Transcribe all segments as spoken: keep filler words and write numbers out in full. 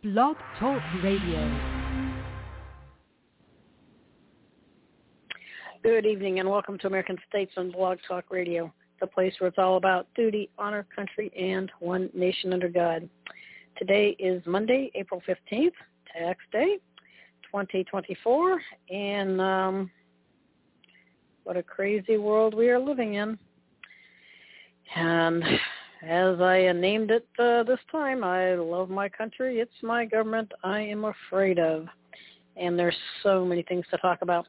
Blog Talk Radio. Good evening and welcome to American Statesman Blog Talk Radio, the place where it's all about duty, honor, country, and one nation under God. Today is Monday, April fifteenth, Tax Day, twenty twenty-four, and um, what a crazy world we are living in. And as I named it uh, this time, I love my country. It's my government I am afraid of. And there's so many things to talk about.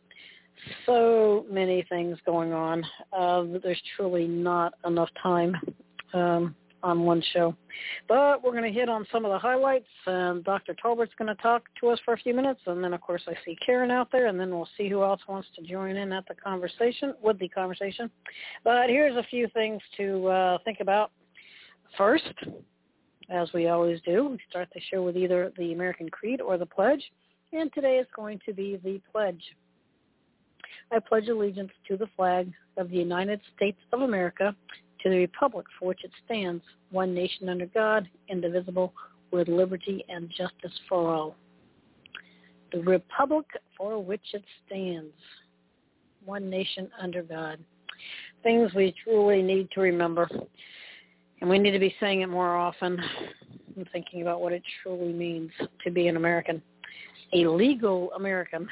So many things going on. Uh, there's truly not enough time um, on one show. But we're going to hit on some of the highlights. And Doctor Tolbert's going to talk to us for a few minutes. And then, of course, I see Karen out there. And then we'll see who else wants to join in at the conversation, with the conversation. But here's a few things to uh, think about. First, as we always do, we start the show with either the American Creed or the Pledge. And today is going to be the Pledge. I pledge allegiance to the flag of the United States of America, to the republic for which it stands, one nation under God, indivisible, with liberty and justice for all. The republic for which it stands, one nation under God. Things we truly need to remember, and we need to be saying it more often and thinking about what it truly means to be an American, a legal American.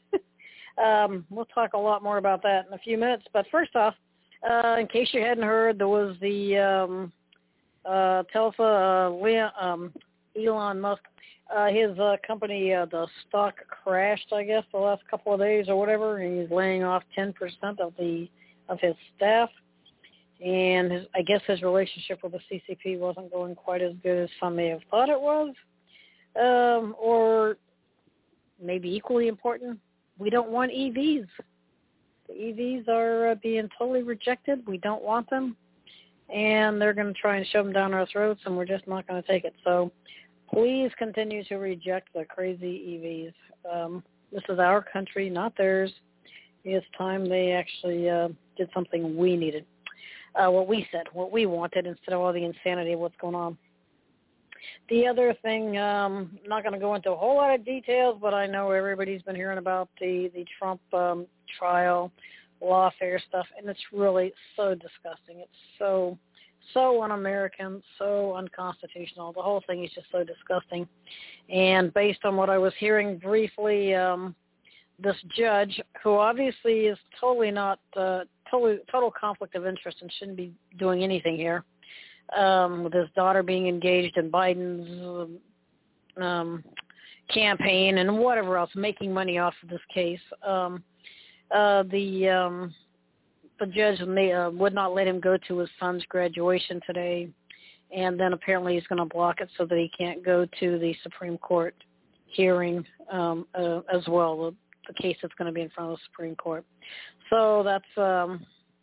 Um, we'll talk a lot more about that in a few minutes. But first off, uh, in case you hadn't heard, there was the um, uh, Tesla, uh, Leon, um, Elon Musk, uh, his uh, company, uh, the stock crashed, I guess, the last couple of days or whatever, and he's laying off ten percent of the of his staff. And his, I guess his relationship with the C C P wasn't going quite as good as some may have thought it was, um, or maybe equally important. We don't want E Vs. The E Vs are uh, being totally rejected. We don't want them. And they're going to try and shove them down our throats, and we're just not going to take it. So please continue to reject the crazy E Vs. Um, this is our country, not theirs. It's time they actually uh, did something we needed. Uh, what we said, what we wanted, instead of all the insanity of what's going on. The other thing, um, I'm not going to go into a whole lot of details, but I know everybody's been hearing about the, the Trump um, trial, lawfare stuff, and it's really so disgusting. It's so, so un-American, so unconstitutional. The whole thing is just so disgusting. And based on what I was hearing briefly, um, this judge, who obviously is totally not, uh, totally, total conflict of interest and shouldn't be doing anything here, Um, with his daughter being engaged in Biden's um, campaign and whatever else, making money off of this case. Um, uh, the um, the judge may, uh, would not let him go to his son's graduation today, and then apparently he's going to block it so that he can't go to the Supreme Court hearing um, uh, as well, the, the case that's going to be in front of the Supreme Court. So that's... Um,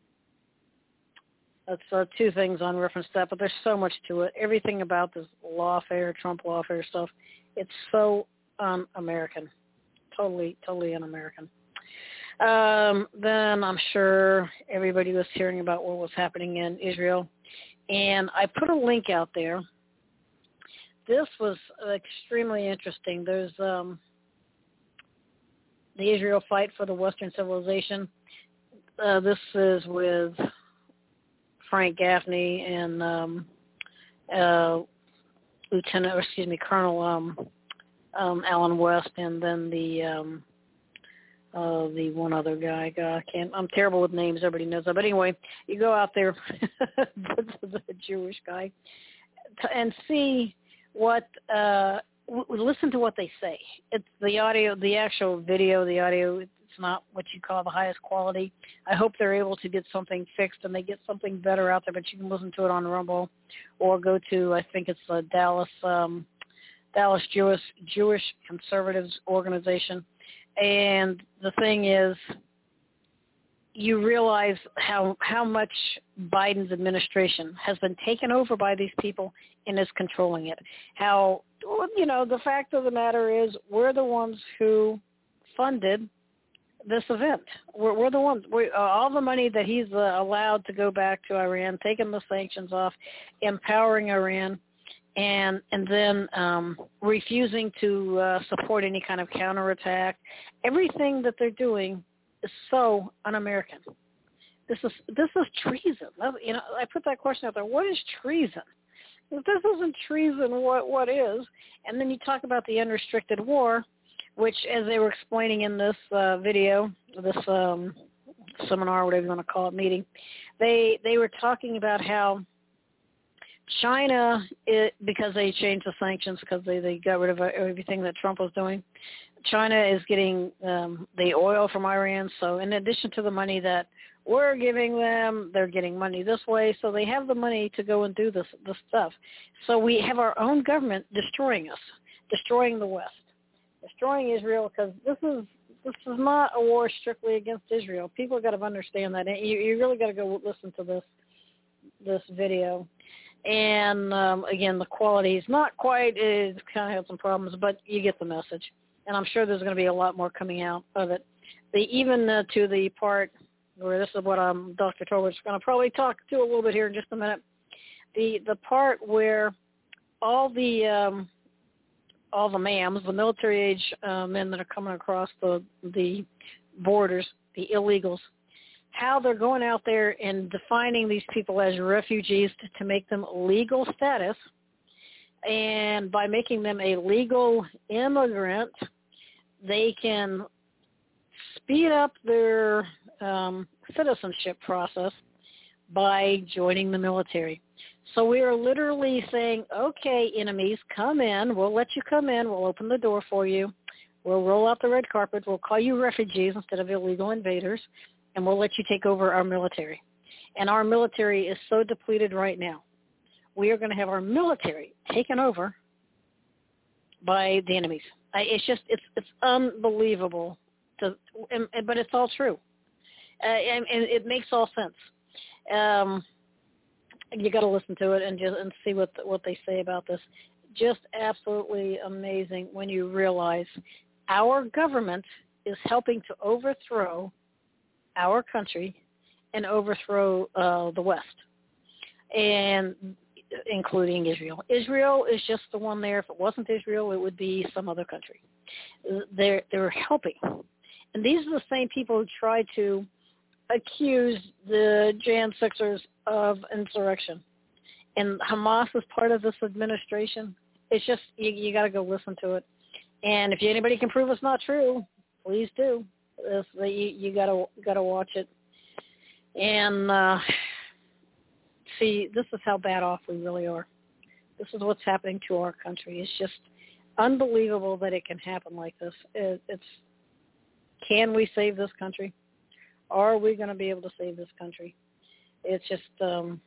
That's uh, two things on reference to that, but there's so much to it. Everything about this lawfare, Trump lawfare stuff, it's so un-American, totally, totally un-American. Um, then I'm sure everybody was hearing about what was happening in Israel, and I put a link out there. This was extremely interesting. There's um, the Israel Fight for the Western Civilization. Uh, this is with Frank Gaffney and um, uh, Lieutenant, or excuse me, Colonel um, um, Alan West, and then the um, uh, the one other guy. God, I can't. I'm terrible with names. Everybody knows that. But anyway, you go out there, the Jewish guy, and see what. Uh, w- listen to what they say. It's the audio, the actual video, the audio. It's not what you call the highest quality. I hope they're able to get something fixed and they get something better out there, but you can listen to it on Rumble or go to, I think it's the Dallas um, Dallas Jewish Jewish Conservatives Organization. And the thing is, you realize how how much Biden's administration has been taken over by these people and is controlling it. How, you know, the fact of the matter is we're the ones who funded this event. We're, we're the ones, we, uh, all the money that he's uh, allowed to go back to Iran, taking the sanctions off, empowering Iran, and and then um, refusing to uh, support any kind of counterattack. Everything that they're doing is so un-American. This is this is treason. You know, I put that question out there. What is treason? If this isn't treason, what what is? And then you talk about the unrestricted war, which, as they were explaining in this uh, video, this um, seminar, whatever you want to call it, meeting, they they were talking about how China, it, because they changed the sanctions, because they, they got rid of everything that Trump was doing, China is getting um, the oil from Iran. So in addition to the money that we're giving them, they're getting money this way. So they have the money to go and do this, this stuff. So we have our own government destroying us, destroying the West, destroying Israel, because this is this is not a war strictly against Israel. People got to understand that. You, you really got to go listen to this this video. And, um, again, the quality is not quite, it's kind of had some problems, but you get the message. And I'm sure there's going to be a lot more coming out of it. They even uh, to the part where this is what um, Doctor Torbert's going to probably talk to a little bit here in just a minute, the the part where all the um, all the ma'ams, the military-age uh, men that are coming across the the borders, the illegals, how they're going out there and defining these people as refugees to, to make them legal status. And by making them a legal immigrant, they can speed up their um, citizenship process by joining the military. So we are literally saying, okay, enemies, come in. We'll let you come in. We'll open the door for you. We'll roll out the red carpet. We'll call you refugees instead of illegal invaders. And we'll let you take over our military. And our military is so depleted right now. We are going to have our military taken over by the enemies. I, it's just, it's it's unbelievable. To, and, and, but it's all true. Uh, and, and it makes all sense. Um, you got to listen to it and just and see what what they say about this. Just absolutely amazing when you realize our government is helping to overthrow our country and overthrow uh, the West, and including Israel. Israel is just the one there. If it wasn't Israel, it would be some other country. They're, they're helping. And these are the same people who try to accuse the Jan sixers of insurrection. And Hamas is part of this administration. It's just, you, you got to go listen to it. And if anybody can prove it's not true, please do. This, you you gotta gotta watch it, and uh, see. This is how bad off we really are. This is what's happening to our country. It's just unbelievable that it can happen like this. It, it's can we save this country? Are we going to be able to save this country? It's just um,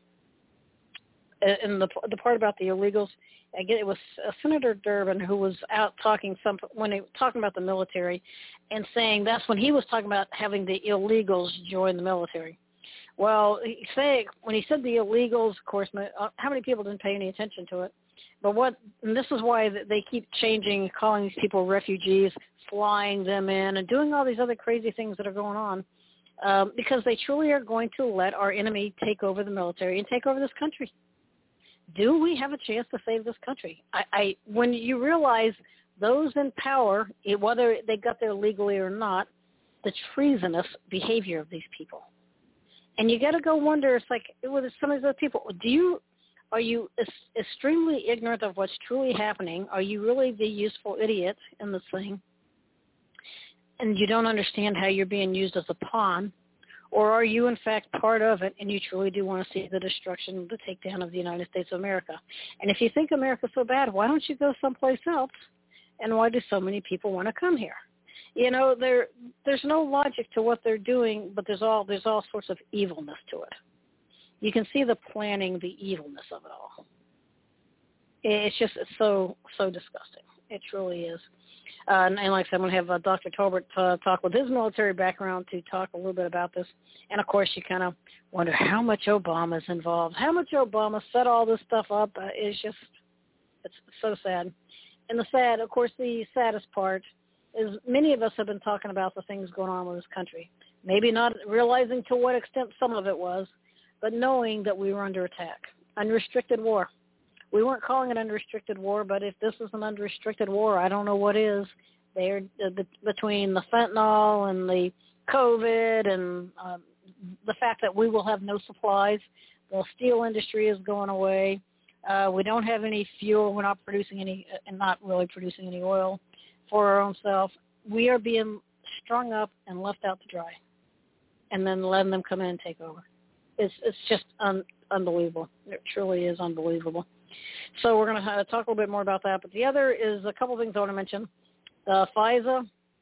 and the the part about the illegals. Again, it was uh, Senator Durbin who was out talking some when he talking about the military, and saying that's when he was talking about having the illegals join the military. Well, he say when he said the illegals, of course, how many people didn't pay any attention to it? But what, and this is why they keep changing, calling these people refugees, flying them in, and doing all these other crazy things that are going on, um, because they truly are going to let our enemy take over the military and take over this country. Do we have a chance to save this country? I, I when you realize those in power, whether they got there legally or not, the treasonous behavior of these people. And you got to go wonder, it's like, with some of those people, do you, are you extremely ignorant of what's truly happening? Are you really the useful idiot in this thing? And you don't understand how you're being used as a pawn? Or are you, in fact, part of it, and you truly do want to see the destruction, the takedown of the United States of America? And if you think America's so bad, why don't you go someplace else? And why do so many people want to come here? You know, there there's no logic to what they're doing, but there's all there's all sorts of evilness to it. You can see the planning, the evilness of it all. It's just it's so, so disgusting. It truly is. Uh, and, and like I said, I'm going to have uh, Doctor Tolbert uh, talk with his military background to talk a little bit about this. And, of course, you kind of wonder how much Obama's involved, how much Obama set all this stuff up. Uh, it's just, it's so sad. And the sad, of course, the saddest part is many of us have been talking about the things going on with this country, maybe not realizing to what extent some of it was, but knowing that we were under attack. Unrestricted war. we weren't calling it unrestricted war, but if this is an unrestricted war, I don't know what is. They're uh, the, between the fentanyl and the COVID and uh, the fact that we will have no supplies. The steel industry is going away. Uh, we don't have any fuel. We're not producing any, and uh, not really producing any oil for our own self. We are being strung up and left out to dry, and then letting them come in and take over. It's it's just un, unbelievable. It truly is unbelievable. So we're going to talk a little bit more about that. But the other is a couple of things I want to mention. Uh, FISA,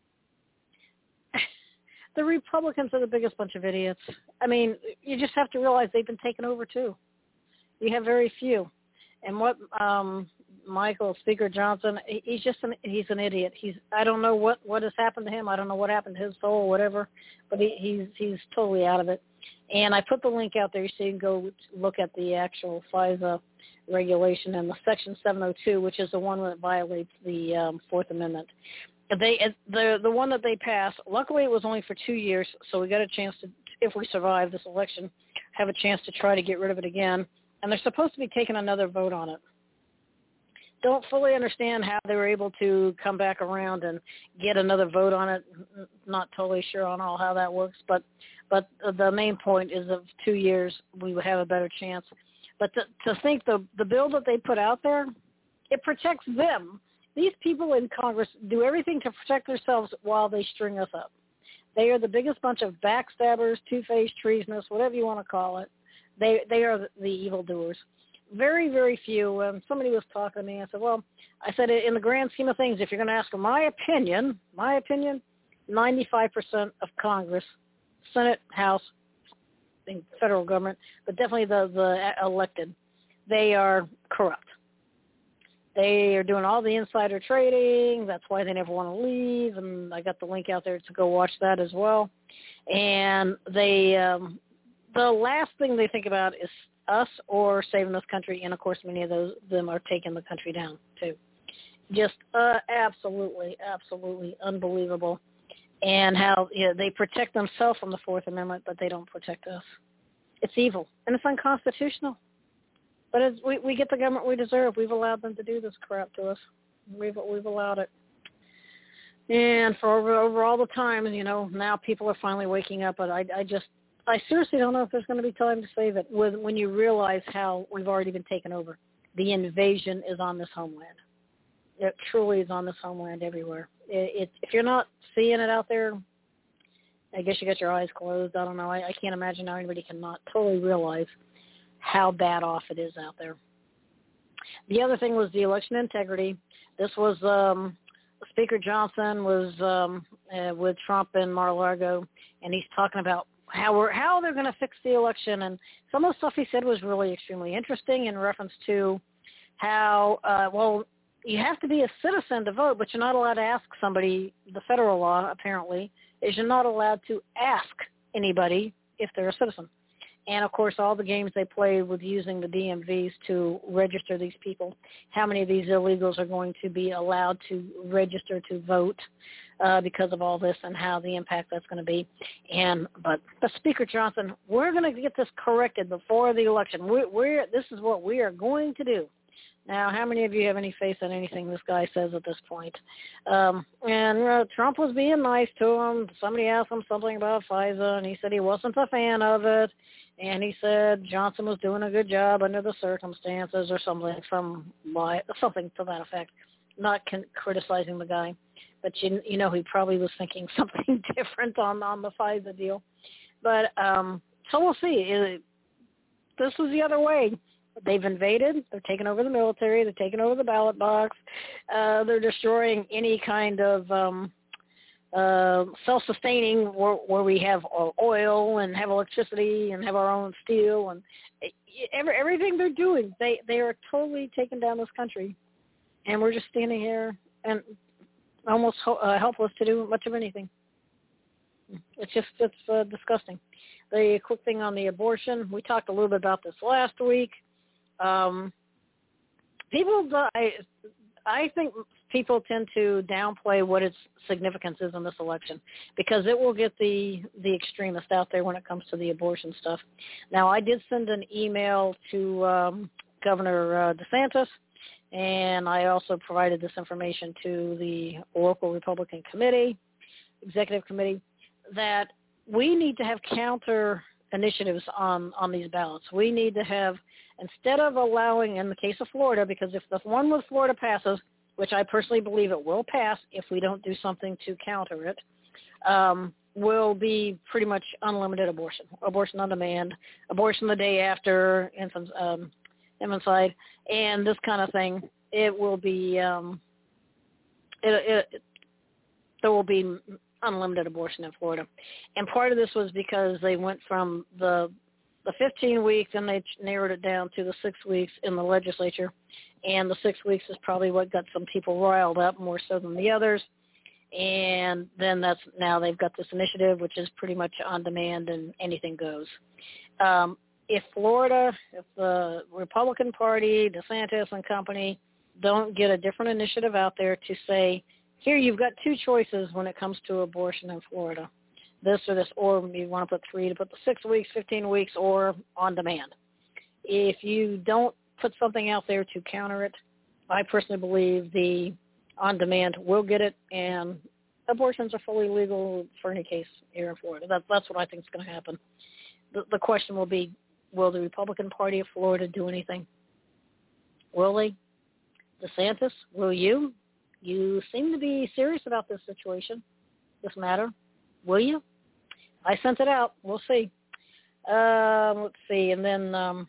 the Republicans are the biggest bunch of idiots. I mean, you just have to realize they've been taken over too. You have very few. And what um, Michael, Speaker Johnson, he's just an, he's an idiot. He's I don't know what, what has happened to him. I don't know what happened to his soul or whatever, but he, he's he's totally out of it. And I put the link out there so you can go look at the actual FISA regulation and the Section seven oh two, which is the one that violates the um, Fourth Amendment. They the the one that they passed. Luckily, it was only for two years, so we got a chance to, if we survive this election, have a chance to try to get rid of it again. And they're supposed to be taking another vote on it. Don't fully understand how they were able to come back around and get another vote on it. Not totally sure on all how that works, but but the main point is of two years we would have a better chance. But to, to think the the bill that they put out there, it protects them. These people in Congress do everything to protect themselves while they string us up. They are the biggest bunch of backstabbers, two-faced, treasonous, whatever you want to call it. They they are the evildoers. Very, very few. Um, somebody was talking to me. I said, well, I said, in the grand scheme of things, if you're going to ask for my opinion, my opinion, ninety-five percent of Congress, Senate, House, the federal government, but definitely the, the elected, they are corrupt. They are doing all the insider trading. That's why they never want to leave. And I got the link out there to go watch that as well. And they, um, the last thing they think about is us or saving this country. And, of course, many of those them are taking the country down, too. Just uh, absolutely, absolutely unbelievable. And how you know, they protect themselves from the Fourth Amendment, but they don't protect us. It's evil, and it's unconstitutional. But it's, we, we get the government we deserve. We've allowed them to do this crap to us. We've we've allowed it. And for over, over all the time, you know, now people are finally waking up. But I, I just, I seriously don't know if there's going to be time to save it when, when you realize how we've already been taken over. The invasion is on this homeland. It truly is on this homeland everywhere. It, it, if you're not seeing it out there, I guess you got your eyes closed. I don't know. I, I can't imagine how anybody can not totally realize how bad off it is out there. The other thing was the election integrity. This was um, Speaker Johnson was um, uh, with Trump in Mar-a-Lago, and he's talking about how we're how they're going to fix the election. And some of the stuff he said was really extremely interesting in reference to how, uh, well, you have to be a citizen to vote, but you're not allowed to ask somebody. The federal law, apparently, is you're not allowed to ask anybody if they're a citizen. And, of course, all the games they play with using the D M Vs to register these people, how many of these illegals are going to be allowed to register to vote uh, because of all this and how the impact that's going to be. And But, but Speaker Johnson, we're going to get this corrected before the election. We're, we're This is what we are going to do. Now, how many of you have any faith in anything this guy says at this point? Um, and uh, Trump was being nice to him. Somebody asked him something about FISA, and he said he wasn't a fan of it. And he said Johnson was doing a good job under the circumstances or something from my, something to that effect. Not con- criticizing the guy, but you, you know he probably was thinking something different on, on the FISA deal. But um, so we'll see. It, this was the other way. They've invaded. They're taking over the military. They're taking over the ballot box. Uh, they're destroying any kind of um, uh, self-sustaining where, where we have oil and have electricity and have our own steel and every, everything they're doing. They they are totally taking down this country, and we're just standing here and almost ho- uh, helpless to do much of anything. It's just it's uh, disgusting. The quick thing on the abortion, we talked a little bit about this last week. Um, people, I, I think people tend to downplay what its significance is in this election because it will get the, the extremists out there when it comes to the abortion stuff. Now, I did send an email to, um, Governor uh, DeSantis, and I also provided this information to the local Republican committee, executive committee, that we need to have counter initiatives on, on these ballots. We need to have, instead of allowing, in the case of Florida, because if the one with Florida passes, which I personally believe it will pass if we don't do something to counter it, um, will be pretty much unlimited abortion, abortion on demand, abortion the day after infant, um, infanticide, and this kind of thing. It will be, um, it, it, there will be unlimited abortion in Florida. And part of this was because they went from the the fifteen weeks and they narrowed it down to the six weeks in the legislature. And the six weeks is probably what got some people riled up more so than the others. And then that's now they've got this initiative, which is pretty much on demand and anything goes. Um, if Florida, if the Republican Party, DeSantis and company don't get a different initiative out there to say, here you've got two choices when it comes to abortion in Florida, this or this, or you want to put three, to put the six weeks, fifteen weeks, or on demand. If you don't put something out there to counter it, I personally believe the on demand will get it, and abortions are fully legal for any case here in Florida. That, that's what I think is going to happen. The, the question will be, will the Republican Party of Florida do anything? Will they? DeSantis, will you? You seem to be serious about this situation, this matter. Will you? I sent it out. We'll see. Um, let's see. And then um,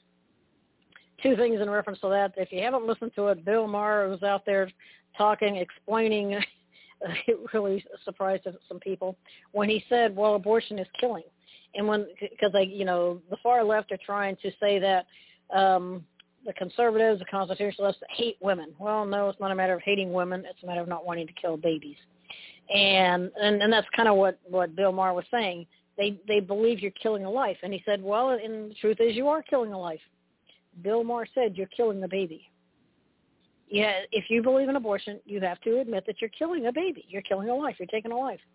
two things in reference to that. If you haven't listened to it, Bill Maher was out there talking, explaining. It really surprised some people when he said, well, abortion is killing. And when, because, they, you know, the far left are trying to say that um, the conservatives, the constitutionalists hate women. Well, no, it's not a matter of hating women. It's a matter of not wanting to kill babies. And and, and that's kind of what, what Bill Maher was saying. They they believe you're killing a life. And he said, well, and the truth is you are killing a life. Bill Maher said you're killing the baby. Yeah, if you believe in abortion, you have to admit that you're killing a baby. You're killing a life. You're taking a life.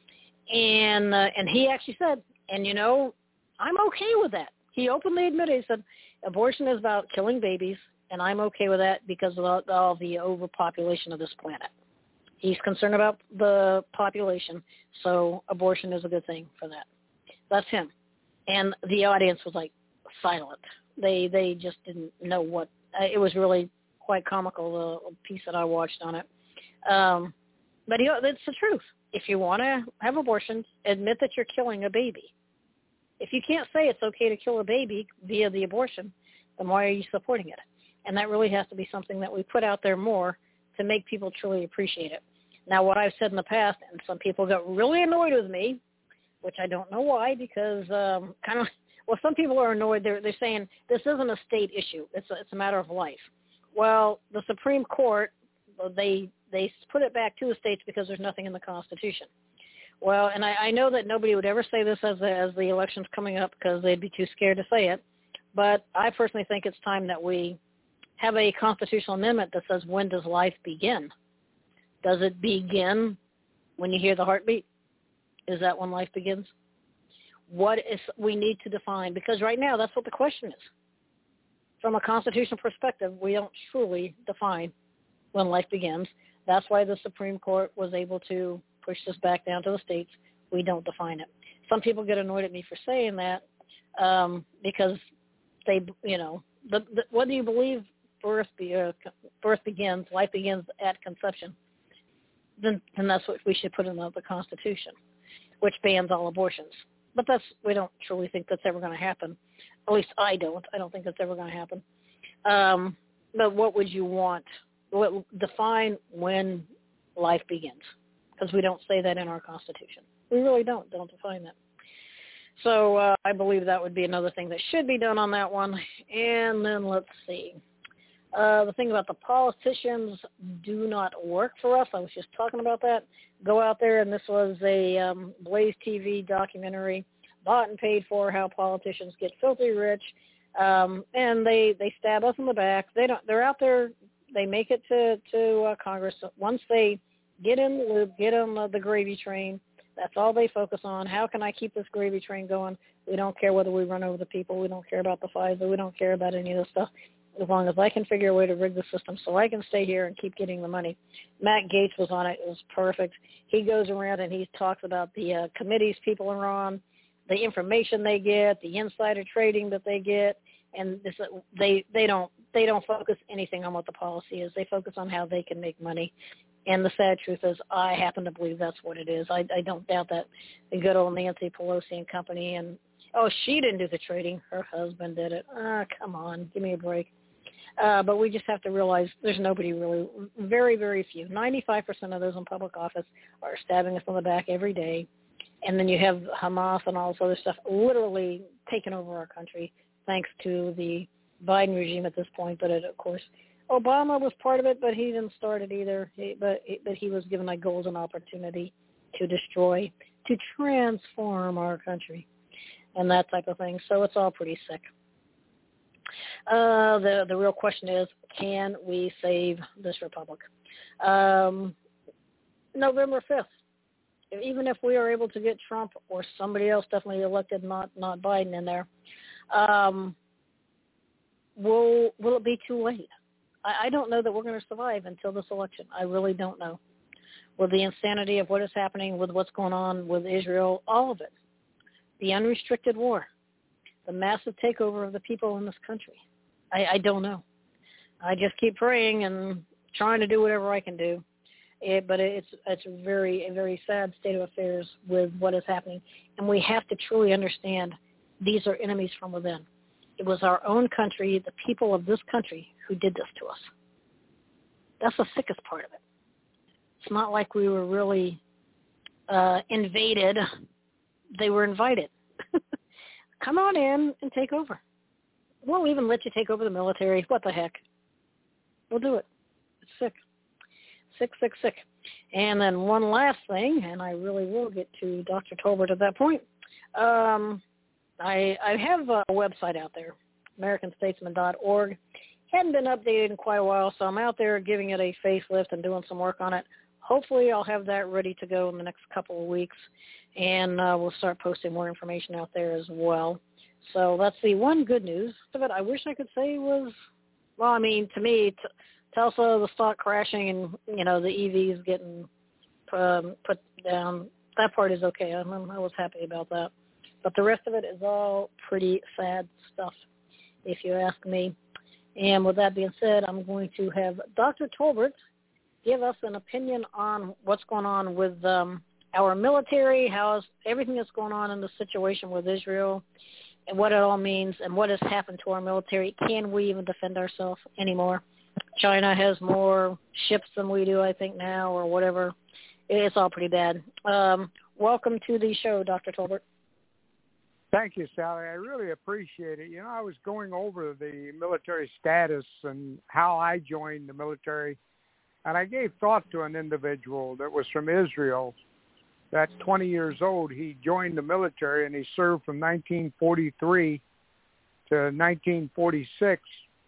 And uh, and he actually said, and you know, I'm okay with that. He openly admitted, he said, abortion is about killing babies, and I'm okay with that because of all, all the overpopulation of this planet. He's concerned about the population, so abortion is a good thing for that. That's him. And the audience was like silent. They they just didn't know what. It was really quite comical, the piece that I watched on it. Um, but you know, it's the truth. If you want to have abortions, admit that you're killing a baby. If you can't say it's okay to kill a baby via the abortion, then why are you supporting it? And that really has to be something that we put out there more to make people truly appreciate it. Now, what I've said in the past, and some people got really annoyed with me, which I don't know why, because um, kind of, well, some people are annoyed. They're, they're saying this isn't a state issue. It's a, it's a matter of life. Well, the Supreme Court, they they put it back to the states because there's nothing in the Constitution. Well, and I, I know that nobody would ever say this as, the, as the election's coming up because they'd be too scared to say it, but I personally think it's time that we have a constitutional amendment that says, when does life begin? Does it begin when you hear the heartbeat? Is that when life begins? What is we need to define? Because right now, that's what the question is. From a constitutional perspective, we don't truly define when life begins. That's why the Supreme Court was able to push this back down to the states. We don't define it. Some people get annoyed at me for saying that um, because they, you know, the, the, whether you believe birth, be, uh, birth begins, life begins at conception, then, then that's what we should put in the, the Constitution, which bans all abortions. But that's, we don't truly think that's ever going to happen. At least I don't. I don't think that's ever going to happen. Um, but what would you want? What, define when life begins, because we don't say that in our Constitution. We really don't. Don't define that. So uh, I believe that would be another thing that should be done on that one. And then let's see. Uh, the thing about the politicians do not work for us. I was just talking about that. Go out there, and this was a um, Blaze T V documentary, bought and paid for, how politicians get filthy rich, um, and they, they stab us in the back. They don't. They're out there. They make it to to uh, Congress. Once they get in the loop, get on the, the gravy train, that's all they focus on. How can I keep this gravy train going? We don't care whether we run over the people. We don't care about the FISA. We don't care about any of this stuff. as long as I can figure a way to rig the system so I can stay here and keep getting the money. Matt Gaetz was on it. It was perfect. He goes around and he talks about the uh, committees people are on, the information they get, the insider trading that they get, and this, they they don't they don't focus anything on what the policy is. They focus on how they can make money. And the sad truth is, I happen to believe that's what it is. I, I don't doubt that the good old Nancy Pelosi and company, and, oh, she didn't do the trading. Her husband did it. Ah, come on. Give me a break. Uh, but we just have to realize there's nobody really, very, very few. ninety-five percent of those in public office are stabbing us in the back every day. And then you have Hamas and all this other stuff literally taking over our country, thanks to the Biden regime at this point. But, it, of course, Obama was part of it, but he didn't start it either. He, but, but he was given a golden opportunity to destroy, to transform our country and that type of thing. So it's all pretty sick. Uh, the the real question is, can we save this republic? Um, November fifth. Even if we are able to get Trump or somebody else definitely elected, not not Biden in there, um, will will it be too late? I, I don't know that we're going to survive until this election. I really don't know. With the insanity of what is happening, with what's going on with Israel, all of it, the unrestricted war, the massive takeover of the people in this country. I, I don't know. I just keep praying and trying to do whatever I can do. It, but it's it's a very, a very sad state of affairs with what is happening. And we have to truly understand these are enemies from within. It was our own country, the people of this country, who did this to us. That's the sickest part of it. It's not like we were really uh, invaded. They were invited. Come on in and take over. We'll even let you take over the military. What the heck? We'll do it. It's sick. Sick, sick, sick. And then one last thing, and I really will get to Doctor Tolbert at that point. Um, I, I have a website out there, American Statesman dot org. Hadn't been updated in quite a while, so I'm out there giving it a facelift and doing some work on it. Hopefully I'll have that ready to go in the next couple of weeks, and uh, we'll start posting more information out there as well. So that's the one good news of it. I wish I could say was, well, I mean, to me, t- Tesla, the stock crashing, and, you know, the E Vs getting um, put down, that part is okay. I'm, I was happy about that. But the rest of it is all pretty sad stuff, if you ask me. And with that being said, I'm going to have Doctor Tolbert give us an opinion on what's going on with um, our military, how is everything that's going on in the situation with Israel, and what it all means, and what has happened to our military. Can we even defend ourselves anymore? China has more ships than we do, I think, now, or whatever. It's all pretty bad. Um, welcome to the show, Doctor Tolbert. Thank you, Sally. I really appreciate it. You know, I was going over the military status and how I joined the military, and I gave thought to an individual that was from Israel. At twenty years old, he joined the military, and he served from nineteen forty-three to nineteen forty-six,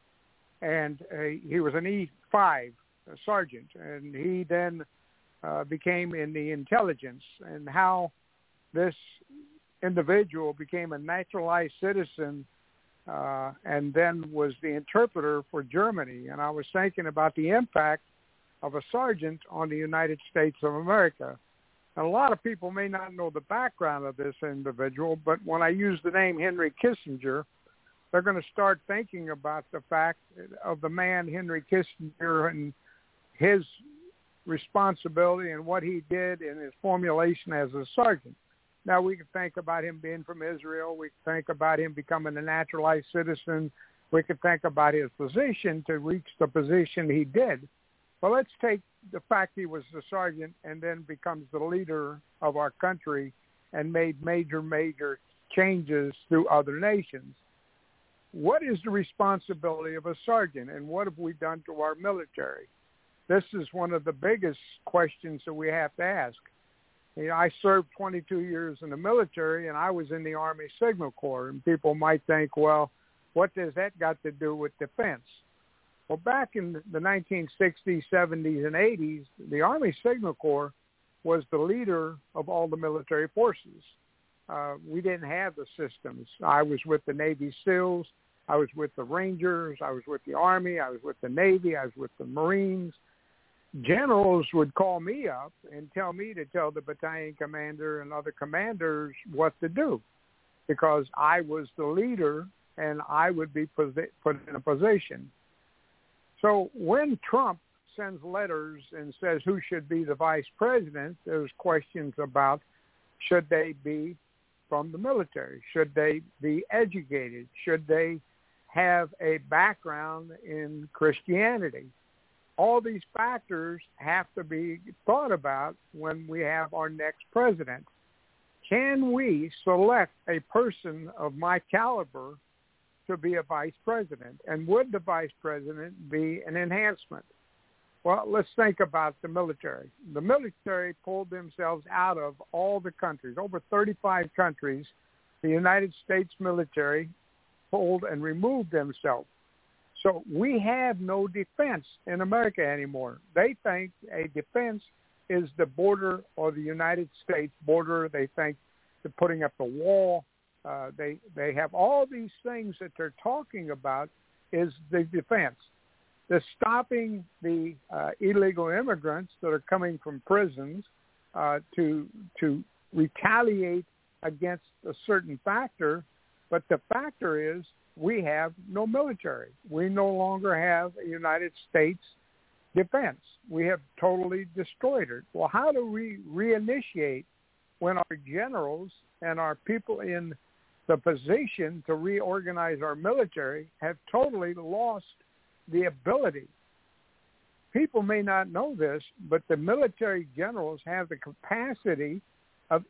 and uh, he was an E five, a sergeant, and he then uh, became in the intelligence, and how this individual became a naturalized citizen uh, and then was the interpreter for Germany. And I was thinking about the impact of a sergeant on the United States of America. And a lot of people may not know the background of this individual, but when I use the name Henry Kissinger, they're going to start thinking about the fact of the man Henry Kissinger and his responsibility and what he did in his formulation as a sergeant. Now, we can think about him being from Israel. We can think about him becoming a naturalized citizen. We could think about his position to reach the position he did. But let's take the fact he was a sergeant and then becomes the leader of our country and made major, major changes through other nations. What is the responsibility of a sergeant, and what have we done to our military? This is one of the biggest questions that we have to ask. You know, I served twenty-two years in the military, and I was in the Army Signal Corps. And people might think, well, what does that got to do with defense? Well, back in the nineteen sixties, seventies, and eighties, the Army Signal Corps was the leader of all the military forces. Uh, we didn't have the systems. I was with the Navy SEALs, I was with the Rangers. I was with the Army. I was with the Navy. I was with the Marines. Generals would call me up and tell me to tell the battalion commander and other commanders what to do, because I was the leader and I would be put in a position. So when Trump sends letters and says who should be the vice president, there's questions about should they be from the military? Should they be educated? Should they have a background in Christianity? All these factors have to be thought about when we have our next president. Can we select a person of my caliber to be a vice president? And would the vice president be an enhancement? Well, let's think about the military. The military pulled themselves out of all the countries, over thirty-five countries. The United States military pulled and removed themselves. So we have no defense in America anymore. They think a defense is the border or the United States border. They think they're putting up a wall. Uh, they they have all these things that they're talking about is the defense. The stopping the uh, illegal immigrants that are coming from prisons uh, to to retaliate against a certain factor, but the factor is we have no military. We no longer have a United States defense. We have totally destroyed it. Well, how do we reinitiate when our generals and our people in the position to reorganize our military have totally lost the ability? People may not know this, but the military generals have the capacity of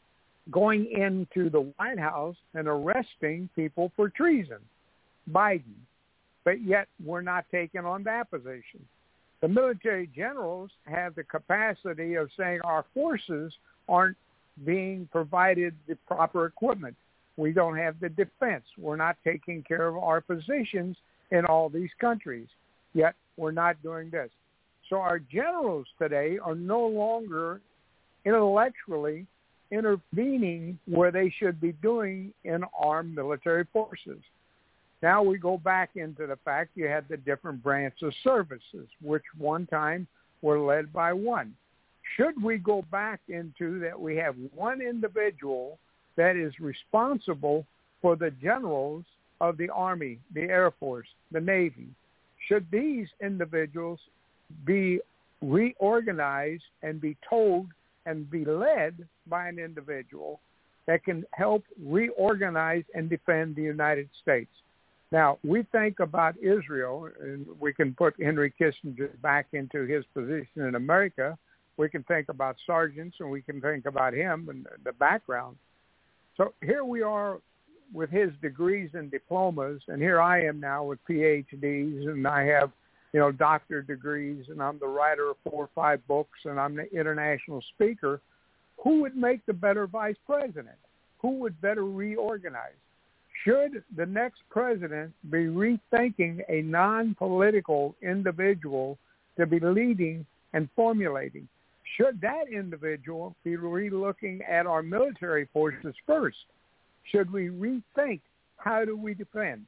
going into the White House and arresting people for treason, Biden. But yet we're not taking on that position. The military generals have the capacity of saying our forces aren't being provided the proper equipment. We don't have the defense. We're not taking care of our positions in all these countries. Yet we're not doing this. So our generals today are no longer intellectually intervening where they should be doing in armed military forces. Now we go back into the fact you had the different branches of services, which one time were led by one. Should we go back into that we have one individual that is responsible for the generals of the Army, the Air Force, the Navy? Should these individuals be reorganized and be told and be led by an individual that can help reorganize and defend the United States? Now, we think about Israel, and we can put Henry Kissinger back into his position in America. We can think about Sargent, and we can think about him and the background. So here we are with his degrees and diplomas, and here I am now with P H Ds, and I have, you know, doctorate degrees, and I'm the writer of four or five books, and I'm the international speaker. Who would make the better vice president? Who would better reorganize? Should the next president be rethinking a non-political individual to be leading and formulating? Should that individual be relooking at our military forces first? Should we rethink how do we defend?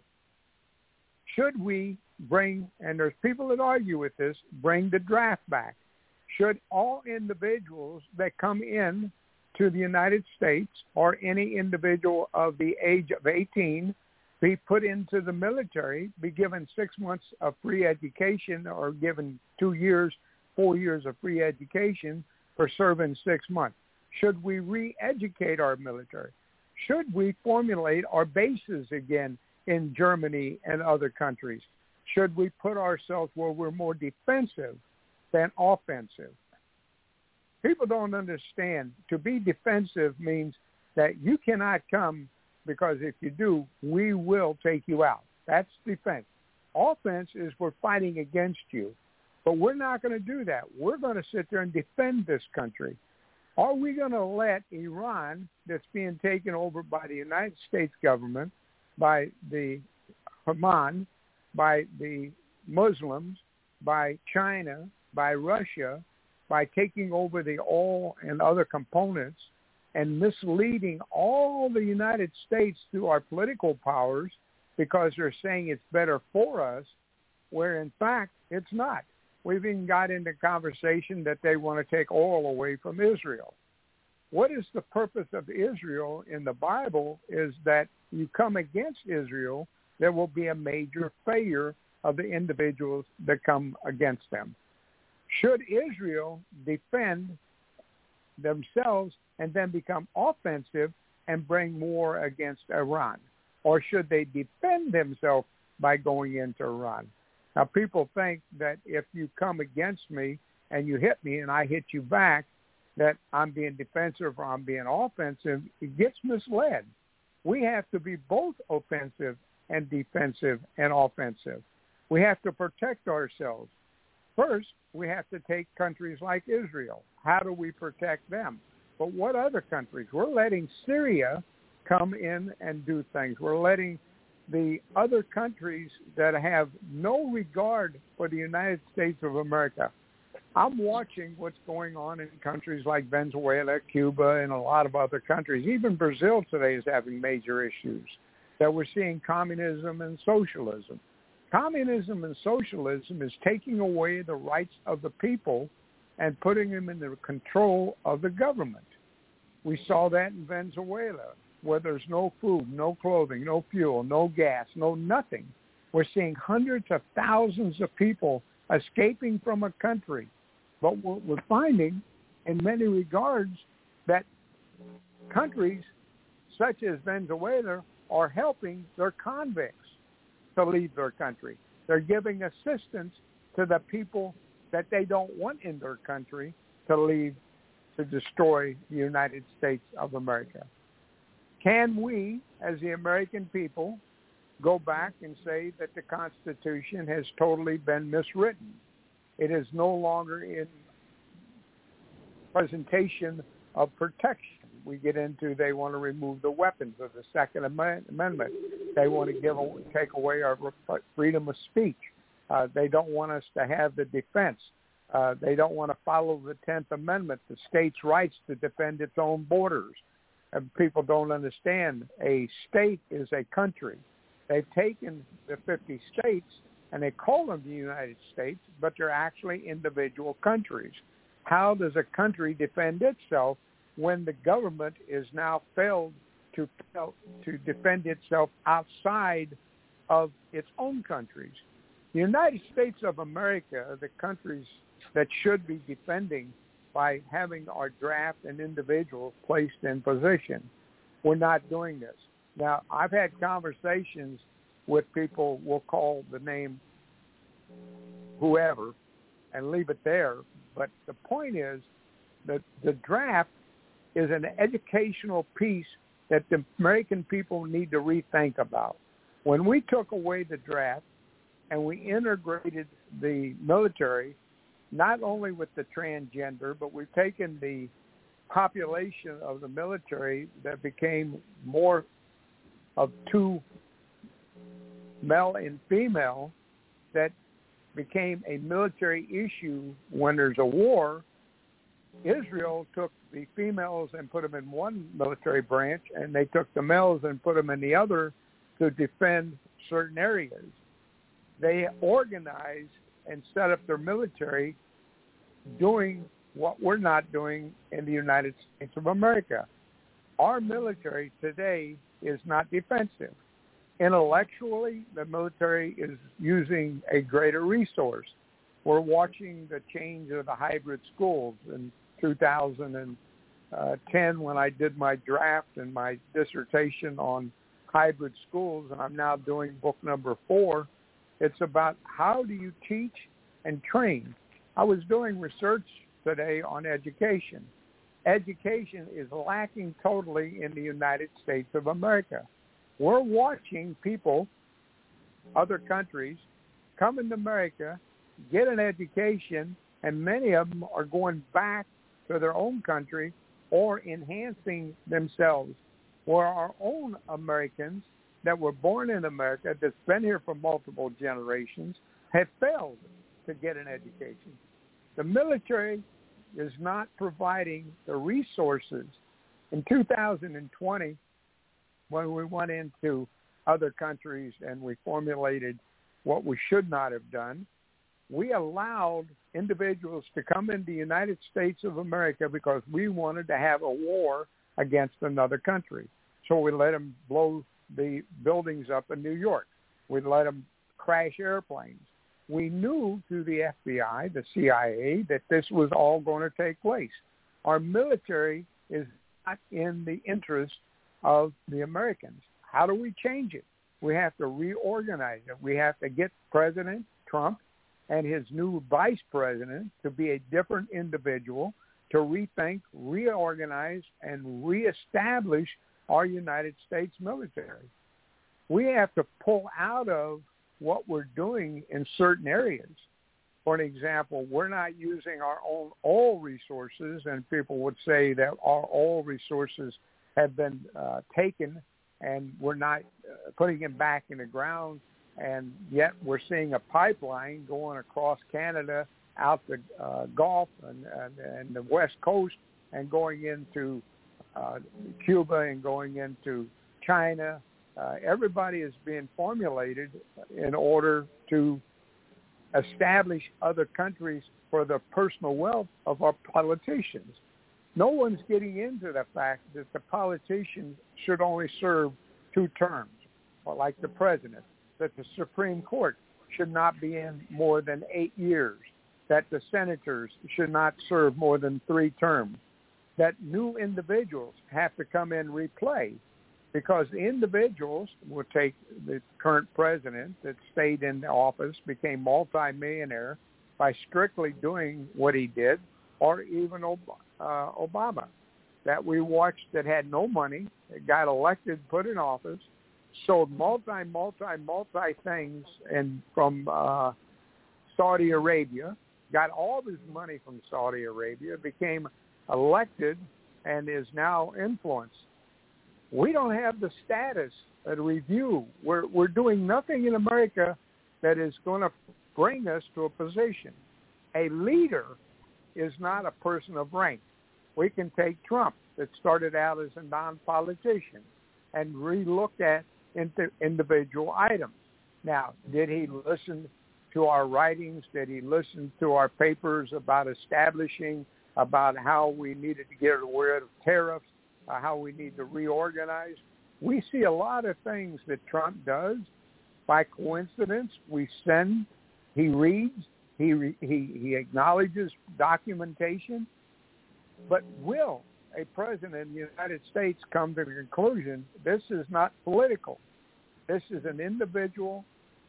Should we bring, and there's people that argue with this, bring the draft back? Should all individuals that come in to the United States or any individual of the age of eighteen be put into the military, be given six months of free education or given two years, four years of free education for serving six months? Should we re-educate our military? Should we formulate our bases again in Germany and other countries? Should we put ourselves where we're more defensive than offensive? People don't understand. To be defensive means that you cannot come, because if you do, we will take you out. That's defense. Offense is we're fighting against you. But we're not going to do that. We're going to sit there and defend this country. Are we going to let Iran, that's being taken over by the United States government, by the Hamas, by the Muslims, by China, by Russia, by taking over the oil and other components and misleading all the United States through our political powers because they're saying it's better for us, where in fact it's not. We've even got into conversation that they want to take oil away from Israel. What is the purpose of Israel in the Bible is that you come against Israel, there will be a major failure of the individuals that come against them. Should Israel defend themselves and then become offensive and bring war against Iran? Or should they defend themselves by going into Iran? Now, people think that if you come against me and you hit me and I hit you back, that I'm being defensive or I'm being offensive. It gets misled. We have to be both offensive and defensive and offensive. We have to protect ourselves. First, we have to take countries like Israel. How do we protect them? But what other countries? We're letting Syria come in and do things. We're letting the other countries that have no regard for the United States of America. I'm watching what's going on in countries like Venezuela, Cuba, and a lot of other countries. Even Brazil today is having major issues, that we're seeing communism and socialism. Communism and socialism is taking away the rights of the people and putting them in the control of the government. We saw that in Venezuela, where there's no food, no clothing, no fuel, no gas, no nothing. We're seeing hundreds of thousands of people escaping from a country. But what we're finding in many regards that countries such as Venezuela are helping their convicts to leave their country. They're giving assistance to the people that they don't want in their country to leave to destroy the United States of America. Can we, as the American people, go back and say that the Constitution has totally been miswritten? It is no longer in presentation of protection. We get into they want to remove the weapons of the Second Amendment. They want to give take away our freedom of speech. Uh, they don't want us to have the defense. Uh, they don't want to follow the Tenth Amendment, the state's rights to defend its own borders. And people don't understand a state is a country. They've taken the fifty states and they call them the United States, but they're actually individual countries. How does a country defend itself when the government is now failed to to defend itself outside of its own countries? The United States of America are the countries that should be defending by having our draft and individuals placed in position. We're not doing this. Now, I've had conversations with people, we'll call the name whoever, and leave it there. But the point is that the draft is an educational piece that the American people need to rethink about. When we took away the draft and we integrated the military, not only with the transgender, but we've taken the population of the military that became more of two male and female, that became a military issue when there's a war. Israel took the females and put them in one military branch, and they took the males and put them in the other to defend certain areas. They organized and set up their military doing what we're not doing in the United States of America. Our military today is not defensive. Intellectually, the military is using a greater resource. We're watching the change of the hybrid schools. In two thousand ten, when I did my draft and my dissertation on hybrid schools, and I'm now doing book number four, it's about how do you teach and train. I was doing research today on education. Education is lacking totally in the United States of America. We're watching people, other countries, come into America, get an education, and many of them are going back to their own country or enhancing themselves. Where our own Americans that were born in America, that's been here for multiple generations, have failed to get an education. The military is not providing the resources. In two thousand twenty, when we went into other countries and we formulated what we should not have done. We allowed individuals to come into the United States of America because we wanted to have a war against another country. So we let them blow the buildings up in New York. We let them crash airplanes. We knew through the F B I, the C I A, that this was all going to take place. Our military is not in the interest of the Americans. How do we change it? We have to reorganize it. We have to get President Trump and his new vice president to be a different individual, to rethink, reorganize, and reestablish our United States military. We have to pull out of what we're doing in certain areas. For an example, we're not using our own oil resources, and people would say that our oil resources have been uh, taken and we're not uh, putting them back in the ground, and yet we're seeing a pipeline going across Canada, out the uh, Gulf and, and, and the West Coast, and going into uh, Cuba and going into China. Uh, everybody is being formulated in order to establish other countries for the personal wealth of our politicians. No one's getting into the fact that the politicians should only serve two terms, or like the president, that the Supreme Court should not be in more than eight years, that the senators should not serve more than three terms, that new individuals have to come in and replay, because the individuals will take the current president that stayed in office, became multimillionaire by strictly doing what he did, or even uh, Obama, that we watched that had no money, that got elected, put in office, sold multi, multi, multi things and from uh, Saudi Arabia, got all his money from Saudi Arabia, became elected, and is now influenced. We don't have the status at review. We're, we're doing nothing in America that is going to bring us to a position. A leader is not a person of rank. We can take Trump, that started out as a non-politician, and re-look at into individual items. Now, did he listen to our writings? Did he listen to our papers about establishing, about how we needed to get rid of tariffs, uh, how we need to reorganize? We see a lot of things that Trump does. By coincidence, we send, he reads, he, re, he, he acknowledges documentation, but will a president in the United States come to the conclusion this is not political? This is an individual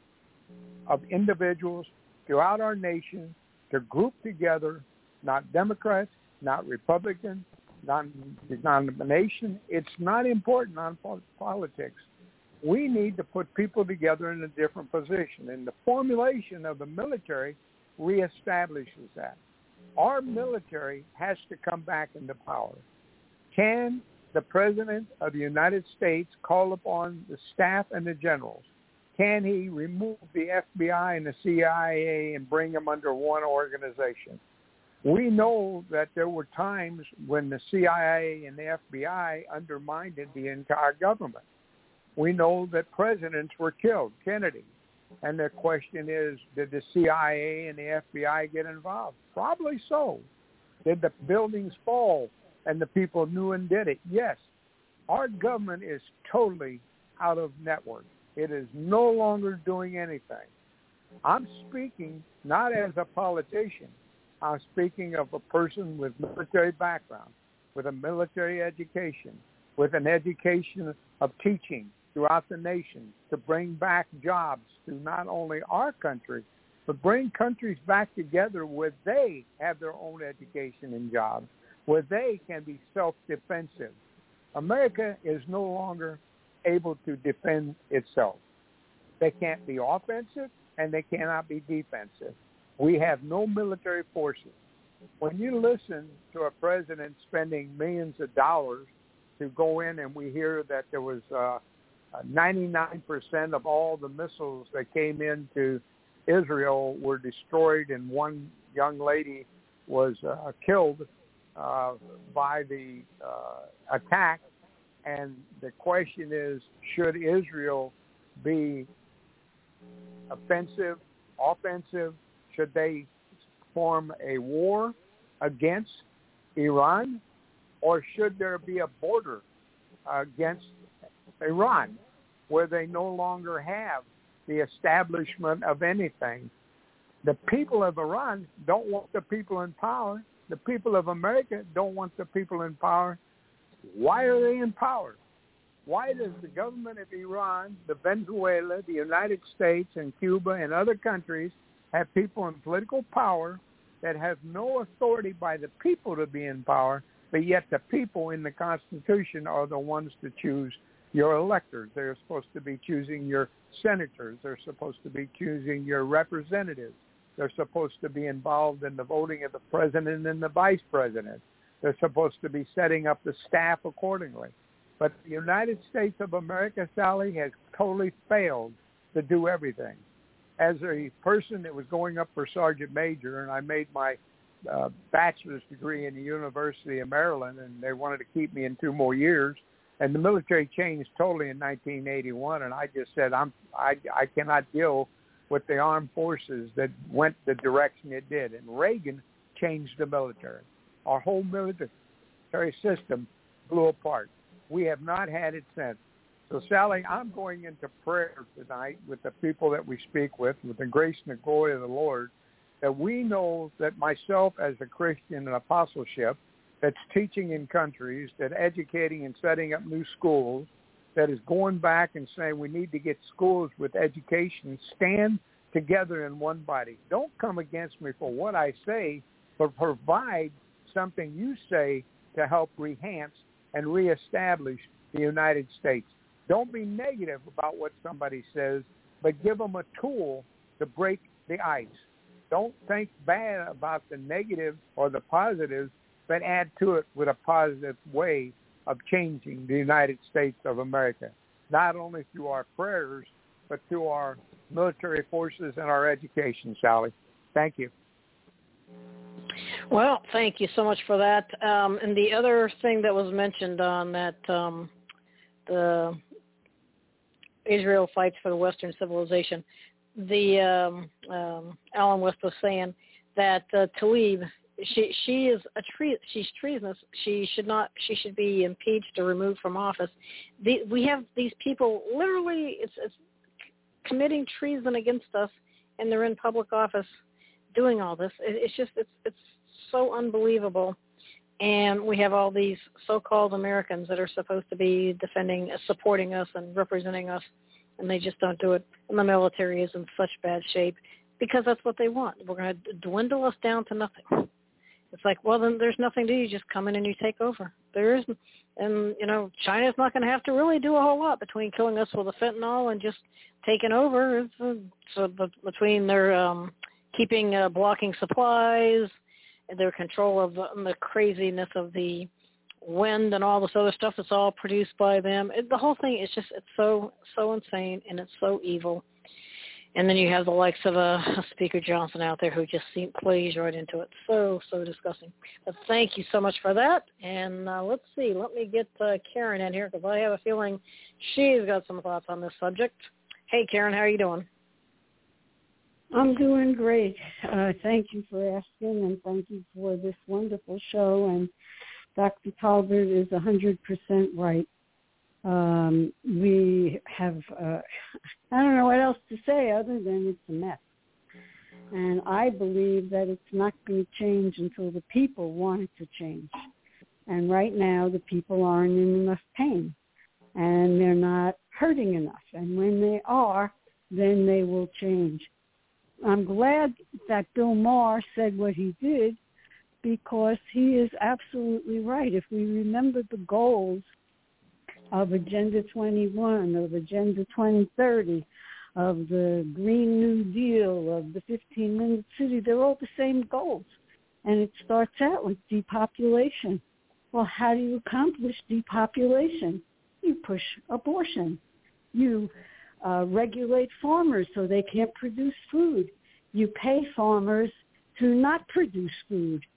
of individuals throughout our nation to group together, not Democrats, not Republicans, not denomination. It's not important on politics. We need to put people together in a different position, and the formulation of the military reestablishes that. Our military has to come back into power. Can the President of the United States call upon the staff and the generals? Can he remove the F B I and the C I A and bring them under one organization? We know that there were times when the C I A and the F B I undermined the entire government. We know that presidents were killed, Kennedy. And the question is, did the C I A and the F B I get involved? Probably so. Did the buildings fall and the people knew and did it? Yes. Our government is totally out of network. It is no longer doing anything. I'm speaking not as a politician. I'm speaking of a person with military background, with a military education, with an education of teaching throughout the nation to bring back jobs to not only our country, but bring countries back together where they have their own education and jobs, where they can be self-defensive. America is no longer able to defend itself. They can't be offensive and they cannot be defensive. We have no military forces. When you listen to a president spending millions of dollars to go in, and we hear that there was uh, ninety-nine percent of all the missiles that came into Israel were destroyed, and one young lady was uh, killed uh, by the uh, attack. And the question is, should Israel be offensive, offensive? Should they form a war against Iran? Or should there be a border against Iran where they no longer have the establishment of anything? The people of Iran don't want the people in power. The people of America don't want the people in power. Why are they in power? Why does the government of Iran, the Venezuela, the United States, and Cuba and other countries have people in political power that have no authority by the people to be in power, but yet the people in the Constitution are the ones to choose your electors? They're supposed to be choosing your senators. They're supposed to be choosing your representatives. They're supposed to be involved in the voting of the president and the vice president. They're supposed to be setting up the staff accordingly. But the United States of America, Sally, has totally failed to do everything. As a person that was going up for sergeant major, and I made my uh, bachelor's degree in the University of Maryland, and they wanted to keep me in two more years, and the military changed totally in nineteen eighty-one, and I just said, I'm, I, I cannot deal with the armed forces that went the direction it did. And Reagan changed the military. Our whole military system blew apart. We have not had it since. So, Sally, I'm going into prayer tonight with the people that we speak with, with the grace and the glory of the Lord, that we know that myself as a Christian in apostleship that's teaching in countries, that educating and setting up new schools, that is going back and saying we need to get schools with education, stand together in one body. Don't come against me for what I say, but provide something you say to help enhance and reestablish the United States. Don't be negative about what somebody says, but give them a tool to break the ice. Don't think bad about the negative or the positives, but add to it with a positive way of changing the United States of America, not only through our prayers, but through our military forces and our education, Sally. Thank you. Well, thank you so much for that. Um, and the other thing that was mentioned on that, um, the Israel fights for the Western civilization, the um, um, Alan West was saying that uh, Tlaib, she she is a tre- she's treasonous. She should not. She should be impeached or removed from office. The, we have these people literally it's, it's committing treason against us, and they're in public office doing all this. It, it's just it's it's so unbelievable. And we have all these so-called Americans that are supposed to be defending, supporting us and representing us, and they just don't do it. And the military is in such bad shape because that's what they want. We're going to dwindle us down to nothing. It's like, well, then there's nothing to do. You just come in and you take over. There isn't. And, you know, China's not going to have to really do a whole lot between killing us with the fentanyl and just taking over. It's, uh, so between their um, keeping, uh, blocking supplies, their control of the, the craziness of the wind and all this other stuff that's all produced by them. It, the whole thing is just, it's so, so insane, and it's so evil. And then you have the likes of uh, Speaker Johnson out there who just seem, plays right into it. So, so disgusting. But thank you so much for that. And uh, let's see. Let me get uh, Karen in here because I have a feeling she's got some thoughts on this subject. Hey, Karen, how are you doing? I'm doing great. Uh, thank you for asking, and thank you for this wonderful show. And Doctor Talbert is one hundred percent right. Um, we have, uh, I don't know what else to say other than it's a mess. And I believe that it's not going to change until the people want it to change. And right now, the people aren't in enough pain, and they're not hurting enough. And when they are, then they will change. I'm glad that Bill Maher said what he did, because he is absolutely right. If we remember the goals of Agenda twenty-one, of Agenda twenty thirty, of the Green New Deal, of the fifteen-minute city, they're all the same goals. And it starts out with depopulation. Well, how do you accomplish depopulation? You push abortion. You uh, regulate farmers so they can't produce food. You pay farmers to not produce food.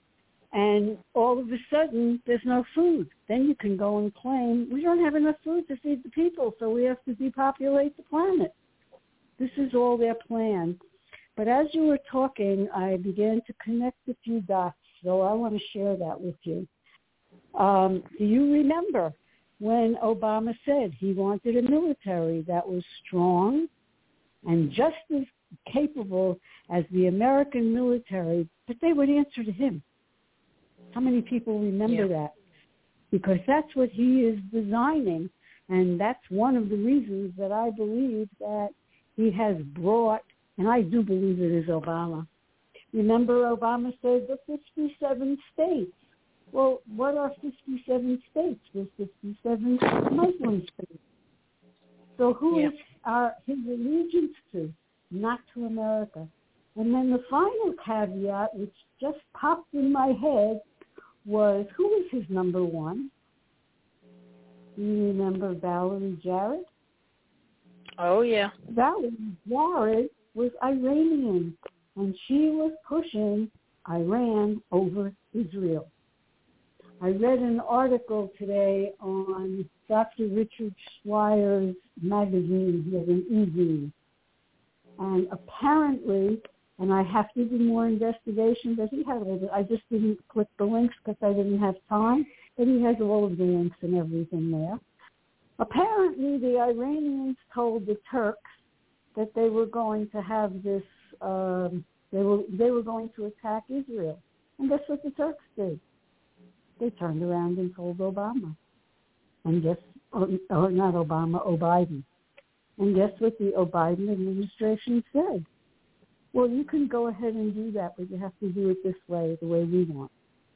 And all of a sudden, there's no food. Then you can go and claim, we don't have enough food to feed the people, so we have to depopulate the planet. This is all their plan. But as you were talking, I began to connect a few dots, so I want to share that with you. Um, do you remember when Obama said he wanted a military that was strong and just as capable as the American military, but they would answer to him? How many people remember yeah. that? Because that's what he is designing, and that's one of the reasons that I believe that he has brought, and I do believe it is Obama. Remember, Obama said the fifty-seven states. Well, what are fifty-seven states? There's fifty-seven Muslim states. So who yeah. is our, his allegiance to? Not to America. And then the final caveat, which just popped in my head, was who was his number one? You remember Valerie Jarrett? Oh, yeah. Valerie Jarrett was Iranian, and she was pushing Iran over Israel. I read an article today on Doctor Richard Schleier's magazine, he has an e-zine, and apparently, and I have to do more investigation, but he had all the, I just didn't click the links because I didn't have time, but he has all of the links and everything there. Apparently, the Iranians told the Turks that they were going to have this, um, they were they were going to attack Israel. And guess what the Turks did? They turned around and told Obama. And guess, or, or not Obama, O'Biden. And guess what the O'Biden administration said? Well, you can go ahead and do that, but you have to do it this way, the way we want.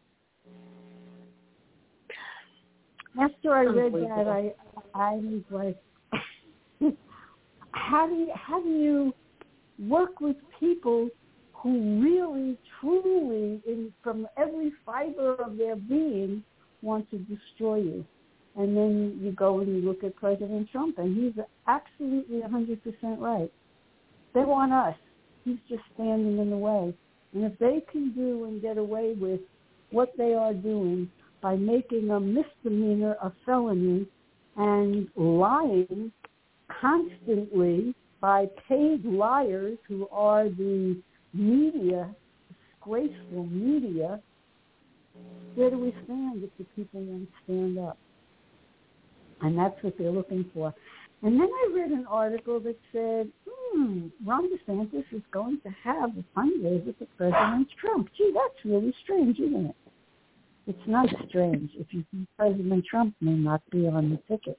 After I read that, I I was like, how do you, how do you work with people who really, truly, in, from every fiber of their being, want to destroy you? And then you go and you look at President Trump, and he's absolutely one hundred percent right. They want us. He's just standing in the way. And if they can do and get away with what they are doing by making a misdemeanor a felony and lying constantly by paid liars who are the media, disgraceful media, where do we stand if the people won't stand up? And that's what they're looking for. And then I read an article that said, hmm, Ron DeSantis is going to have a fundraiser for President Trump. Gee, that's really strange, isn't it? It's not strange if you think President Trump may not be on the ticket.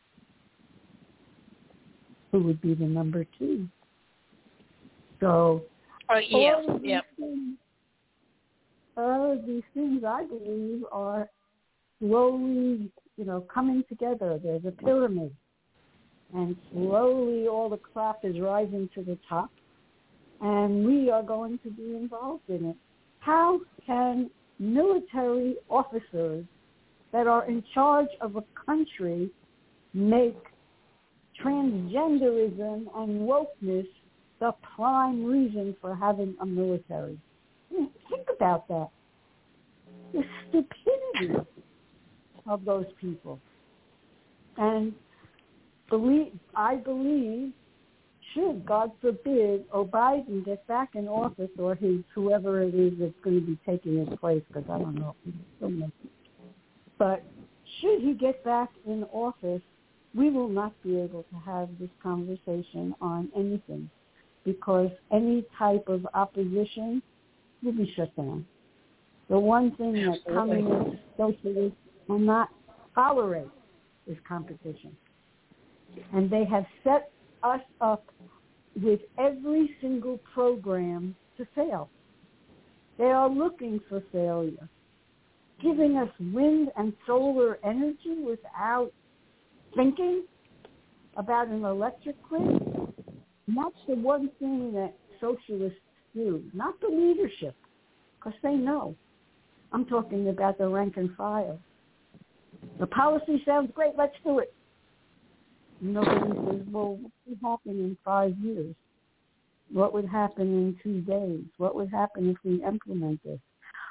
Who would be the number two? So, oh, yeah, all of these yep. things, all of these things, I believe, are slowly, you know, coming together. There's a pyramid, and slowly all the crap is rising to the top, and we are going to be involved in it. How can military officers that are in charge of a country make transgenderism and wokeness the prime reason for having a military? Think about that. The stupidity of those people. And believe, I believe, should, God forbid, O'Biden get back in office, or his whoever it is that's going to be taking his place, because I don't know if he's still making it. But should he get back in office, we will not be able to have this conversation on anything, because any type of opposition will be shut down. The one thing that communists, socialists will not tolerate is competition. And they have set us up with every single program to fail. They are looking for failure, giving us wind and solar energy without thinking about an electric grid. And that's the one thing that socialists do, not the leadership, because they know. I'm talking about the rank and file. The policy sounds great, let's do it. Nobody says, well, what would happen in five years? What would happen in two days? What would happen if we implement this?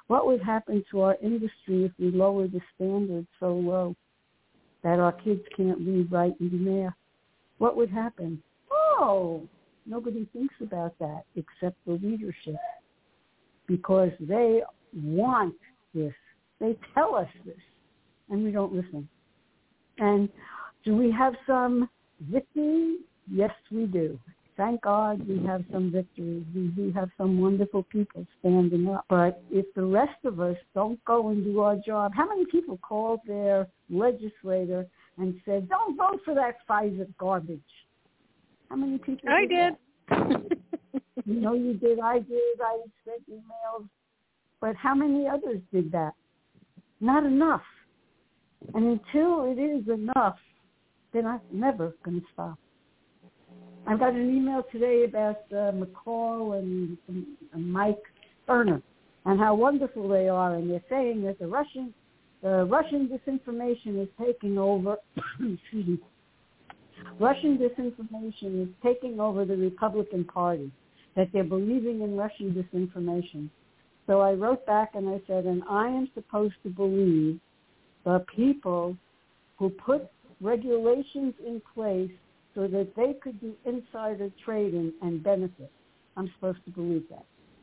What would happen to our industry if we lowered the standards so low that our kids can't read, write, and do math? What would happen? Oh, nobody thinks about that except the leadership, because they want this. They tell us this, and we don't listen. And do we have some victory? Yes, we do. Thank God we have some victories. We do have some wonderful people standing up. But if the rest of us don't go and do our job, how many people called their legislator and said, don't vote for that Pfizer garbage? How many people I did? did. You know you did. I did. I sent emails. But how many others did that? Not enough. And until it is enough, then I'm never going to stop. I got an email today about uh, McCall and, and, and Mike Turner and how wonderful they are, and they're saying that the Russian, the Russian disinformation is taking over. Excuse me. Russian disinformation is taking over the Republican Party. That they're believing in Russian disinformation. So I wrote back and I said, and I am supposed to believe the people who put regulations in place so that they could do insider trading and benefit. I'm supposed to believe that.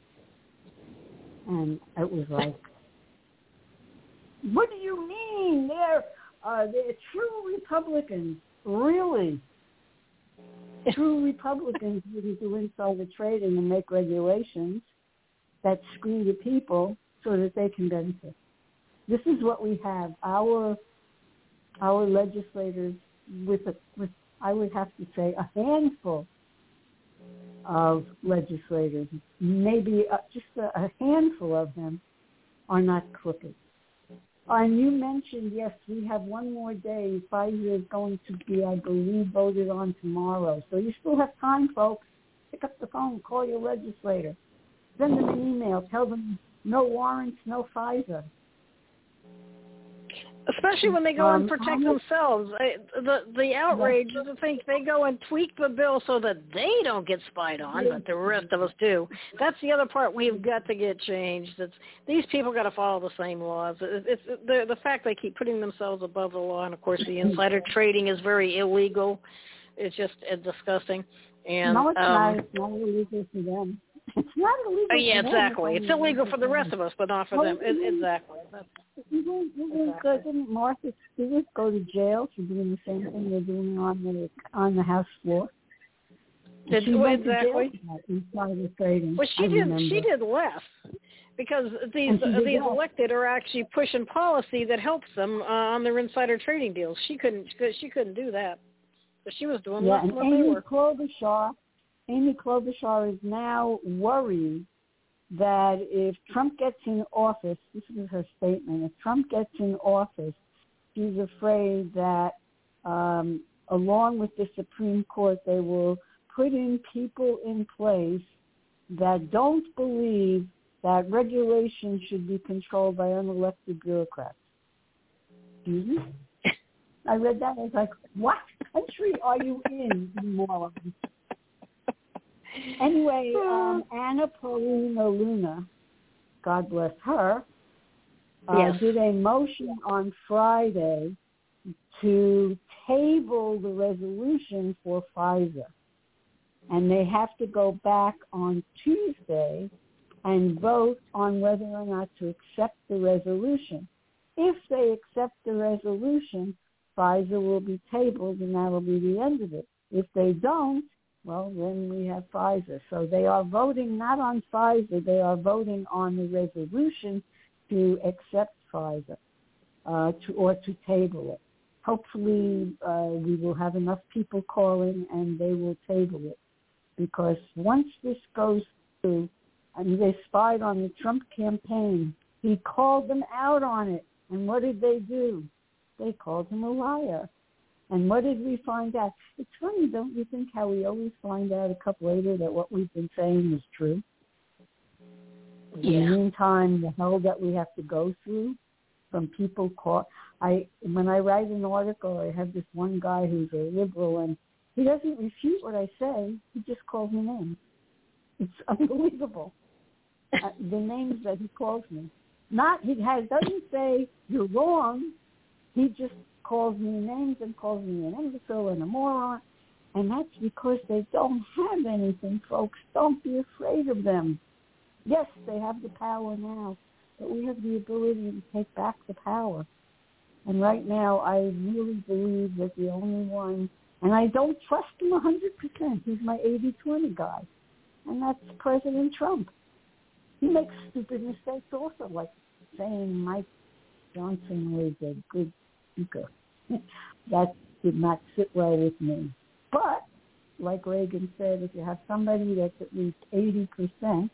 And it was like, what do you mean? They're, uh, they're true Republicans. Really? True Republicans wouldn't do insider trading and make regulations that screw the people so that they can benefit. This is what we have. Our our legislators, with a, with I would have to say a handful of legislators, maybe a, just a, a handful of them, are not crooked. And you mentioned, yes, we have one more day. Pfizer is going to be, I believe, voted on tomorrow. So you still have time, folks. Pick up the phone, call your legislator. Send them an email. Tell them no warrants, no Pfizer. Especially when they go um, and protect themselves. I, the the outrage is to think they go and tweak the bill so that they don't get spied on, but the rest of us do. That's the other part we've got to get changed. It's, these people got to follow the same laws. It, it's the, the fact they keep putting themselves above the law, and, of course, the insider trading is very illegal. It's just uh, disgusting. And, no, it's um, not. It's not illegal for them. It's not illegal uh, yeah, for exactly. them. It's illegal for the rest of us, but not for well, them. It, exactly. That's, Even, even exactly. uh, didn't Martha Stewart go to jail for doing the same thing they're doing on the on the House floor? Did, she well, went exactly. to jail for that trading. Well, she I did. remember. She did less because these uh, these less. elected are actually pushing policy that helps them uh, on their insider trading deals. She couldn't. She couldn't do that. But she was doing yeah, less and than what Amy they were. Klobuchar, Amy Klobuchar is now worried that if Trump gets in office, this is her statement, if Trump gets in office, she's afraid that um, along with the Supreme Court, they will put in people in place that don't believe that regulation should be controlled by unelected bureaucrats. Excuse me? I read that. I was like, what country are you in, you moron? Anyway, um, Anna Paulina Luna, God bless her, uh, yes. did a motion on Friday to table the resolution for Pfizer. And they have to go back on Tuesday and vote on whether or not to accept the resolution. If they accept the resolution, Pfizer will be tabled and that will be the end of it. If they don't, well, then we have Pfizer. So they are voting not on Pfizer, they are voting on the resolution to accept Pfizer uh, to, or to table it. Hopefully uh, we will have enough people calling and they will table it. Because once this goes through, I mean, they spied on the Trump campaign. He called them out on it. And what did they do? They called him a liar. And what did we find out? It's funny, don't you think, how we always find out a couple later that what we've been saying is true? Yeah. In the meantime, the hell that we have to go through from people caught. I when I write an article, I have this one guy who's a liberal, and he doesn't refute what I say. He just calls me names. It's unbelievable. uh, the names that he calls me. Not, he has, doesn't say you're wrong. He just calls me names and calls me an imbecile and a moron. And that's because they don't have anything, folks. Don't be afraid of them. Yes, they have the power now, but we have the ability to take back the power. And right now, I really believe that the only one, and I don't trust him one hundred percent. He's my eighty twenty guy, and that's President Trump. He makes stupid mistakes also, like saying Mike Johnson was a good speaker. That did not sit well with me. But, like Reagan said, if you have somebody that's at least eighty percent,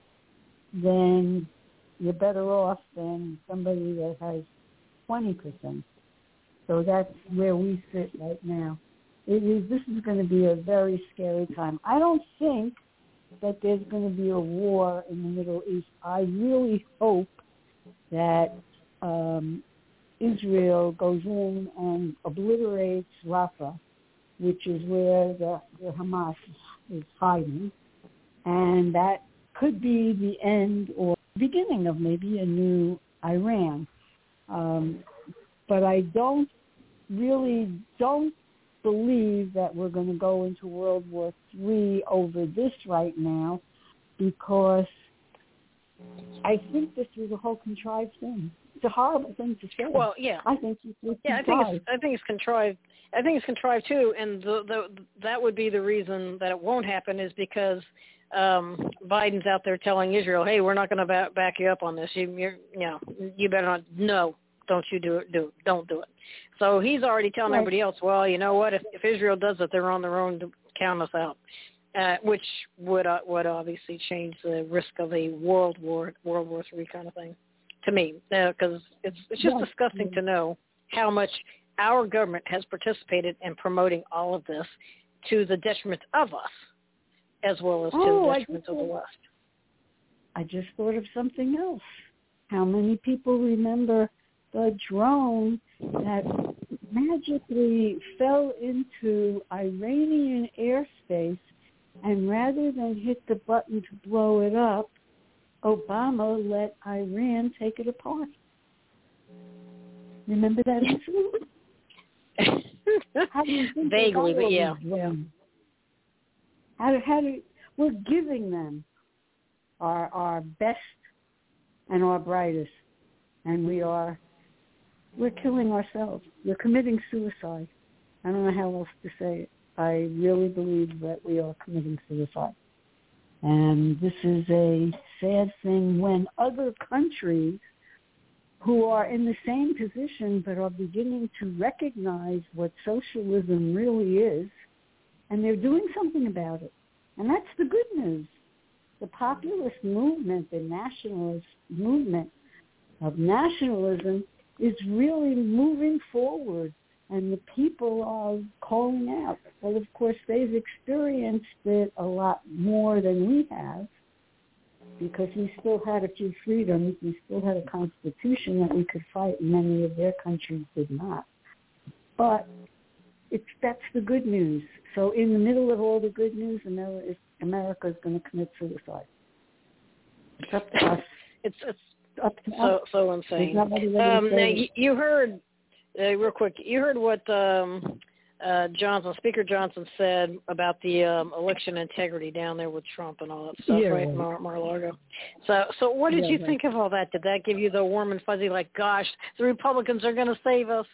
then you're better off than somebody that has twenty percent. So that's where we sit right now. It is. This is going to be a very scary time. I don't think that there's going to be a war in the Middle East. I really hope that um, Israel goes in and obliterates Rafah, which is where the, the Hamas is hiding, and that could be the end or beginning of maybe a new Iran. Um, but I don't really don't believe that we're going to go into World War Three over this right now, because I think this was a whole contrived thing. It's a horrible thing to say. Well, yeah. I think it's contrived. Yeah, I think it's I think it's contrived. I think it's contrived too, and the, the, that would be the reason that it won't happen is because um, Biden's out there telling Israel, "Hey, we're not going to back, back you up on this. You, you're, you know, you better not. No, don't you do it. Do don't do it." So he's already telling right. everybody else, "Well, you know what? If, if Israel does it, they're on their own to count us out," uh, which would uh, would obviously change the risk of a world war, World War Three kind of thing. To me, because uh, it's it's just yes. disgusting to know how much our government has participated in promoting all of this to the detriment of us, as well as to oh, the detriment of the West. I just thought of something else. How many people remember the drone that magically fell into Iranian airspace, and rather than hit the button to blow it up, Obama let Iran take it apart? Remember that incident? How do you think Vaguely, but yeah. yeah. How do, how do, we're giving them our our best and our brightest, and we are we're killing ourselves. We're committing suicide. I don't know how else to say it. I really believe that we are committing suicide. And this is a sad thing when other countries who are in the same position but are beginning to recognize what socialism really is, and they're doing something about it. And that's the good news. The populist movement, the nationalist movement of nationalism is really moving forward, and the people are calling out. Well, of course, they've experienced it a lot more than we have, because we still had a few freedoms. We still had a constitution that we could fight, and many of their countries did not. But it's that's the good news. So in the middle of all the good news, America is going to commit suicide. It's up to us. It's, it's up to so, us. so insane. Um, now, you, you heard, uh, real quick, you heard what um, uh, Johnson, Speaker Johnson said about the um, election integrity down there with Trump and all that stuff, yeah, right, right. Mar- Mar-a-Lago? So, so what did yeah, you right. think of all that? Did that give you the warm and fuzzy, like, gosh, the Republicans are going to save us?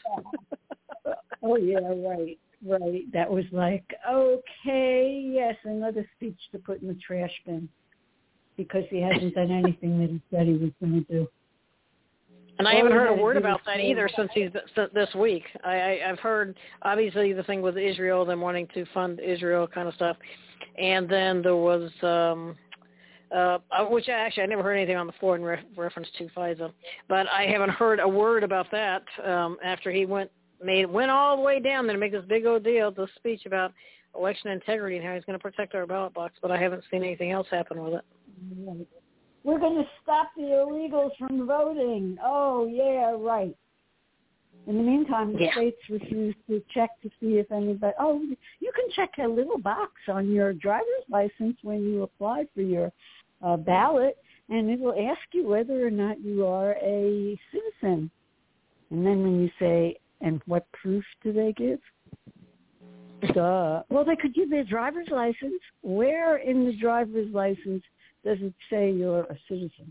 Oh, yeah, right, right. That was like, okay, yes, another speech to put in the trash bin, because he hasn't done anything that he said he was going to do. And I haven't heard a word about that either since he's this week. I, I, I've heard, obviously, the thing with Israel, them wanting to fund Israel kind of stuff. And then there was, um, uh, which actually I never heard anything on the floor in re- reference to FISA. But I haven't heard a word about that um, after he went made went all the way down there to make this big old deal, this speech about election integrity and how he's going to protect our ballot box. But I haven't seen anything else happen with it. Right. We're going to stop the illegals from voting. Oh, yeah, right. In the meantime, the yeah. states refuse to check to see if anybody, oh, you can check a little box on your driver's license when you apply for your uh, ballot and it will ask you whether or not you are a citizen. And then when you say, and what proof do they give? Duh. Well, they could give their driver's license. Where in the driver's license does it say you're a citizen?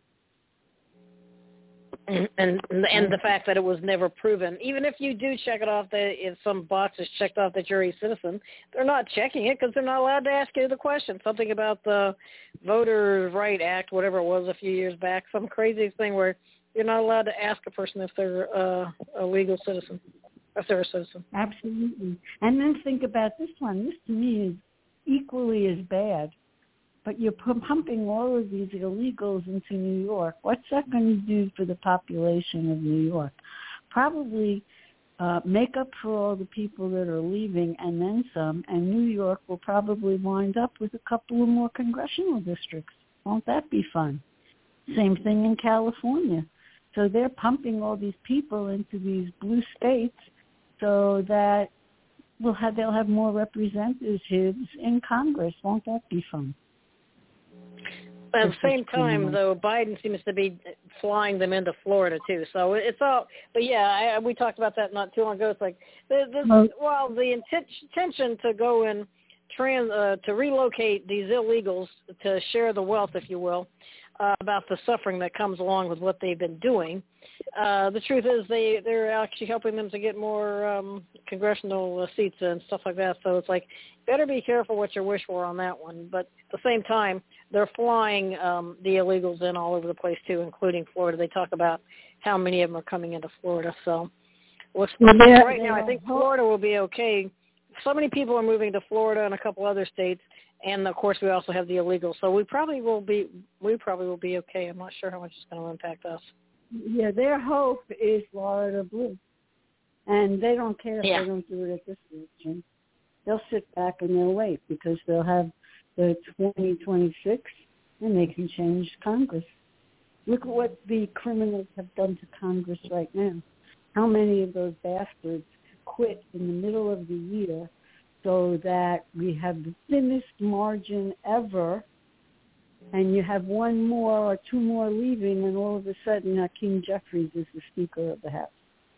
And, and and the fact that it was never proven. Even if you do check it off, that if some box is checked off that you're a citizen, they're not checking it because they're not allowed to ask you the question. Something about the Voters' Right Act, whatever it was a few years back, some crazy thing where you're not allowed to ask a person if they're uh, a legal citizen, if they're a citizen. Absolutely. And then think about this one. This to me is equally as bad. But you're pumping all of these illegals into New York. What's that going to do for the population of New York? Probably uh, make up for all the people that are leaving and then some, and New York will probably wind up with a couple of more congressional districts. Won't that be fun? Same thing in California. So they're pumping all these people into these blue states so that we'll have, they'll have more representatives in Congress. Won't that be fun? At the same time, though, Biden seems to be flying them into Florida too. So it's all. But yeah, I, we talked about that not too long ago. It's like this, well, well, the intention to go and trans uh, to relocate these illegals to share the wealth, if you will, uh, about the suffering that comes along with what they've been doing. Uh, the truth is, they they're actually helping them to get more um, congressional uh, seats and stuff like that. So it's like, better be careful what you wish for on that one. But at the same time, they're flying um, the illegals in all over the place too, including Florida. They talk about how many of them are coming into Florida. So what's well, right now, I think Florida will be okay. So many people are moving to Florida and a couple other states, and of course we also have the illegals. So we probably will be we probably will be okay. I'm not sure how much it's going to impact us. Yeah, their hope is Florida blue, and they don't care if yeah. they don't do it at this region. They'll sit back and they'll wait because they'll have the twenty twenty-six, and they can change Congress. Look at what the criminals have done to Congress right now. How many of those bastards quit in the middle of the year so that we have the thinnest margin ever, and you have one more or two more leaving, and all of a sudden Hakeem Jeffries is the Speaker of the House.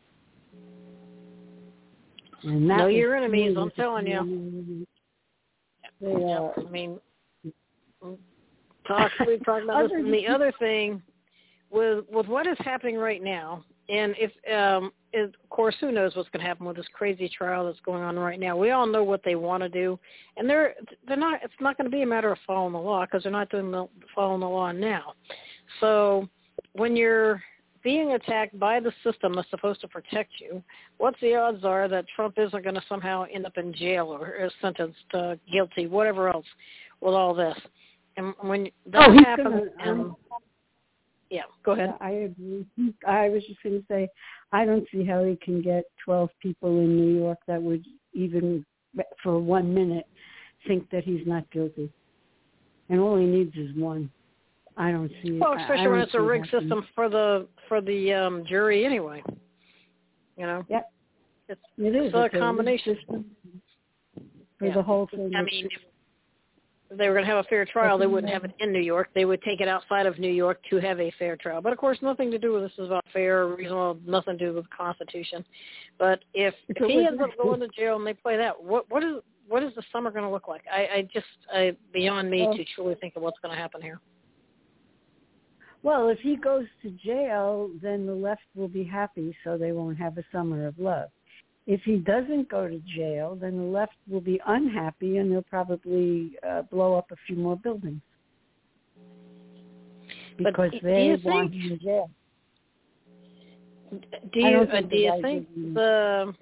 And that know your enemies, I'm telling you. They yeah, are. I mean, talk, we've talked about this. And the other thing, with with what is happening right now, and if, um, is, of course, who knows what's going to happen with this crazy trial that's going on right now. We all know what they want to do, and they're they're not. It's not going to be a matter of following the law because they're not doing the following the law now. So when you're being attacked by the system that's supposed to protect you, what's the odds are that Trump isn't going to somehow end up in jail or, or sentenced uh, guilty, whatever else, with all this? And when that oh, happens, gonna, um, and, yeah, go ahead. Yeah, I agree. I was just going to say, I don't see how he can get twelve people in New York that would even, for one minute, think that he's not guilty. And all he needs is one. I don't see it. Well, especially when it's a rigged happening. system for the for the um, jury anyway. You know. Yep. It's, it is. It's a it's combination for yeah. the whole thing. I mean, if they were going to have a fair trial, they wouldn't have it in New York. They would take it outside of New York to have a fair trial. But of course, nothing to do with this is about fair or reasonable. Nothing to do with the Constitution. But if, if he ends up going to jail and they play that, what what is what is the summer going to look like? I, I just I, beyond me well, to truly think of what's going to happen here. Well, if he goes to jail, then the left will be happy, so they won't have a summer of love. If he doesn't go to jail, then the left will be unhappy, and they'll probably uh, blow up a few more buildings because but they think, want him in jail. Do you uh, do you think the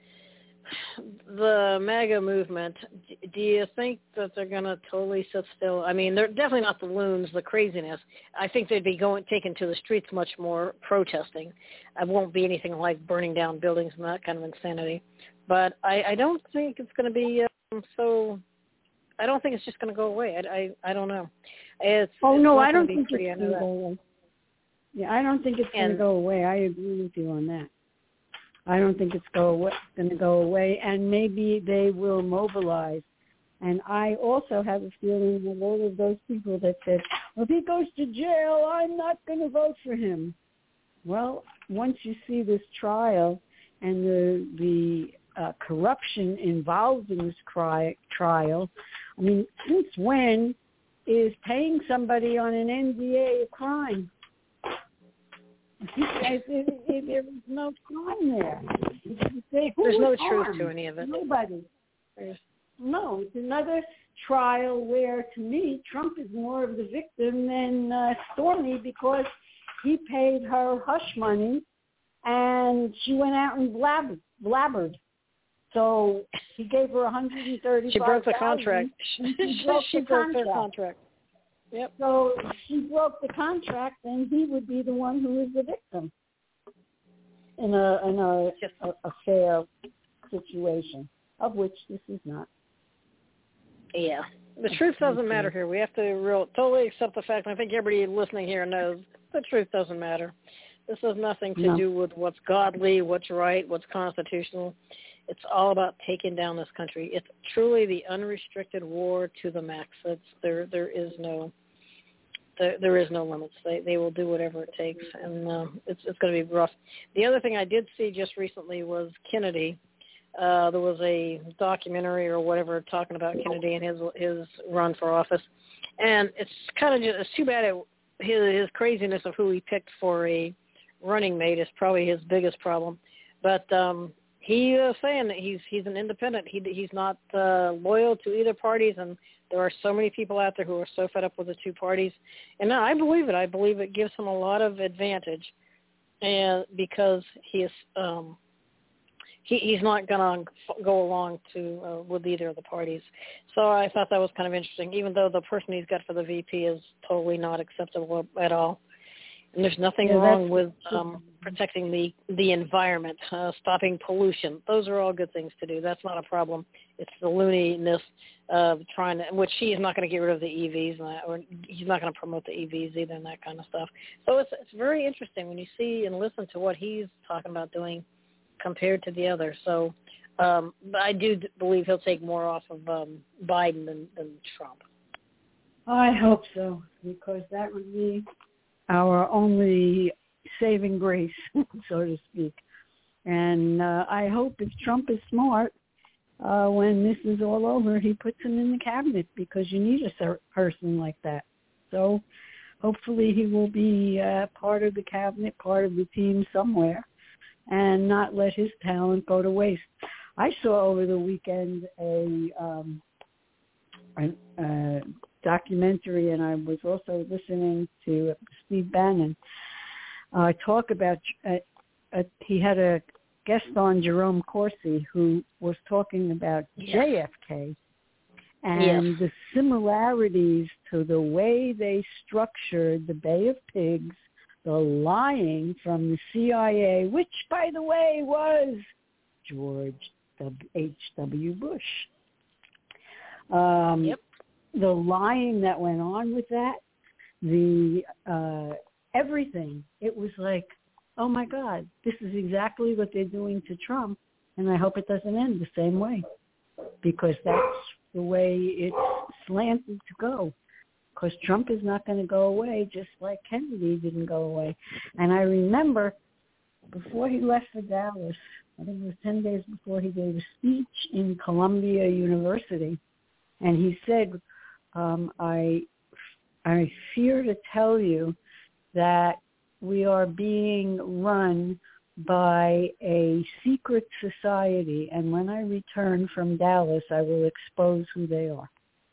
the MAGA movement, do you think that they're going to totally sit still? I mean, they're definitely not the loons, the craziness. I think they'd be going taken to the streets much more protesting. It won't be anything like burning down buildings and that kind of insanity. But I, I don't think it's going to be um, so – I don't think it's just going to go away. I, I, I don't know. It's, oh, it's no, I don't be think pretty, it's going to go away. Yeah, I don't think it's going to go away. I agree with you on that. I don't think it's go away, going to go away, and maybe they will mobilize And I also have a feeling that all of those people that said, well, if he goes to jail, I'm not going to vote for him. Well, once you see this trial and the the uh, corruption involved in this cri- trial, I mean, since when is paying somebody on an N D A a crime? There is no crime there. Say, There's no harmed? truth to any of it. Nobody. There's... No, it's another trial where, to me, Trump is more of the victim than uh, Stormy, because he paid her hush money and she went out and blabbered. blabbered. So he gave her one hundred thirty-five thousand dollars. She broke the contract. She broke, she the broke contract. their contract. Yep. So she broke the contract, and he would be the one who is the victim in a in a, a, a fair situation, of which this is not. Yeah. The truth doesn't matter here. We have to real, totally accept the fact, and I think everybody listening here knows the truth doesn't matter. This has nothing to no. do with what's godly, what's right, what's constitutional. It's all about taking down this country. It's truly the unrestricted war to the max. It's, there, there is no, there, there is no limits. They, they will do whatever it takes, and uh, it's, it's going to be rough. The other thing I did see just recently was Kennedy. Uh, there was a documentary or whatever talking about Kennedy and his his run for office, and it's kind of just, it's too bad it, his, his craziness of who he picked for a running mate is probably his biggest problem. But um, he is saying that he's he's an independent. He he's not uh, loyal to either parties, and there are so many people out there who are so fed up with the two parties. And I believe it. I believe it gives him a lot of advantage, and because he is. Um, He, he's not going to go along to uh, with either of the parties. So I thought that was kind of interesting, even though the person he's got for the V P is totally not acceptable at all. And there's nothing yeah, wrong with um, protecting the, the environment, uh, stopping pollution. Those are all good things to do. That's not a problem. It's the looniness of trying to, which he is not going to get rid of the E Vs, and that, or he's not going to promote the E Vs either and that kind of stuff. So it's it's very interesting when you see and listen to what he's talking about doing compared to the other. So um, I do believe he'll take more off of um, Biden than, than Trump. I hope so, because that would be our only saving grace, so to speak. And uh, I hope if Trump is smart, uh, when this is all over, he puts him in the cabinet, because you need a ser- person like that. So hopefully he will be uh, part of the cabinet, part of the team somewhere, and not let his talent go to waste. I saw over the weekend a, um, a, a documentary, and I was also listening to Steve Bannon uh, talk about, uh, uh, he had a guest on, Jerome Corsi, who was talking about yes. J F K and yes. the similarities to the way they structured the Bay of Pigs, the lying from the C I A, which, by the way, was George H W Bush. Um, yep. The lying that went on with that, the uh, everything. It was like, oh, my God, this is exactly what they're doing to Trump, and I hope it doesn't end the same way, because that's the way it's slanted to go. Because Trump is not going to go away, just like Kennedy didn't go away. And I remember before he left for Dallas, I think it was ten days before, he gave a speech in Columbia University, and he said, um, I, I fear to tell you that we are being run by a secret society, and when I return from Dallas, I will expose who they are.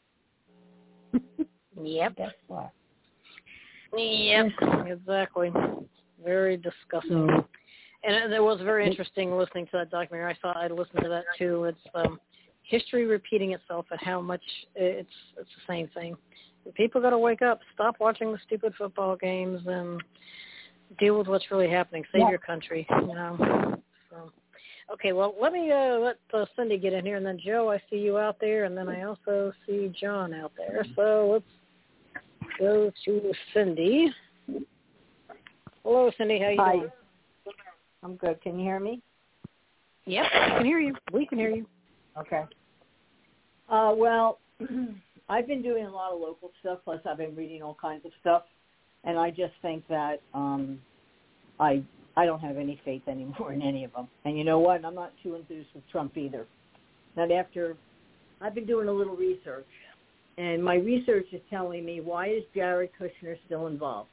Yep. Guess what? Yep, exactly. Very disgusting. So, and it was very interesting listening to that documentary. I thought I'd listen to that too. It's um, history repeating itself and how much it's it's the same thing. People got to wake up, stop watching the stupid football games, and deal with what's really happening. Save yeah. your country, you know. So, okay, well, let me uh, let uh, Cindy get in here, and then Joe, I see you out there, and then I also see John out there. So let's go to Cindy. Hello, Cindy. How you Hi. doing? I'm good. Can you hear me? Yep, I can hear you. We can hear you. Okay. Uh, well, I've been doing a lot of local stuff, plus I've been reading all kinds of stuff, and I just think that um, I I don't have any faith anymore in any of them. And you know what? I'm not too enthused with Trump either. Not after I've been doing a little research, and my research is telling me, why is Jared Kushner still involved?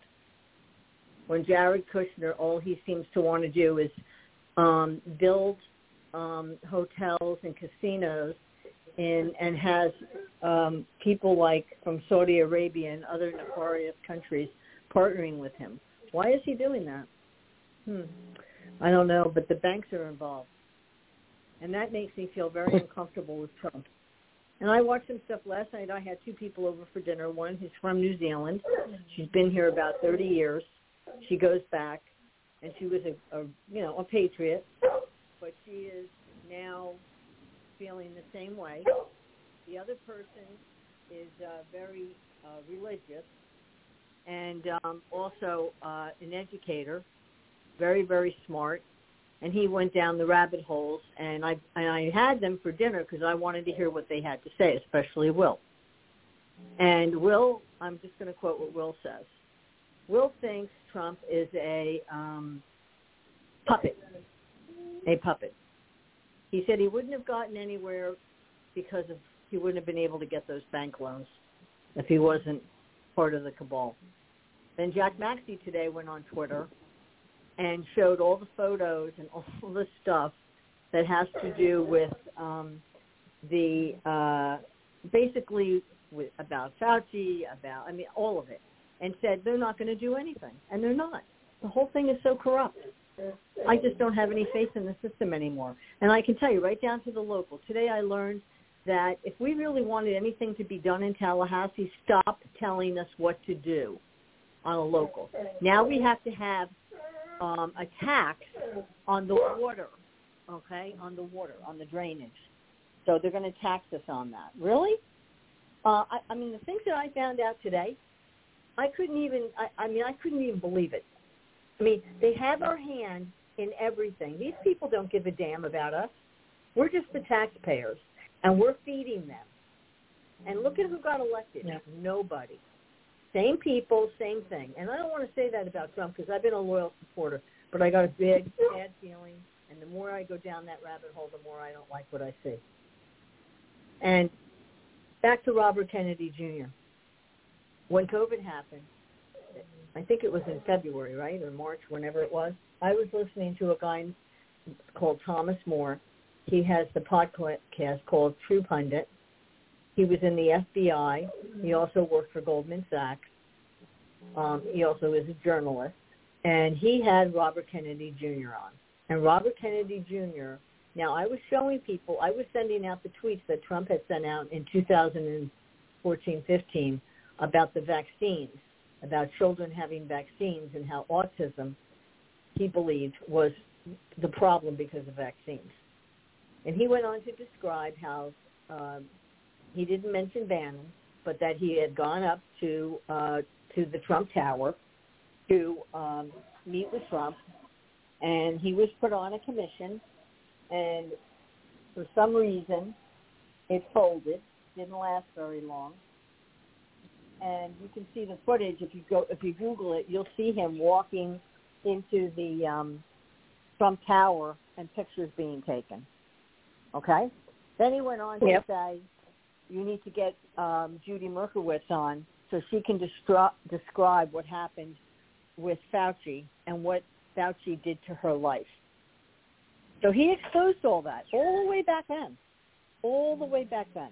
When Jared Kushner, all he seems to want to do is um, build um, hotels and casinos in, and has um, people like from Saudi Arabia and other nefarious countries partnering with him. Why is he doing that? Hmm. I don't know, but the banks are involved. And that makes me feel very uncomfortable with Trump. And I watched some stuff last night. I had two people over for dinner. One who's from New Zealand. She's been here about thirty years. She goes back, and she was a, a you know, a patriot, but she is now feeling the same way. The other person is uh, very uh, religious and um, also uh, an educator, very, very smart. And he went down the rabbit holes, and I and I had them for dinner because I wanted to hear what they had to say, especially Will. And Will, I'm just going to quote what Will says. Will thinks Trump is a um, puppet, a puppet. He said he wouldn't have gotten anywhere because of he wouldn't have been able to get those bank loans if he wasn't part of the cabal. Then Jack Maxey today went on Twitter and showed all the photos and all the stuff that has to do with um, the uh, basically with, about Fauci, about I mean all of it. And said they're not going to do anything, and they're not. The whole thing is so corrupt. I just don't have any faith in the system anymore. And I can tell you, right down to the local. Today I learned that if we really wanted anything to be done in Tallahassee, stop telling us what to do on a local. Now we have to have um, a tax on the water, okay, on the water, on the drainage. So they're going to tax us on that. Really? Uh, I, I mean, the things that I found out today, I couldn't even, I, I mean, I couldn't even believe it. I mean, they have our hand in everything. These people don't give a damn about us. We're just the taxpayers, and we're feeding them. And look at who got elected. Yeah. Nobody. Same people, same thing. And I don't want to say that about Trump because I've been a loyal supporter, but I got a big, bad feeling, and the more I go down that rabbit hole, the more I don't like what I see. And back to Robert Kennedy Junior When COVID happened, I think it was in February, right, or March, whenever it was, I was listening to a guy called Thomas More. He has the podcast called True Pundit. He was in the F B I. He also worked for Goldman Sachs. Um, he also is a journalist. And he had Robert Kennedy Junior on. And Robert Kennedy Junior, now I was showing people, I was sending out the tweets that Trump had sent out in two thousand fourteen fifteen about the vaccines, about children having vaccines and how autism, he believed, was the problem because of vaccines. And he went on to describe how uh, he didn't mention Bannon, but that he had gone up to uh, to the Trump Tower to um, meet with Trump, and he was put on a commission, and for some reason it folded, didn't last very long. And you can see the footage if you go if you Google it. You'll see him walking into the um, Trump Tower and pictures being taken. Okay. Then he went on yep. to say, "You need to get um, Judy Merkowitz on so she can destru- describe what happened with Fauci and what Fauci did to her life." So he exposed all that all the way back then, all the way back then.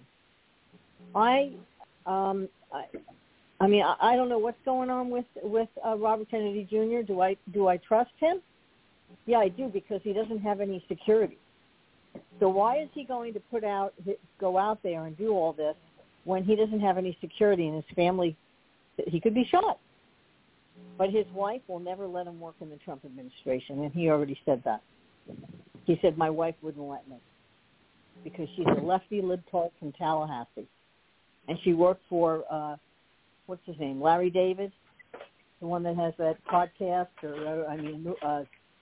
I. Um, I, I mean, I, I don't know what's going on with with uh, Robert Kennedy Junior Do I do I trust him? Yeah, I do, because he doesn't have any security. So why is he going to put out go out there and do all this when he doesn't have any security and his family? He could be shot. But his wife will never let him work in the Trump administration, and he already said that. He said, "My wife wouldn't let me because she's a lefty libtard from Tallahassee." And she worked for, uh, what's his name, Larry David, the one that has that podcast or, I mean, uh,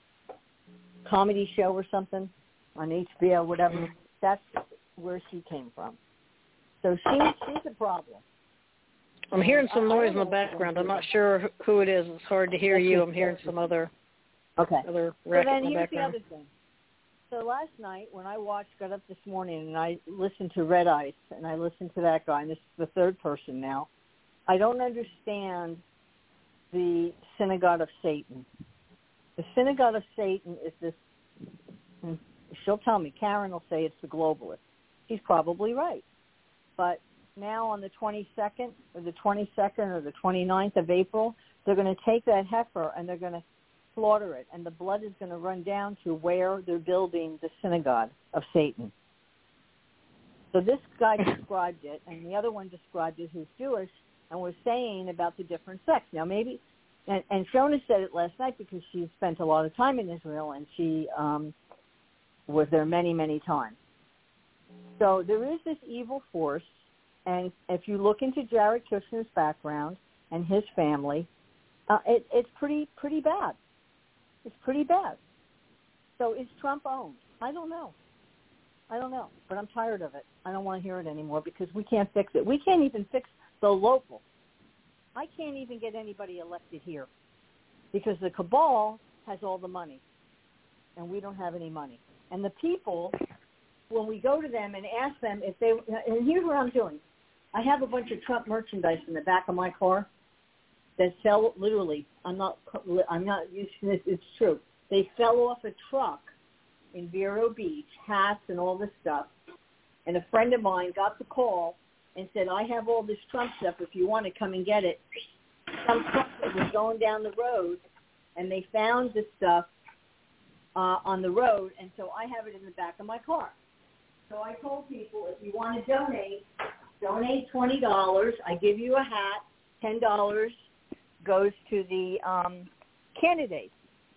comedy show or something on H B O, whatever. That's where she came from. So she, she's a problem. I'm hearing some I, noise I in the know background. I'm not sure who it is. It's hard to hear you. I'm hearing some other okay. other So racket then in the here's background. the other thing. So last night when I watched, got up this morning and I listened to Red Ice and I listened to that guy, and this is the third person now. I don't understand the Synagogue of Satan. The Synagogue of Satan is this, she'll tell me, Karen will say it's the globalist. She's probably right. But now on the twenty-second or the twenty-second or the twenty-ninth of April, they're going to take that heifer and they're going to slaughter it, and the blood is going to run down to where they're building the Synagogue of Satan. So this guy described it, and the other one described it who's Jewish, and was saying about the different sects. Now maybe, and, and Shona said it last night because she spent a lot of time in Israel, and she um, was there many, many times. So there is this evil force, and if you look into Jared Kushner's background and his family, uh, it, it's pretty pretty bad. It's pretty bad. So is Trump owned? I don't know. I don't know, but I'm tired of it. I don't want to hear it anymore because we can't fix it. We can't even fix the local. I can't even get anybody elected here because the cabal has all the money, and we don't have any money. And the people, when we go to them and ask them if they, and here's what I'm doing. I have a bunch of Trump merchandise in the back of my car that fell, literally, I'm not, I'm not using this, it's true. They fell off a truck in Vero Beach, hats and all this stuff. And a friend of mine got the call and said, I have all this Trump stuff. If you want to come and get it. Some truck that was going down the road, and they found this stuff uh, on the road, and so I have it in the back of my car. So I told people, if you want to donate, donate twenty dollars. I give you a hat. ten dollars goes to the um, candidates.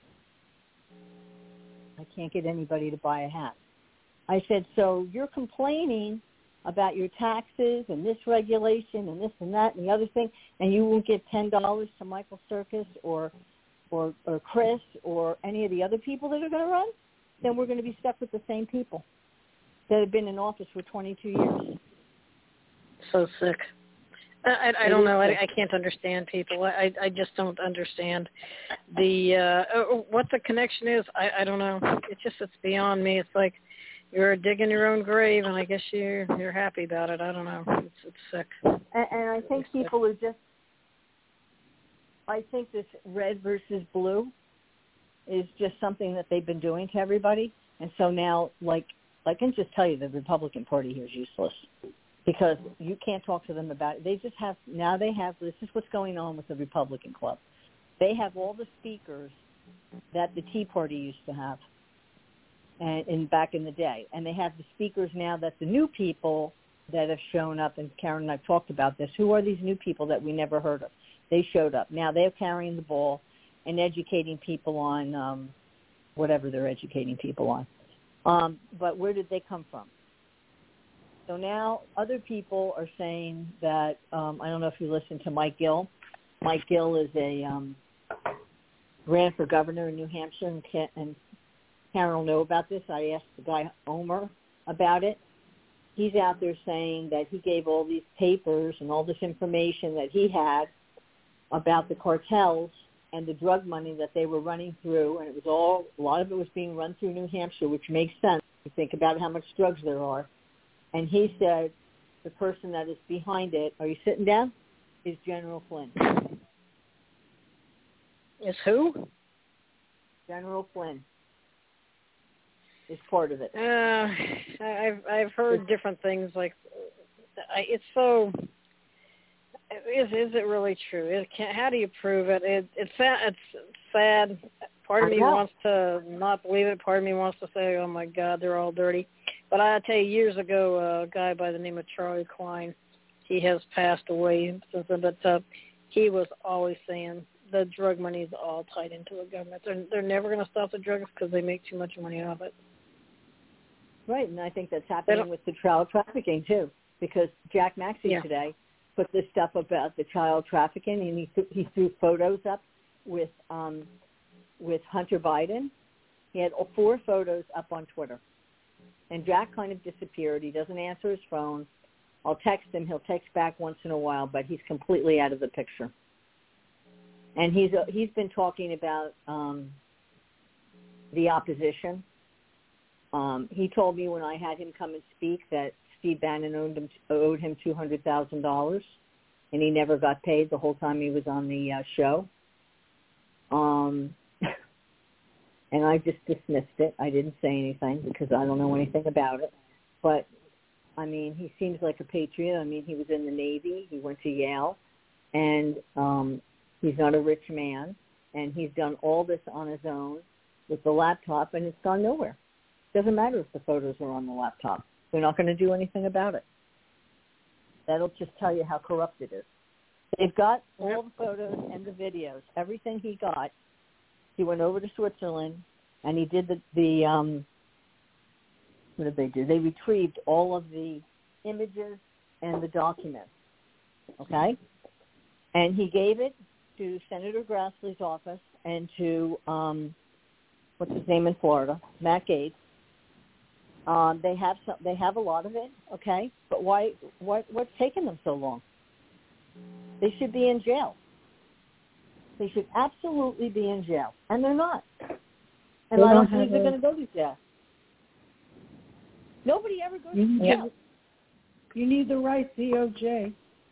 I can't get anybody to buy a hat. I said, so you're complaining about your taxes and this regulation and this and that and the other thing, and you won't give ten dollars to Michael Serkis or, or or Chris or any of the other people that are going to run? Then we're going to be stuck with the same people that have been in office for twenty-two years. So sick. I, I, I don't know. I, I can't understand people. I, I just don't understand the uh, what the connection is. I, I don't know. It's just it's beyond me. It's like you're digging your own grave, and I guess you're you're happy about it. I don't know. It's it's sick. And, and I think people are just. I think this red versus blue is just something that they've been doing to everybody, and so now, like, I can just tell you, the Republican Party here is useless. Because you can't talk to them about it. They just have, now they have, this is what's going on with the Republican Club. They have all the speakers that the Tea Party used to have and in back in the day. And they have the speakers now that the new people that have shown up, and Karen and I talked about this, who are these new people that we never heard of? They showed up. Now they're carrying the ball and educating people on um, whatever they're educating people on. Um, but where did they come from? So now other people are saying that, um, I don't know if you listen to Mike Gill. Mike Gill is a um, ran for governor in New Hampshire, and, Ka- and Karen will know about this. I asked the guy, Omer, about it. He's out there saying that he gave all these papers and all this information that he had about the cartels and the drug money that they were running through, and it was all, a lot of it was being run through New Hampshire, which makes sense. You think about how much drugs there are. And he said the person that is behind it, are you sitting down, is General Flynn. Is who? General Flynn is part of it. Uh, I've I've heard different things. Like, I, it's so. Is is it really true? It can't, how do you prove it? it it's sad. It's sad. Part of me wants to not believe it. Part of me wants to say, "Oh my God, they're all dirty." But I tell you, years ago, a guy by the name of Charlie Klein, he has passed away since then, but uh, he was always saying the drug money is all tied into the government. They're, they're never going to stop the drugs because they make too much money off it. Right, and I think that's happening with the child trafficking, too, because Jack Maxey yeah. today put this stuff about the child trafficking, and he, th- he threw photos up with um, with Hunter Biden. He had four photos up on Twitter. And Jack kind of disappeared. He doesn't answer his phone. I'll text him. He'll text back once in a while, but he's completely out of the picture. And he's uh, he's been talking about um, the opposition. Um, he told me when I had him come and speak that Steve Bannon owed him, owed him two hundred thousand dollars, and he never got paid the whole time he was on the uh, show. Um, and I just dismissed it. I didn't say anything because I don't know anything about it. But, I mean, he seems like a patriot. I mean, he was in the Navy. He went to Yale. And um, he's not a rich man. And he's done all this on his own with the laptop, and it's gone nowhere. Doesn't matter if the photos are on the laptop. They're not going to do anything about it. That'll just tell you how corrupt it is. They've got all the photos and the videos, everything he got. He went over to Switzerland, and he did the, the um, what did they do? They retrieved all of the images and the documents, okay? And he gave it to Senator Grassley's office and to, um, what's his name in Florida, Matt Gaetz. Um, they have some, they have a lot of it, okay? But why? What? What's taking them so long? They should be in jail. They should absolutely be in jail, and they're not. And They I don't don't believe they're have a- going to go to jail. Nobody ever goes You to need, jail. you need the right D O J,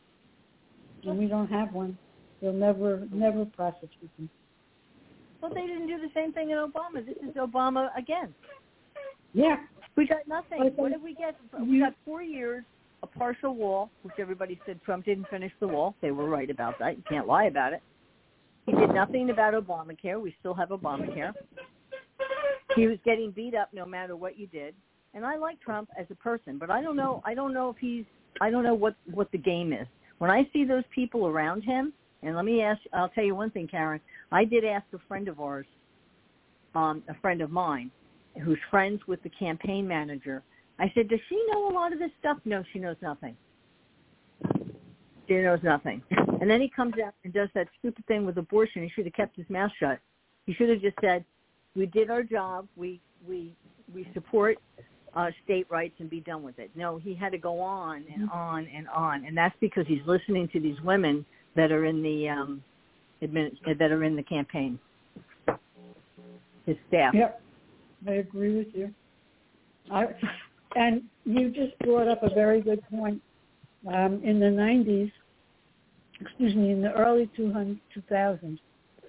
and we don't have one. They'll never, never prosecute them. Well, they didn't do the same thing in Obama. This is Obama again. Yeah. We got nothing. Okay. What did we get? We got four years, a partial wall, which everybody said Trump didn't finish the wall. They were right about that. You can't lie about it. He did nothing about Obamacare. We still have Obamacare. He was getting beat up no matter what you did. And I like Trump as a person, but I don't know. I don't know if he's. I don't know what what the game is. When I see those people around him, and let me ask. I'll tell you one thing, Karen. I did ask a friend of ours, um, a friend of mine, who's friends with the campaign manager. I said, does she know a lot of this stuff? No, she knows nothing. She knows nothing. And then he comes out and does that stupid thing with abortion. He should have kept his mouth shut. He should have just said, we did our job. We we we support uh, state rights and be done with it. No, he had to go on and on and on. And that's because he's listening to these women that are in the um, admin, that are in the campaign, his staff. Yep. I agree with you. I, and you just brought up a very good point. Um, in the nineties, excuse me, in the early two thousands,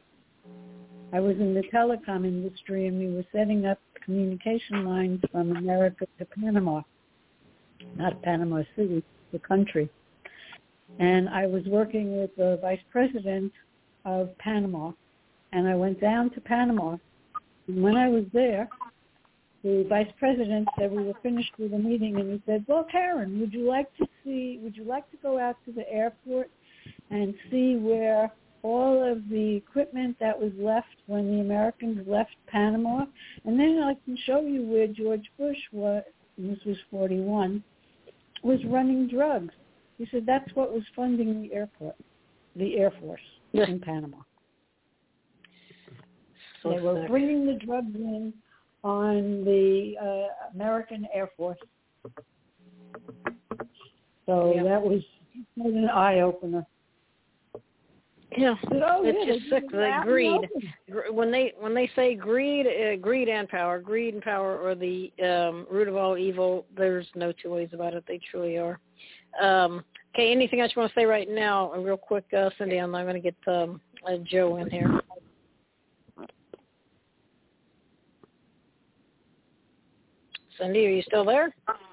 I was in the telecom industry, and we were setting up communication lines from America to Panama, not Panama City, the country. And I was working with the vice president of Panama, and I went down to Panama. And when I was there, the vice president said we were finished with the meeting, and he said, well, Karen, would you like to see, would you like to go out to the airport and see where all of the equipment that was left when the Americans left Panama? And then I can show you where George Bush was, and this was forty-one, was running drugs. He said that's what was funding the airport, the Air Force in Panama. So they were sick. bringing the drugs in on the uh, American Air Force. So Yeah. that was an eye-opener. Yeah, Oh, it's yeah, just they sick. did The that greed. open. Gr- When they when they say greed, uh, greed and power, greed and power are the um, root of all evil. There's no two ways about it. They truly are. Um, okay, anything else you want to say right now? Uh, real quick, uh, Cindy, I'm going to get um, uh, Joe in here. Cindy, are you still there?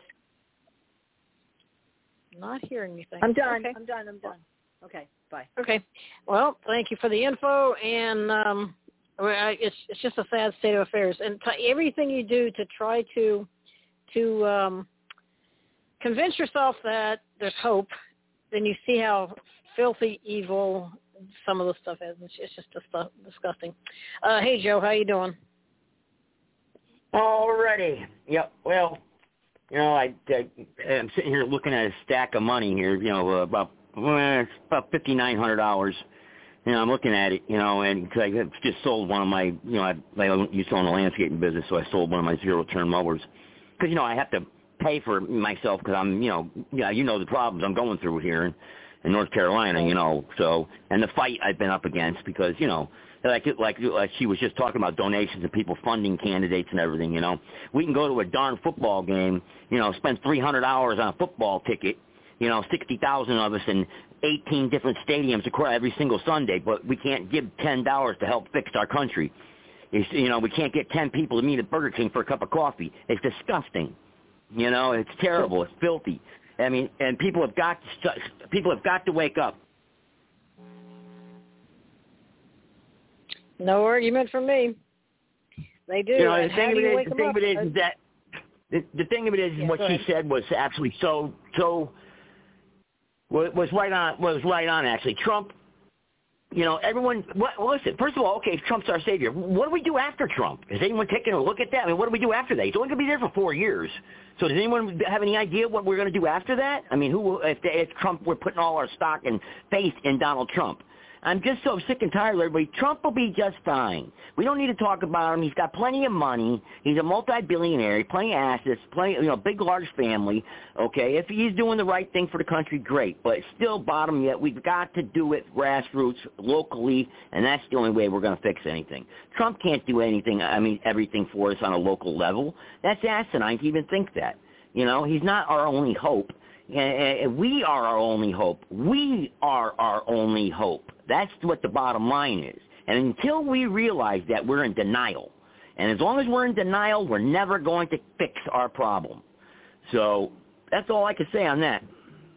Not hearing anything. I'm done. Okay. I'm done. I'm done. Okay, bye. Okay. Well, thank you for the info, and um, it's it's just a sad state of affairs. And t- everything you do to try to to um, convince yourself that there's hope, then you see how filthy evil some of the stuff is. It's, it's just dis- disgusting. Uh, hey, Joe, how you doing? Alrighty. Yep. Well, you know, I, I I'm sitting here looking at a stack of money here. You know, uh, about well, it's about fifty nine hundred dollars. You know, I'm looking at it. You know, and cause I just sold one of my. You know, I, I used to own a landscaping business, so I sold one of my zero turn mowers. Because you know, I have to pay for myself because I'm, you know, yeah, you know the problems I'm going through here in, in North Carolina, you know. So, and the fight I've been up against because, you know, like like like she was just talking about donations and people funding candidates and everything, you know. We can go to a darn football game, you know, spend three hundred dollars on a football ticket, you know, sixty thousand of us in eighteen different stadiums across every single Sunday, but we can't give ten dollars to help fix our country. It's, you know, we can't get ten people to meet at Burger King for a cup of coffee. It's disgusting. You know, it's terrible. It's filthy. I mean, and people have got to, people have got to wake up. No argument from me. They do. You know, and the thing how of do you it is, wake the them thing up? of it is, is that the, the thing of it is, Yeah, what go she ahead. said was absolutely so so was was right on was right on actually. Trump, you know, everyone. What, listen, first of all, okay, if Trump's our savior, what do we do after Trump? Is anyone taking a look at that? I mean, what do we do after that? He's only going to be there for four years. So does anyone have any idea what we're going to do after that? I mean, who if, if Trump, we're putting all our stock and faith in Donald Trump. I'm just so sick and tired of everybody. Trump will be just fine. We don't need to talk about him. He's got plenty of money. He's a multi-billionaire, plenty of assets, plenty, you know, big, large family. Okay, if he's doing the right thing for the country, great. But still, bottom yet, we've got to do it grassroots, locally, and that's the only way we're going to fix anything. Trump can't do anything, I mean, everything for us on a local level. That's asinine to even think that. You know, he's not our only hope. And we are our only hope. We are our only hope. That's what the bottom line is. And until we realize that, we're in denial. And as long as we're in denial, we're never going to fix our problem. So that's all I can say on that.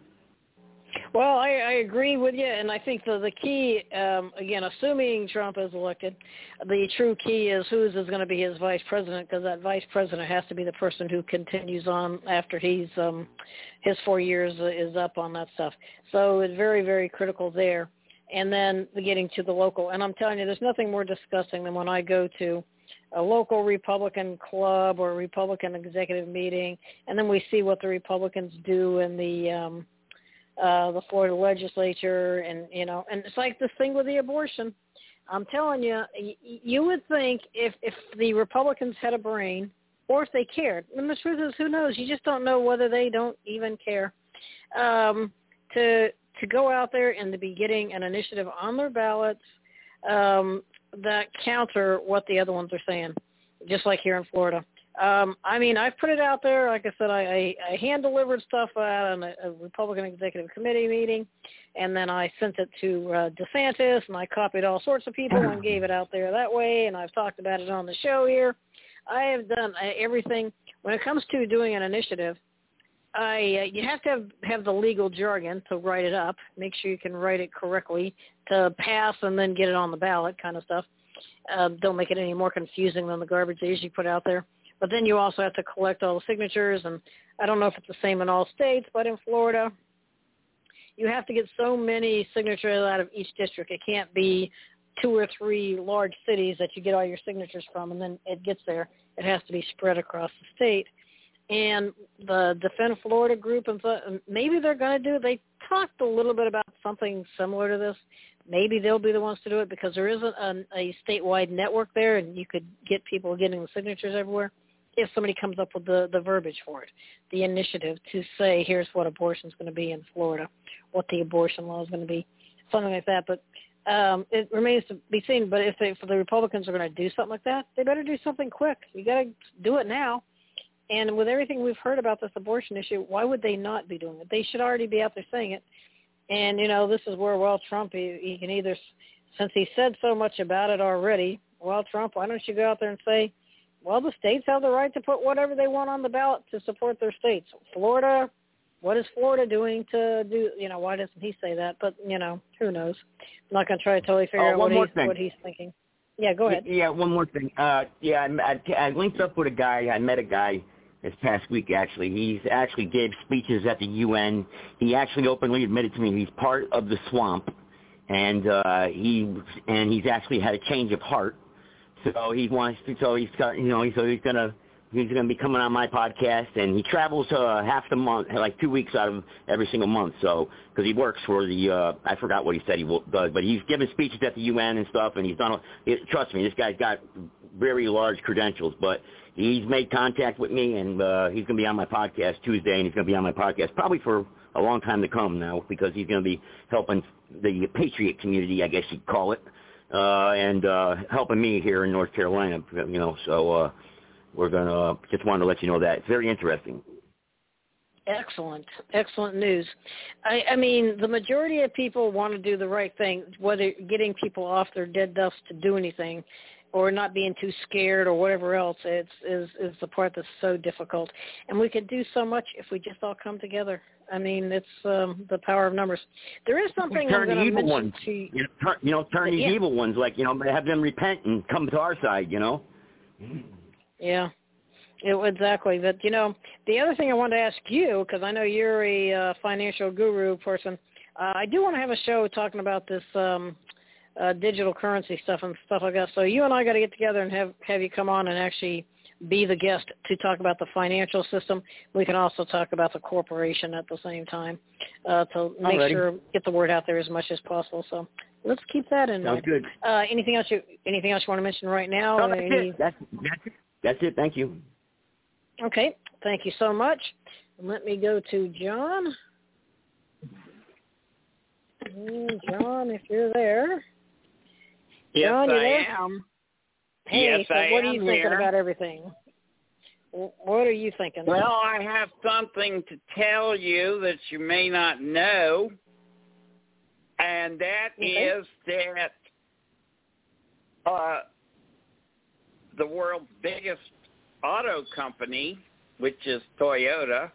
Well, I, I agree with you, and I think the, the key, um, again, assuming Trump is elected, the true key is whose is going to be his vice president, because that vice president has to be the person who continues on after he's um, his four years is up on that stuff. So it's very, very critical there. And then getting to the local, and I'm telling you, there's nothing more disgusting than when I go to a local Republican club or a Republican executive meeting, and then we see what the Republicans do in the um, uh, the Florida legislature, and you know, and it's like this thing with the abortion. I'm telling you, you would think if if the Republicans had a brain, or if they cared, and the truth is, who knows? You just don't know whether they don't even care. Um, to to go out there and to be getting an initiative on their ballots um, that counter what the other ones are saying, just like here in Florida. Um, I mean, I've put it out there. Like I said, I, I, I hand-delivered stuff out on a, a Republican Executive Committee meeting, and then I sent it to uh, DeSantis, and I copied all sorts of people and gave it out there that way, and I've talked about it on the show here. I have done everything. When it comes to doing an initiative, I, uh, you have to have, have the legal jargon to write it up, make sure you can write it correctly to pass and then get it on the ballot kind of stuff. Uh, don't make it any more confusing than the garbage they usually put out there. But then you also have to collect all the signatures, and I don't know if it's the same in all states, but in Florida, you have to get so many signatures out of each district. It can't be two or three large cities that you get all your signatures from, and then it gets there. It has to be spread across the state. And the Defend Florida group, and so, maybe they're going to do it. They talked a little bit about something similar to this. Maybe they'll be the ones to do it because there is a, a, a statewide network there, and you could get people getting the signatures everywhere if somebody comes up with the, the verbiage for it, the initiative to say, here's what abortion is going to be in Florida, what the abortion law is going to be, something like that. But um, it remains to be seen. But if, they, if the Republicans are going to do something like that, they better do something quick. You got to do it now. And with everything we've heard about this abortion issue, why would they not be doing it? They should already be out there saying it. And, you know, this is where, well, Trump, he, he can either, since he said so much about it already, well, Trump, why don't you go out there and say, well, the states have the right to put whatever they want on the ballot to support their states. Florida, what is Florida doing to do, you know, why doesn't he say that? But, you know, who knows? I'm not going to try to totally figure oh, out what he's, thing. what he's thinking. Yeah, go ahead. Yeah, one more thing. Uh, yeah, I, I, I linked up with a guy. I met a guy this past week, actually. He's actually gave speeches at the U N. He actually openly admitted to me he's part of the swamp, and uh, he and he's actually had a change of heart. So he wants to. So he's got, you know, so he's gonna he's gonna be coming on my podcast, and he travels uh, half the month, like two weeks out of every single month. So because he works for the, uh, I forgot what he said he does, but he's given speeches at the U N and stuff, and he's done. It, trust me, this guy's got very large credentials, but he's made contact with me, and uh, he's going to be on my podcast Tuesday, and he's going to be on my podcast probably for a long time to come now, because he's going to be helping the Patriot community, I guess you'd call it, uh, and uh, helping me here in North Carolina, you know, so uh, we're going to just wanted to let you know that. It's very interesting. Excellent. Excellent news. I, I mean, the majority of people want to do the right thing, whether getting people off their dead duffs to do anything or not being too scared or whatever else. It's is, is the part that's so difficult. And we could do so much if we just all come together. I mean, it's um, the power of numbers. There is something I'm going to mention ones. to you. You know, turn, you know, turn these yeah. evil ones, like, you know, have them repent and come to our side, you know? Yeah. It, exactly. But, you know, the other thing I wanted to ask you, because I know you're a uh, financial guru person, uh, I do want to have a show talking about this um, uh, digital currency stuff and stuff like that. So you and I got to get together and have, have you come on and actually be the guest to talk about the financial system. We can also talk about the corporation at the same time uh, to make Alrighty. sure, get the word out there as much as possible. So let's keep that in Sounds mind. good. Uh, anything else you Anything else you want to mention right now? No, that's Any... it. That's, that's it. That's it. Thank you. Okay, thank you so much. Let me go to John. John, if you're there. Yes, John, you I there? am. Hey, yes, so I what am are you thinking here. about everything? What are you thinking? Well, I have something to tell you that you may not know, and that okay. is that uh, the world's biggest auto company, which is Toyota,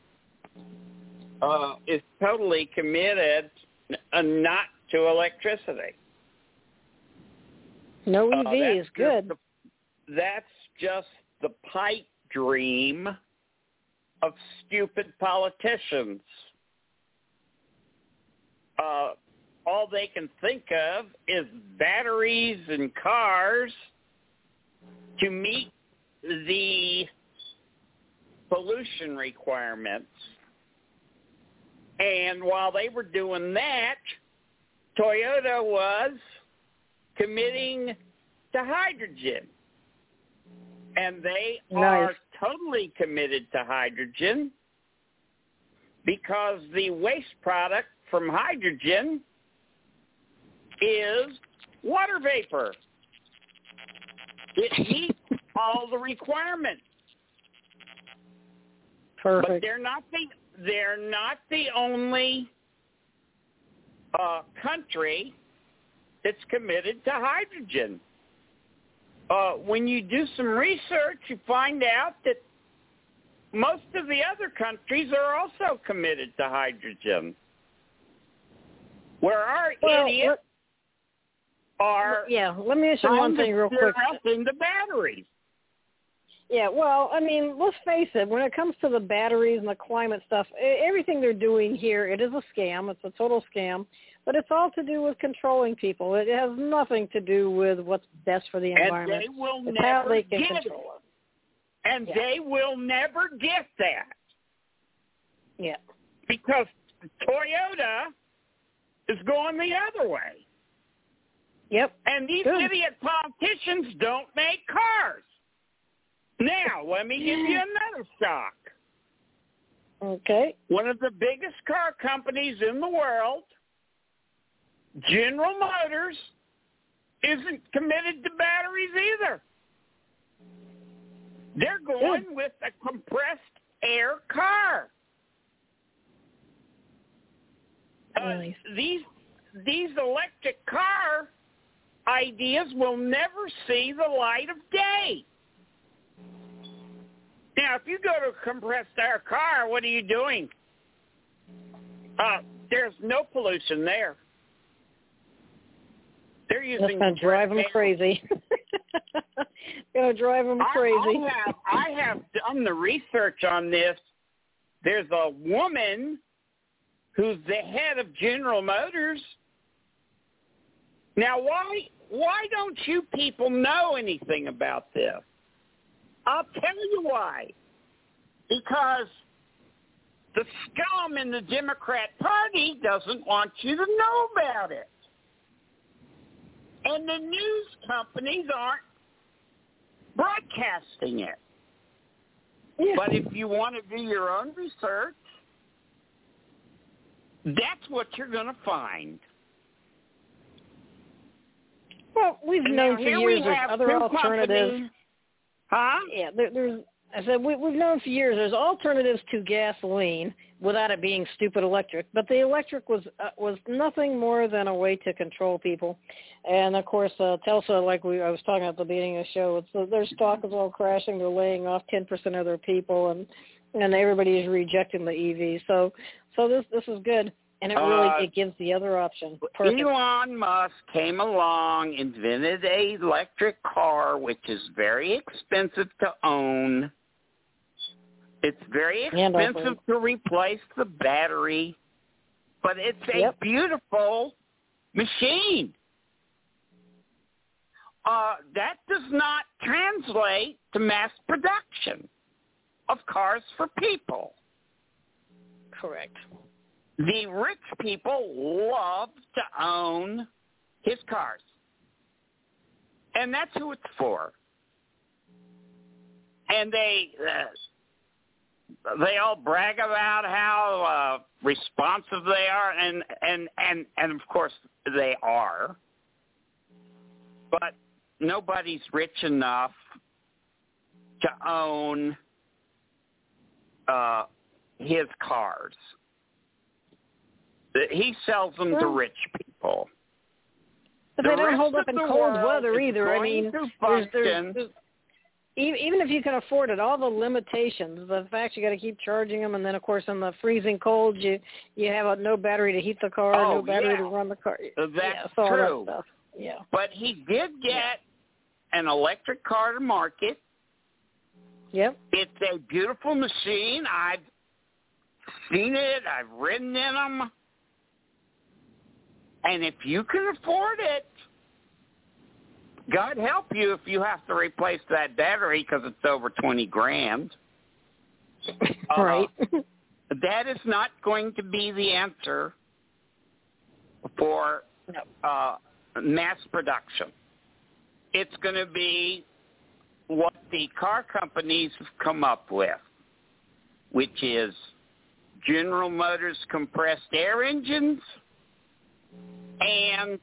uh, is totally committed uh, not to electricity. No E Uh, V that's is good. just the, that's just the pipe dream of stupid politicians. Uh, all they can think of is batteries and cars to meet the pollution requirements. And while they were doing that, Toyota was committing to hydrogen. And they Nice. are totally committed to hydrogen because the waste product from hydrogen is water vapor. It meets all the requirements. Perfect. But they're not the they're not the only uh, country that's committed to hydrogen. Uh, when you do some research, you find out that most of the other countries are also committed to hydrogen. Where our well, idiots let, are yeah, let me ask you one thing real quick. into batteries. Yeah, well, I mean, let's face it. When it comes to the batteries and the climate stuff, everything they're doing here, it is a scam. It's a total scam. But it's all to do with controlling people. It has nothing to do with what's best for the environment. And they will it's how never they can get control it. And yeah. they will never get that. Yeah. Because Toyota is going the other way. Yep. And these Good. idiot politicians don't make cars. Now, let me give you another shock. Okay. One of the biggest car companies in the world, General Motors, isn't committed to batteries either. They're going Good. with a compressed air car. Uh, Nice. these these electric car ideas will never see the light of day. Now, if you go to a compressed air car, what are you doing? Uh, there's no pollution there. They're using. That's going to drive them crazy. Going to drive them crazy. I, I, have, I have done the research on this. There's a woman who's the head of General Motors. Now, why why don't you people know anything about this? I'll tell you why. Because the scum in the Democrat Party doesn't want you to know about it. And the news companies aren't broadcasting it. Yeah. But if you want to do your own research, that's what you're going to find. Well, we've And known now for here years we there's have other two alternatives. companies. Huh? Yeah, there, there's. I said we, we've known for years there's alternatives to gasoline without it being stupid electric. But the electric was uh, was nothing more than a way to control people. And of course, uh, Tulsa, like we I was talking at the beginning of the show, it's, uh, their stock is all crashing. They're laying off ten percent of their people, and and everybody is rejecting the E V. So so this this is good. And it really Uh, it gives the other option. Perfect. Elon Musk came along, invented a electric car, which is very expensive to own. It's very And expensive to replace the battery, but it's a Yep. beautiful machine. Uh, that does not translate to mass production of cars for people. Correct. The rich people love to own his cars. And that's who it's for. And they uh, they all brag about how uh, responsive they are, and, and, and, and of course they are. But nobody's rich enough to own uh, his cars. He sells them to Well, rich people. But The they don't rest hold up of in the cold world weather is either. I going mean, to there's, function. there's, there's, even even if you can afford it, all the limitations, the fact you got to keep charging them, and then of course in the freezing cold, you you have a, no battery to heat the car, Oh, no battery yeah. to run the car. That's yeah, so all true. that stuff. Yeah. But he did get an electric car to market. Yep. It's a beautiful machine. I've seen it. I've ridden in them. And if you can afford it, God help you if you have to replace that battery because it's over twenty grand. Right. Uh, that is not going to be the answer for uh, mass production. It's going to be what the car companies have come up with, which is General Motors compressed air engines, and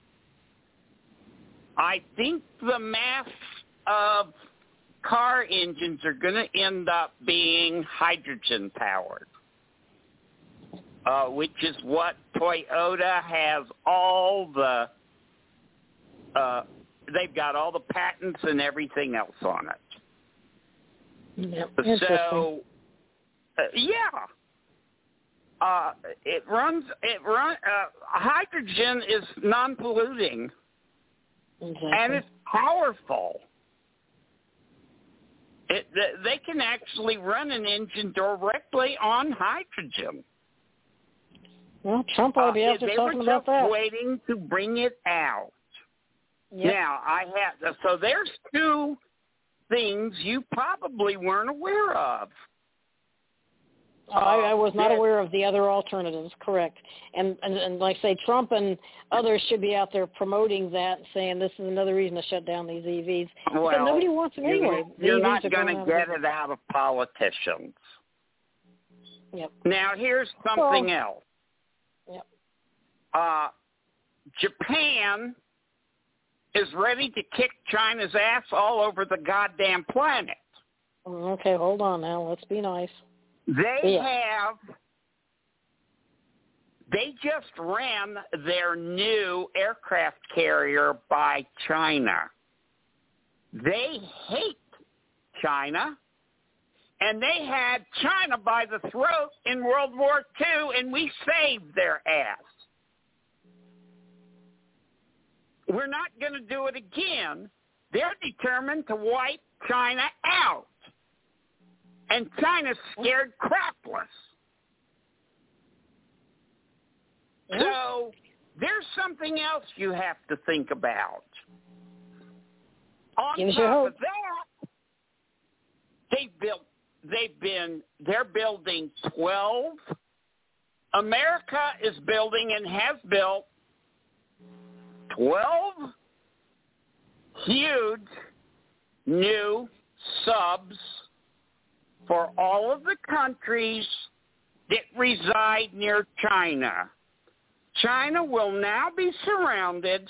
I think the mass of car engines are going to end up being hydrogen powered, uh, which is what Toyota has all the, uh, they've got all the patents and everything else on it. Yep. So, uh, yeah. Uh, it runs. It run. Uh, hydrogen is non-polluting, Exactly. and it's powerful. It, they can actually run an engine directly on hydrogen. Well, Trump ought to be Uh, out there they talking were about just that. waiting to bring it out. Yep. Now I have. So there's two things you probably weren't aware of. I, I was not Yeah. aware of the other alternatives, correct. And, and and like I say, Trump and others should be out there promoting that, saying this is another reason to shut down these E Vs. Well, but nobody wants them you're, anyway. The you're E Vs not are going going to out get of it out of politicians. Yep. Now, here's something Well, else. Yep. Uh, Japan is ready to kick China's ass all over the goddamn planet. Okay, hold on now. Let's be nice. They Yeah. have, they just ran their new aircraft carrier by China. They hate China, and they had China by the throat in World War Two, and we saved their ass. We're not going to do it again. They're determined to wipe China out. And China's scared crapless. So there's something else you have to think about. On Give us your top hope. of that, they built. They've been. They're building twelve. America is building and has built twelve huge new subs for all of the countries that reside near China. China will now be surrounded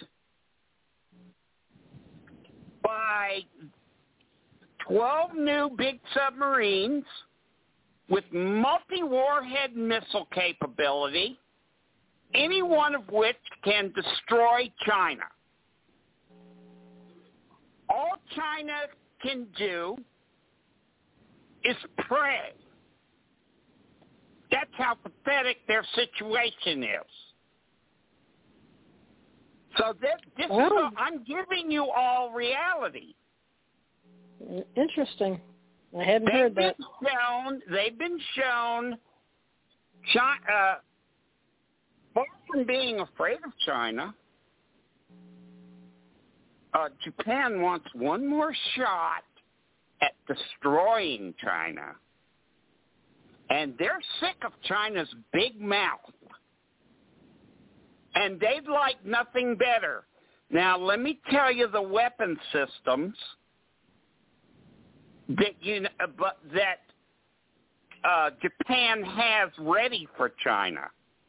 by twelve new big submarines with multi-warhead missile capability, any one of which can destroy China. All China can do is pray. That's how pathetic their situation is. So this, this well, is a, I'm giving you all reality. Interesting. I hadn't they've heard been that. Shown, they've been shown, China, uh, far from being afraid of China, uh, Japan wants one more shot at destroying China. And they're sick of China's big mouth. And they'd like nothing better. Now, let me tell you the weapon systems that you uh, but that uh, Japan has ready for China.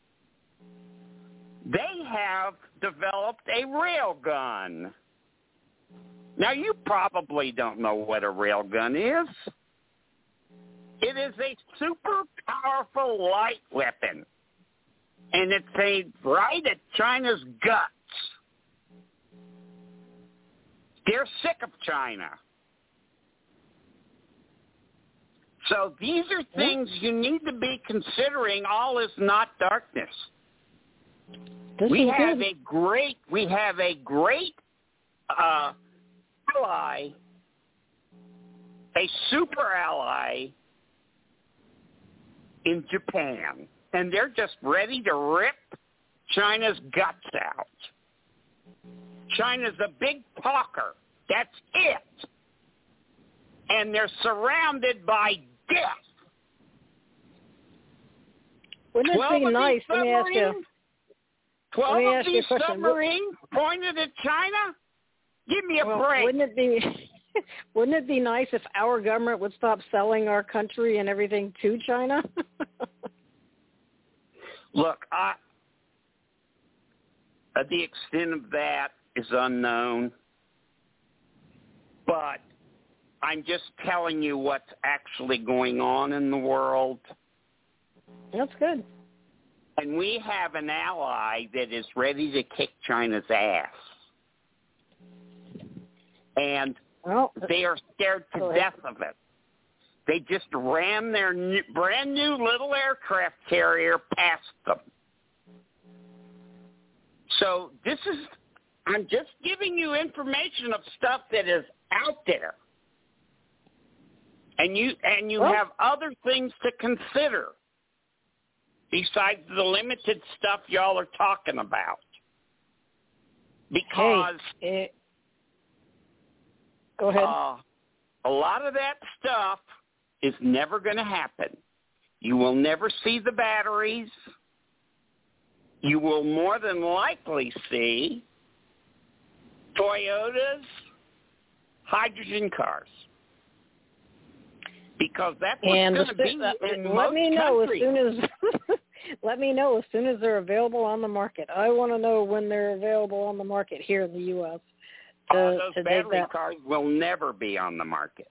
They have developed a railgun. Now, you probably don't know what a railgun is. It is a super powerful light weapon, and it's aimed right at China's guts. They're sick of China. So these are things you need to be considering. All is not darkness. This we is have good. a great, we have a great uh, ally, a super ally in Japan, and they're just ready to rip China's guts out. China's a big talker. That's it. And they're surrounded by death. Wouldn't it be nice? Let me ask you. Twelve Let me of ask you these a question. submarines pointed at China? Give me a well, break. Wouldn't it be? Wouldn't it be nice if our government would stop selling our country and everything to China? Look, I, uh, the extent of that is unknown, but I'm just telling you what's actually going on in the world. That's good. And we have an ally that is ready to kick China's ass. And well, they are scared to death of it. They just ran their new, brand new little aircraft carrier past them. So this is, I'm just giving you information of stuff that is out there. And you and you well, have other things to consider besides the limited stuff y'all are talking about. Because hey, it, go ahead. Uh, a lot of that stuff is never going to happen. You will never see the batteries. You will more than likely see Toyota's hydrogen cars. Because that's what's and going to be uh, in let most me know countries. as soon as let me know as soon as they're available on the market. I want to know when they're available on the market here in the U S To, uh, those to battery that. cars will never be on the market.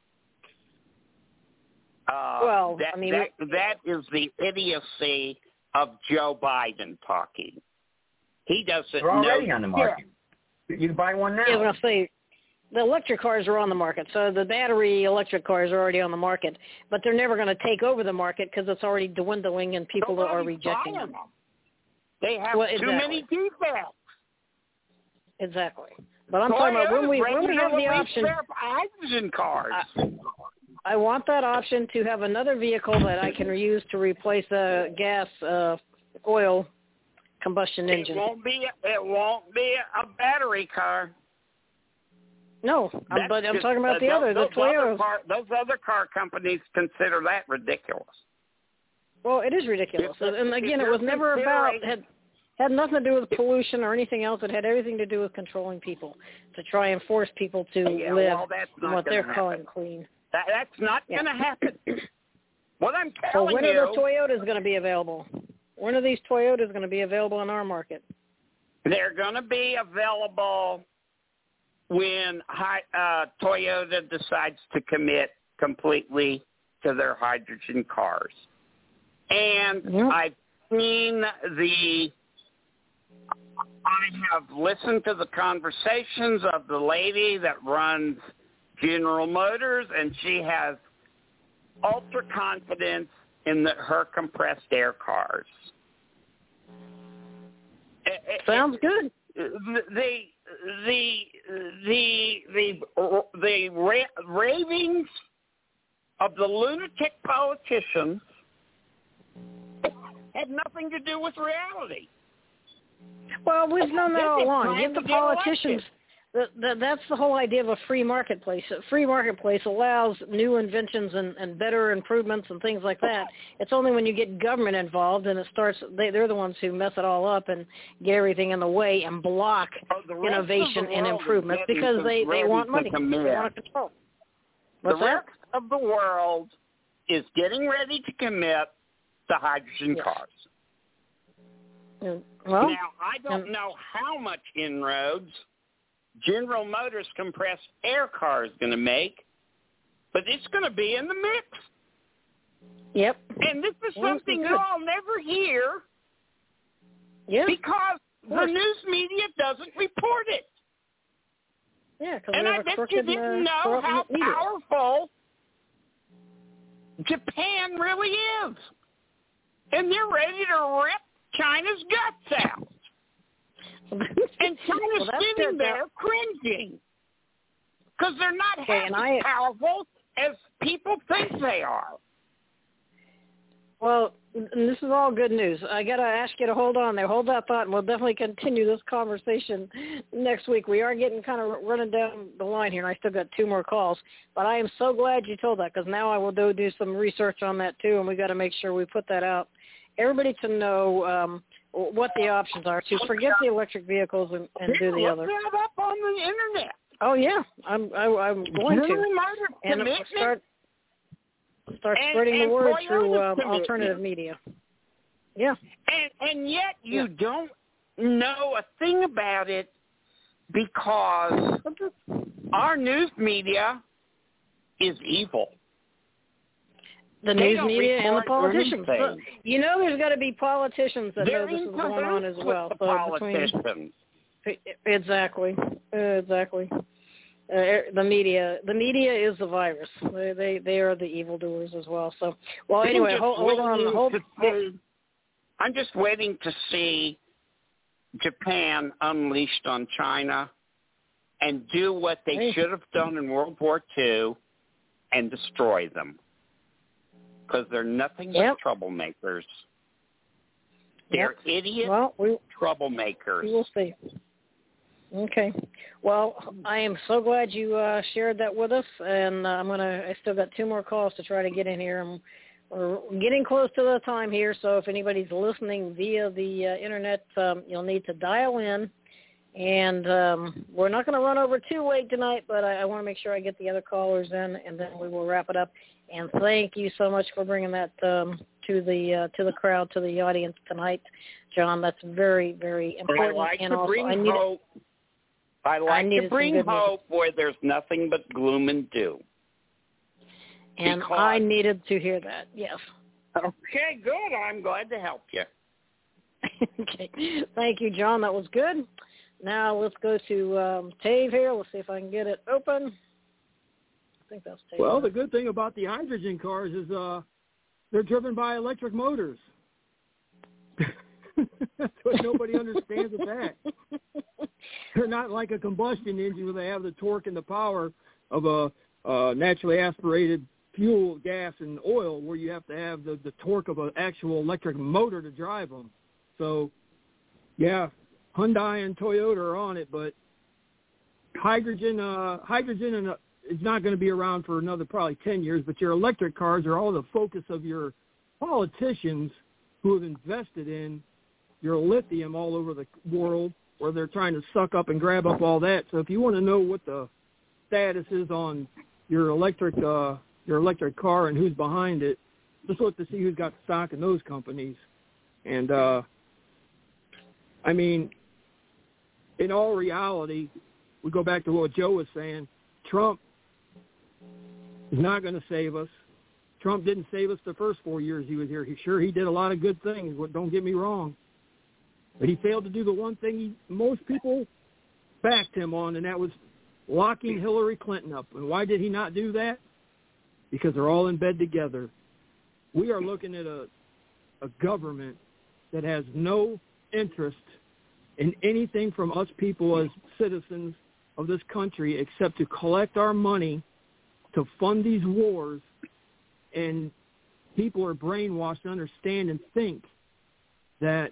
Uh, well, that, I mean, that, that is the idiocy of Joe Biden talking. He doesn't They're already know. on the market. You can buy one now. Yeah, when I say the electric cars are on the market, so the battery electric cars are already on the market, but they're never going to take over the market because it's already dwindling and people Nobody's are rejecting buying them. them. They have Well, too exactly. many defects. Exactly. But I'm talking about when we when we have the option. Hydrogen cars. I, I want that option to have another vehicle that I can use to replace a gas, uh, oil combustion engine. It won't be. It won't be a battery car. No, I'm, but I'm just, talking about uh, the those, other, the those Toyota. Other car, those other car companies consider that ridiculous. Well, it is ridiculous, If, and again, if it was never about. Had, Had nothing to do with pollution or anything else. It had everything to do with controlling people, to try and force people to yeah, live well, that's in not what they're happen. calling clean. That, that's not Yeah. going to happen. What I'm So telling when you, are the Toyotas going to be available? When are these Toyotas going to be available in our market? they're going to be available when hi, uh, Toyota decides to commit completely to their hydrogen cars. And Yep. I've seen the, I have listened to the conversations of the lady that runs General Motors, and she has ultra confidence in the, her compressed air cars. Sounds good. The the the the the, the ra- ravings of the lunatic politicians had nothing to do with reality. Well, we've known that all It's along. time Get the to get politicians. The, the, that's the whole idea of a free marketplace. A free marketplace allows new inventions and, and better improvements and things like that. It's only when you get government involved and it starts, they, they're the ones who mess it all up and get everything in the way and block Oh, the rest innovation of the and world improvements is getting because they, they ready want to money. They commit. want to control. What's the that? rest of the world is getting ready to commit to hydrogen Yes. cars. Mm, Well, now, I don't um, know how much inroads General Motors compressed air car is going to make, but it's going to be in the mix. Yep. And this is Well, something good. you all never hear Yeah. because the course. news media doesn't report it. Yeah, because And we I have a bet you crooked, didn't uh, know corrupt how media. powerful Japan really is. And they're ready to rip China's guts out. And China's Well, that's sitting good. there cringing because they're not Okay, half and as I- powerful as people think they are. Well, and this is all good news. I got to ask you to hold on there. Hold that thought, and we'll definitely continue this conversation next week. We are getting kind of running down the line here, and I still got two more calls. But I am so glad you told that because now I will go do some research on that, too, and we got to make sure we put that out. Everybody to know um, what the options are. To forget the electric vehicles and, and do the Look other. that up on the internet. Oh, yeah. I'm, I, I'm going to. General Motors And commitment start start and- spreading and the word Toyota's through um, commitment. alternative media. Yeah. And, and yet you Yeah. don't know a thing about it because our news media is evil. The They news don't media and the report politicians. So, anything. you know there's got to be politicians that They're know this in is going on as cahoots well. with the So between, politicians. exactly. Exactly. Uh, the media, the media is the virus. They, they, they are the evildoers as well. So, well, I'm anyway, just hold, hold on. waiting Hold. to see- I'm just waiting to see Japan unleashed on China and do what they Hey. should have done in World War Two and destroy them. Because they're nothing but Yep. troublemakers. They're Yep. idiot Well, we troublemakers. we will see. Okay. Well, I am so glad you uh, shared that with us, and uh, I'm gonna. I still got two more calls to try to get in here. I'm, we're getting close to the time here, so if anybody's listening via the uh, internet, um, you'll need to dial in. And um, we're not going to run over too late tonight, but I, I want to make sure I get the other callers in, and then we will wrap it up. And thank you so much for bringing that um, to the uh, to the crowd, to the audience tonight, John. That's very, very important. I like and to also, bring I need hope. I like needed to some bring good news. hope where there's nothing but gloom and doom. And because- I needed to hear that. Yes. Okay, good. I'm glad to help you. Okay. Thank you, John. That was good. Now let's go to um, Tave here. Let's see if I can get it open. I think that's Tave. Well, the good thing about the hydrogen cars is uh, they're driven by electric motors. That's what nobody understands with that. They're not like a combustion engine where they have the torque and the power of a uh, naturally aspirated fuel, gas, and oil, where you have to have the, the torque of an actual electric motor to drive them. So, yeah, Hyundai and Toyota are on it, but hydrogen, uh, hydrogen and, uh, is not going to be around for another probably ten years, but your electric cars are all the focus of your politicians who have invested in your lithium all over the world, where they're trying to suck up and grab up all that. So if you want to know what the status is on your electric uh, your electric car and who's behind it, just look to see who's got stock in those companies. And uh, I mean, in all reality, we go back to what Joe was saying. Trump is not going to save us. Trump didn't save us the first four years he was here. He sure he did a lot of good things. Don't get me wrong. But he failed to do the one thing he, most people backed him on, and that was locking Hillary Clinton up. And why did he not do that? Because they're all in bed together. We are looking at a, a government that has no interest in anything from us people as citizens of this country except to collect our money to fund these wars, and people are brainwashed to understand and think that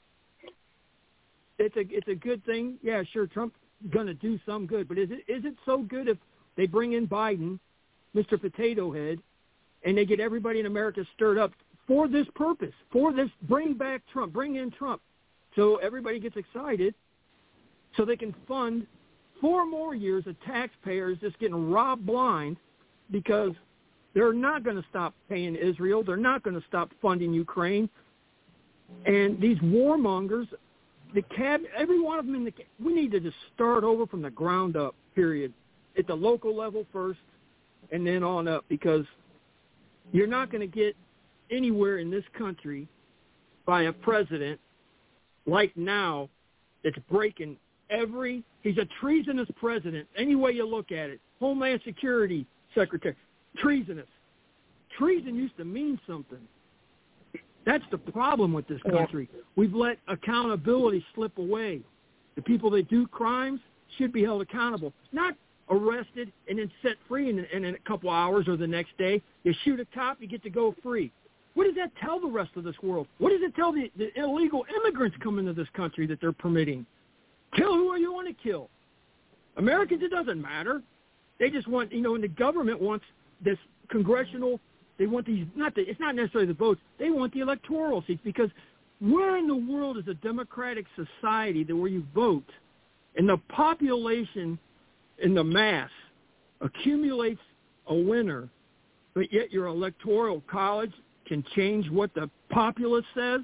It's a it's a good thing. Yeah, sure, Trump's going to do some good, but is it is it so good if they bring in Biden, Mister Potato Head, and they get everybody in America stirred up for this purpose, for this, bring back Trump, bring in Trump, so everybody gets excited, so they can fund four more years of taxpayers just getting robbed blind, because they're not going to stop paying Israel, they're not going to stop funding Ukraine, and these warmongers. The cab, every one of them in the, we need to just start over from the ground up, period, at the local level first and then on up, because you're not going to get anywhere in this country by a president like now that's breaking every, he's a treasonous president, any way you look at it. Homeland Security Secretary, treasonous. Treason used to mean something. That's the problem with this country. We've let accountability slip away. The people that do crimes should be held accountable, not arrested and then set free in, in a couple hours or the next day. You shoot a cop, you get to go free. What does that tell the rest of this world? What does it tell the, the illegal immigrants coming to this country that they're permitting? Kill who you want to kill. Americans, it doesn't matter. They just want, you know, and the government wants this congressional. They want these, not the, it's not necessarily the votes, they want the electoral seats, because where in the world is a democratic society that where you vote and the population in the mass accumulates a winner, but yet your electoral college can change what the populace says?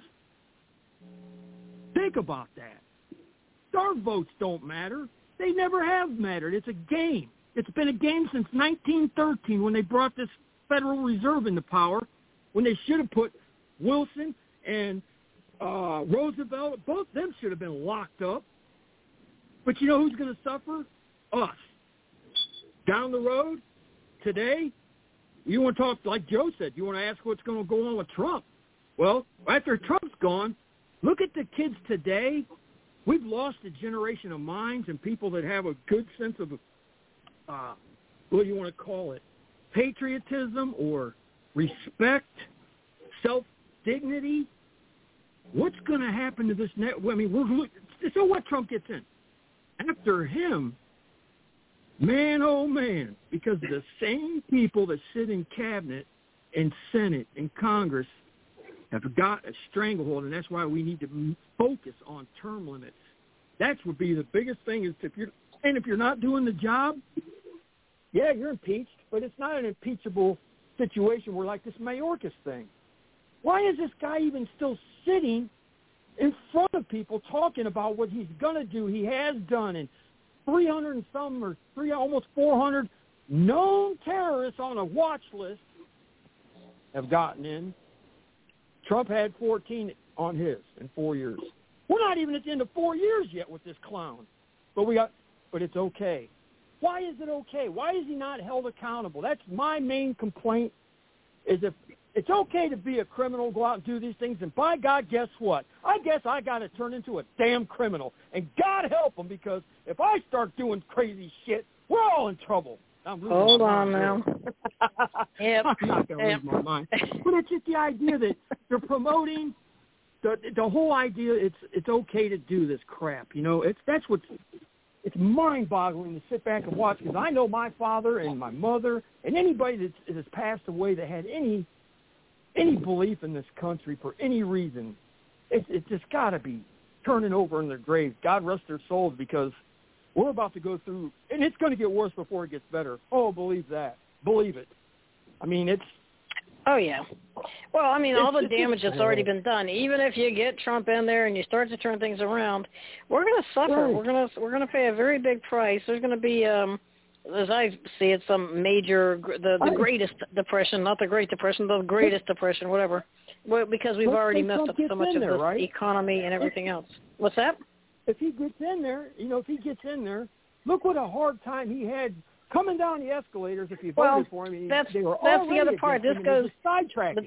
Think about that. Our votes don't matter. They never have mattered. It's a game. It's been a game since nineteen thirteen when they brought this Federal Reserve into power, when they should have put Wilson and uh, Roosevelt, both of them should have been locked up. But you know who's going to suffer? Us. Down the road, today, you want to talk, like Joe said, you want to ask what's going to go on with Trump. Well, after Trump's gone, look at the kids today. We've lost a generation of minds and people that have a good sense of, uh, what do you want to call it? Patriotism or respect, self-dignity. What's going to happen to this net? I mean, we're, so what Trump gets in? After him, man, oh, man, because the same people that sit in cabinet and Senate and Congress have got a stranglehold, and that's why we need to focus on term limits. That would be the biggest thing. Is if you're, and if you're not doing the job, yeah, you're impeached. But it's not an impeachable situation where, like this Mayorkas thing. Why is this guy even still sitting in front of people talking about what he's going to do, he has done, and three hundred and some, or three, almost four hundred known terrorists on a watch list have gotten in. Trump had fourteen on his in four years. We're not even at the end of four years yet with this clown. But we got, but it's okay. Why is it okay? Why is he not held accountable? That's my main complaint, is if it's okay to be a criminal, go out and do these things, and by God, guess what? I guess I got to turn into a damn criminal. And God help them, because if I start doing crazy shit, we're all in trouble. I'm Hold on now. Yep. I'm not going to yep. lose my mind. But it's just the idea that they're promoting the the whole idea. It's it's okay to do this crap. You know, it's that's what's it's mind-boggling to sit back and watch, because I know my father and my mother and anybody that has passed away that had any any belief in this country for any reason. It's it's just got to be turning over in their graves. God rest their souls, because we're about to go through, and it's going to get worse before it gets better. Oh, believe that. Believe it. I mean, it's. Oh, yeah. Well, I mean, It's, all the it's, damage that's already been done. Even if you get Trump in there and you start to turn things around, we're going to suffer. Right. We're going to we're going to pay a very big price. There's going to be, um, as I see it, some major the the I, greatest depression, not the Great Depression, the greatest depression, whatever. Well, because we've let's already say messed Trump up gets so much in of there, the right? economy and everything else. What's that? If he gets in there, you know, if he gets in there, look what a hard time he had coming down the escalators. If you voted Well, for him, he, that's- they were that's the already other part. against This him, and goes- it was sidetracking.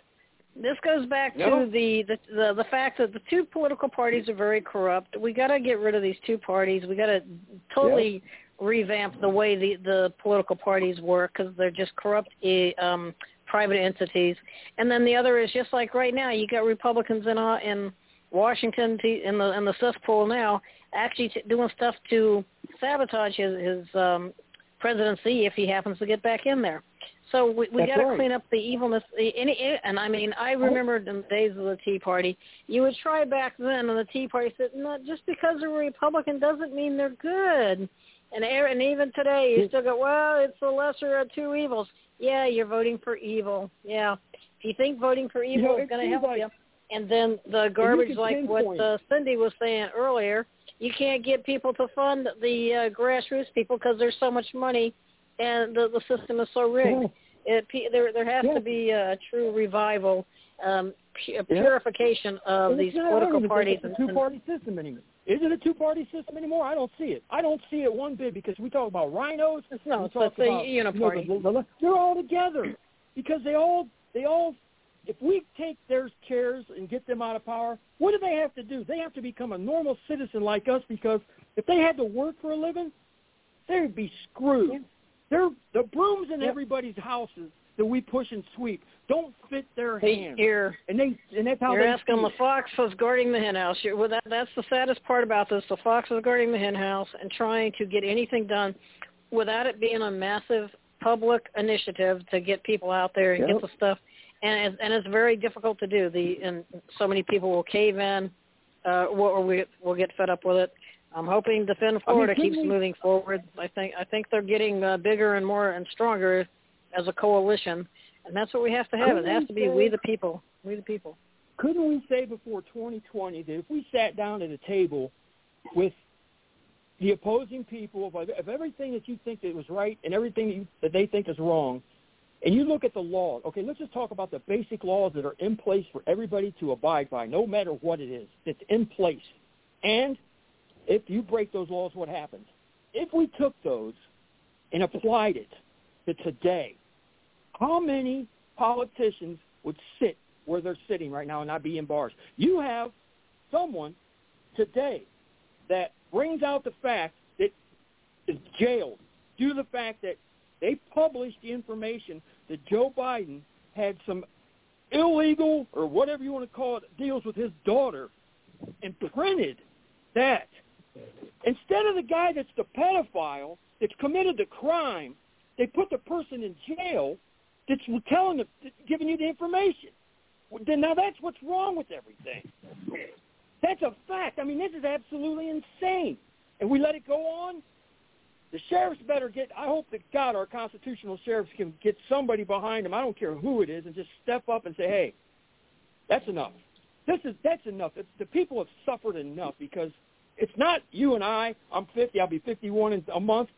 This goes back No. to the, the, the, the fact that the two political parties are very corrupt. We got to get rid of these two parties. We got to totally revamp the way the, the political parties work, because they're just corrupt um, private entities. And then the other is just like right now, you got Republicans in uh, in Washington t- in the in the cesspool now, actually t- doing stuff to sabotage his his um, presidency if he happens to get back in there. So we, we got to right. clean up the evilness. The, any, and I mean, I remember in the days of the Tea Party, you would try back then, and the Tea Party said, no, just because they're a Republican doesn't mean they're good. And, and even today, you still go, well, it's the lesser of two evils. Yeah, you're voting for evil. Yeah. If you think voting for evil You know, is going to seems help like, you, and then the garbage can like pinpoint. what uh, Cindy was saying earlier, you can't get people to fund the uh, grassroots people because there's so much money and the, the system is so rigged. Yeah. It, there, there has Yeah. to be a true revival, um, pu- Yeah. purification of And these it's not, political I don't even parties. think it's a two-party system anymore. Is it a two-party system anymore? I don't see it. I don't see it one bit, because we talk about rhinos. No, we it's talk a about, uniparty. You know, the, the, they're all together, because they all they all. If we take their chairs and get them out of power, what do they have to do? They have to become a normal citizen like us, because if they had to work for a living, they'd be screwed. Yeah. They're the brooms in Yep. everybody's houses that we push and sweep don't fit their Hey, hands, You're, and they and that's how you're they asking see the it. fox was guarding the hen house. You're, well, that, that's the saddest part about this. The fox was guarding the hen house and trying to get anything done without it being a massive public initiative to get people out there and Yep. get the stuff. And it's, and it's very difficult to do. The and so many people will cave in, uh, or we will get fed up with it. I'm hoping Defend Florida I mean, keeps we, moving forward. I think I think they're getting uh, bigger and more and stronger as a coalition, and that's what we have to have. It has to be we the people, we the people. Couldn't we say before twenty twenty that if we sat down at a table with the opposing people of, of everything that you think that was right and everything that, you, that they think is wrong, and you look at the law, okay, let's just talk about the basic laws that are in place for everybody to abide by, no matter what it is, that's in place. And if you break those laws, what happens? If we took those and applied it to today, how many politicians would sit where they're sitting right now and not be in bars? You have someone today that brings out the fact that is jailed due to the fact that they published the information that Joe Biden had some illegal, or whatever you want to call it, deals with his daughter, and printed that. Instead of the guy that's the pedophile, that's committed the crime, they put the person in jail that's telling them, giving you the information. Then now that's what's wrong with everything. That's a fact. I mean, this is absolutely insane. And we let it go on. The sheriffs better get, I hope that God, our constitutional sheriffs can get somebody behind them, I don't care who it is, and just step up and say, hey, that's enough. This is, that's enough. It's, the people have suffered enough, because it's not you and I. I'm fifty. I'll be fifty-one in a month.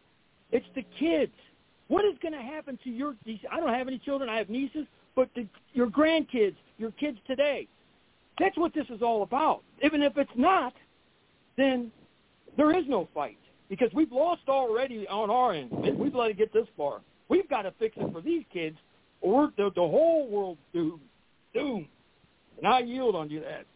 It's the kids. What is going to happen to your, I don't have any children. I have nieces, but the, your grandkids, your kids today. That's what this is all about. Even if it's not, then there is no fight, because we've lost already on our end. We've let it get this far. We've got to fix it for these kids, or the, the whole world's doomed. Doomed. And I yield on you that.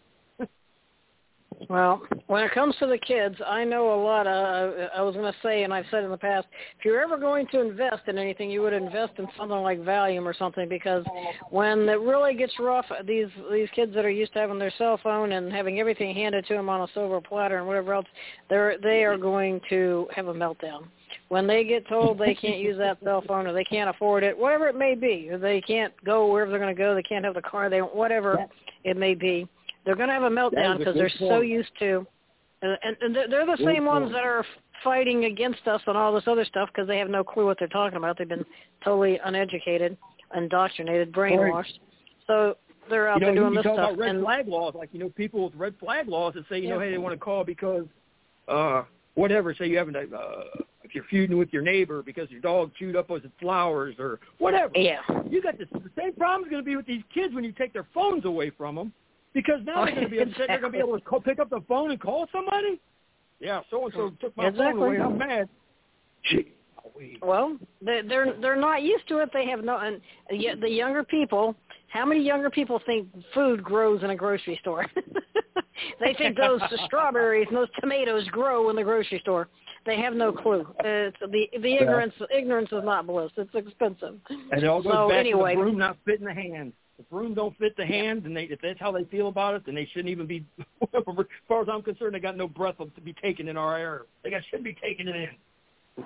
Well, when it comes to the kids, I know a lot. Uh, I was going to say, and I've said in the past, if you're ever going to invest in anything, you would invest in something like Valium or something, because when it really gets rough, these these kids that are used to having their cell phone and having everything handed to them on a silver platter and whatever else, they're they are going to have a meltdown. When they get told they can't use that cell phone, or they can't afford it, whatever it may be, or they can't go wherever they're going to go, they can't have the car, they whatever it may be. They're going to have a meltdown because they're point. so used to, and, and, and they're the same ones point. that are fighting against us and all this other stuff because they have no clue what they're talking about. They've been totally uneducated, indoctrinated, brainwashed. Right. So they're out you know, there doing you this talk stuff. About red and, flag laws, like, you know, people with red flag laws that say, you yeah. know, hey, they want to call because, uh, whatever, say you haven't, uh, if you're feuding with your neighbor because your dog chewed up on some flowers or whatever. Yeah. You got this, the same problem is going to be with these kids when you take their phones away from them because now they're going to be upset. Exactly. They're going to be able to call, pick up the phone and call somebody. Yeah, so-and-so took my exactly. phone away. I'm mad. Gee. Well, they're they're they're not used to it. They have no, and yet the younger people. How many younger people think food grows in a grocery store? They think those strawberries and those tomatoes grow in the grocery store. They have no clue. It's the the ignorance yeah. ignorance is not bliss. It's expensive. And it all goes so, back anyway. to the broom not fitting the hand. If the broom don't fit the hand, and they if that's how they feel about it, then they shouldn't even be. As far as I'm concerned, they got no breath to be taken in our air. They got shouldn't be taking it in.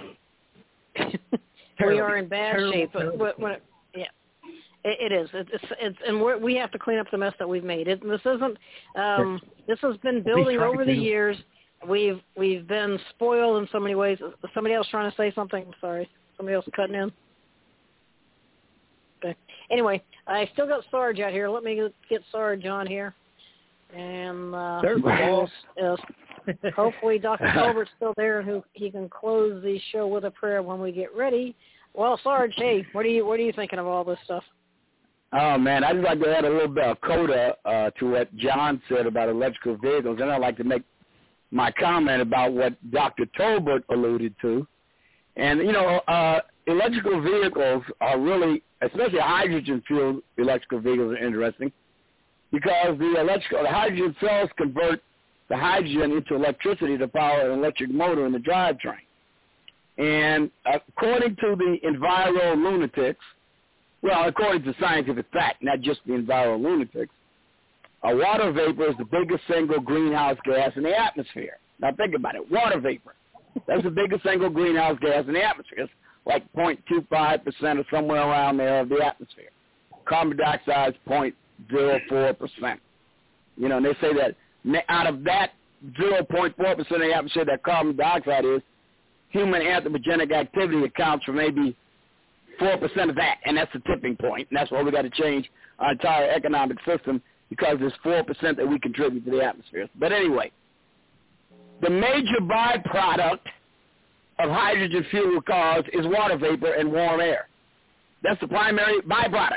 We are in bad terrible, shape. Terrible. But when it, yeah, it, it is. It's, it's, it's and we're, we have to clean up the mess that we've made. It, this isn't. Um, this has been building over the years. We've we've been spoiled in so many ways. Is somebody else trying to say something? I'm sorry. Somebody else cutting in. Okay. Anyway, I still got Sarge out here. Let me get Sarge on here. And uh, There's the boss. Is, hopefully Doctor Colbert's still there and who he can close the show with a prayer when we get ready. Well, Sarge, hey, what are you what are you thinking of all this stuff? Oh man, I'd like to add a little bit of coda uh, to what John said about electrical vehicles, and I'd like to make my comment about what Doctor Tolbert alluded to. And you know, uh, electrical vehicles are really, especially hydrogen-fueled electrical vehicles, are interesting because the electrical the hydrogen cells convert the hydrogen into electricity to power an electric motor in the drivetrain. And according to the enviro lunatics, well, according to scientific fact, not just the enviro lunatics, uh, water vapor is the biggest single greenhouse gas in the atmosphere. Now think about it. Water vapor. That's the biggest single greenhouse gas in the atmosphere. It's like zero point two five percent or somewhere around there of the atmosphere. Carbon dioxide is zero point zero four percent. You know, and they say that out of that zero point four percent of the atmosphere that carbon dioxide is, human anthropogenic activity accounts for maybe four percent of that, and that's the tipping point. And that's why we got to change our entire economic system because there's four percent that we contribute to the atmosphere. But anyway, the major byproduct of hydrogen fuel cars is water vapor and warm air. That's the primary byproduct.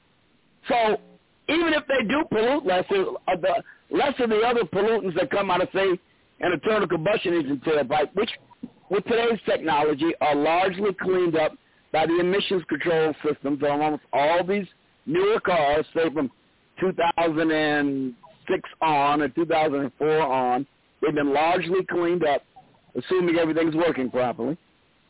So even if they do pollute less of the less of the other pollutants that come out of, say, an internal combustion engine tailpipe, which with today's technology are largely cleaned up by the emissions control systems on almost all these newer cars, say from two thousand six on or two thousand four on. They've been largely cleaned up, assuming everything's working properly.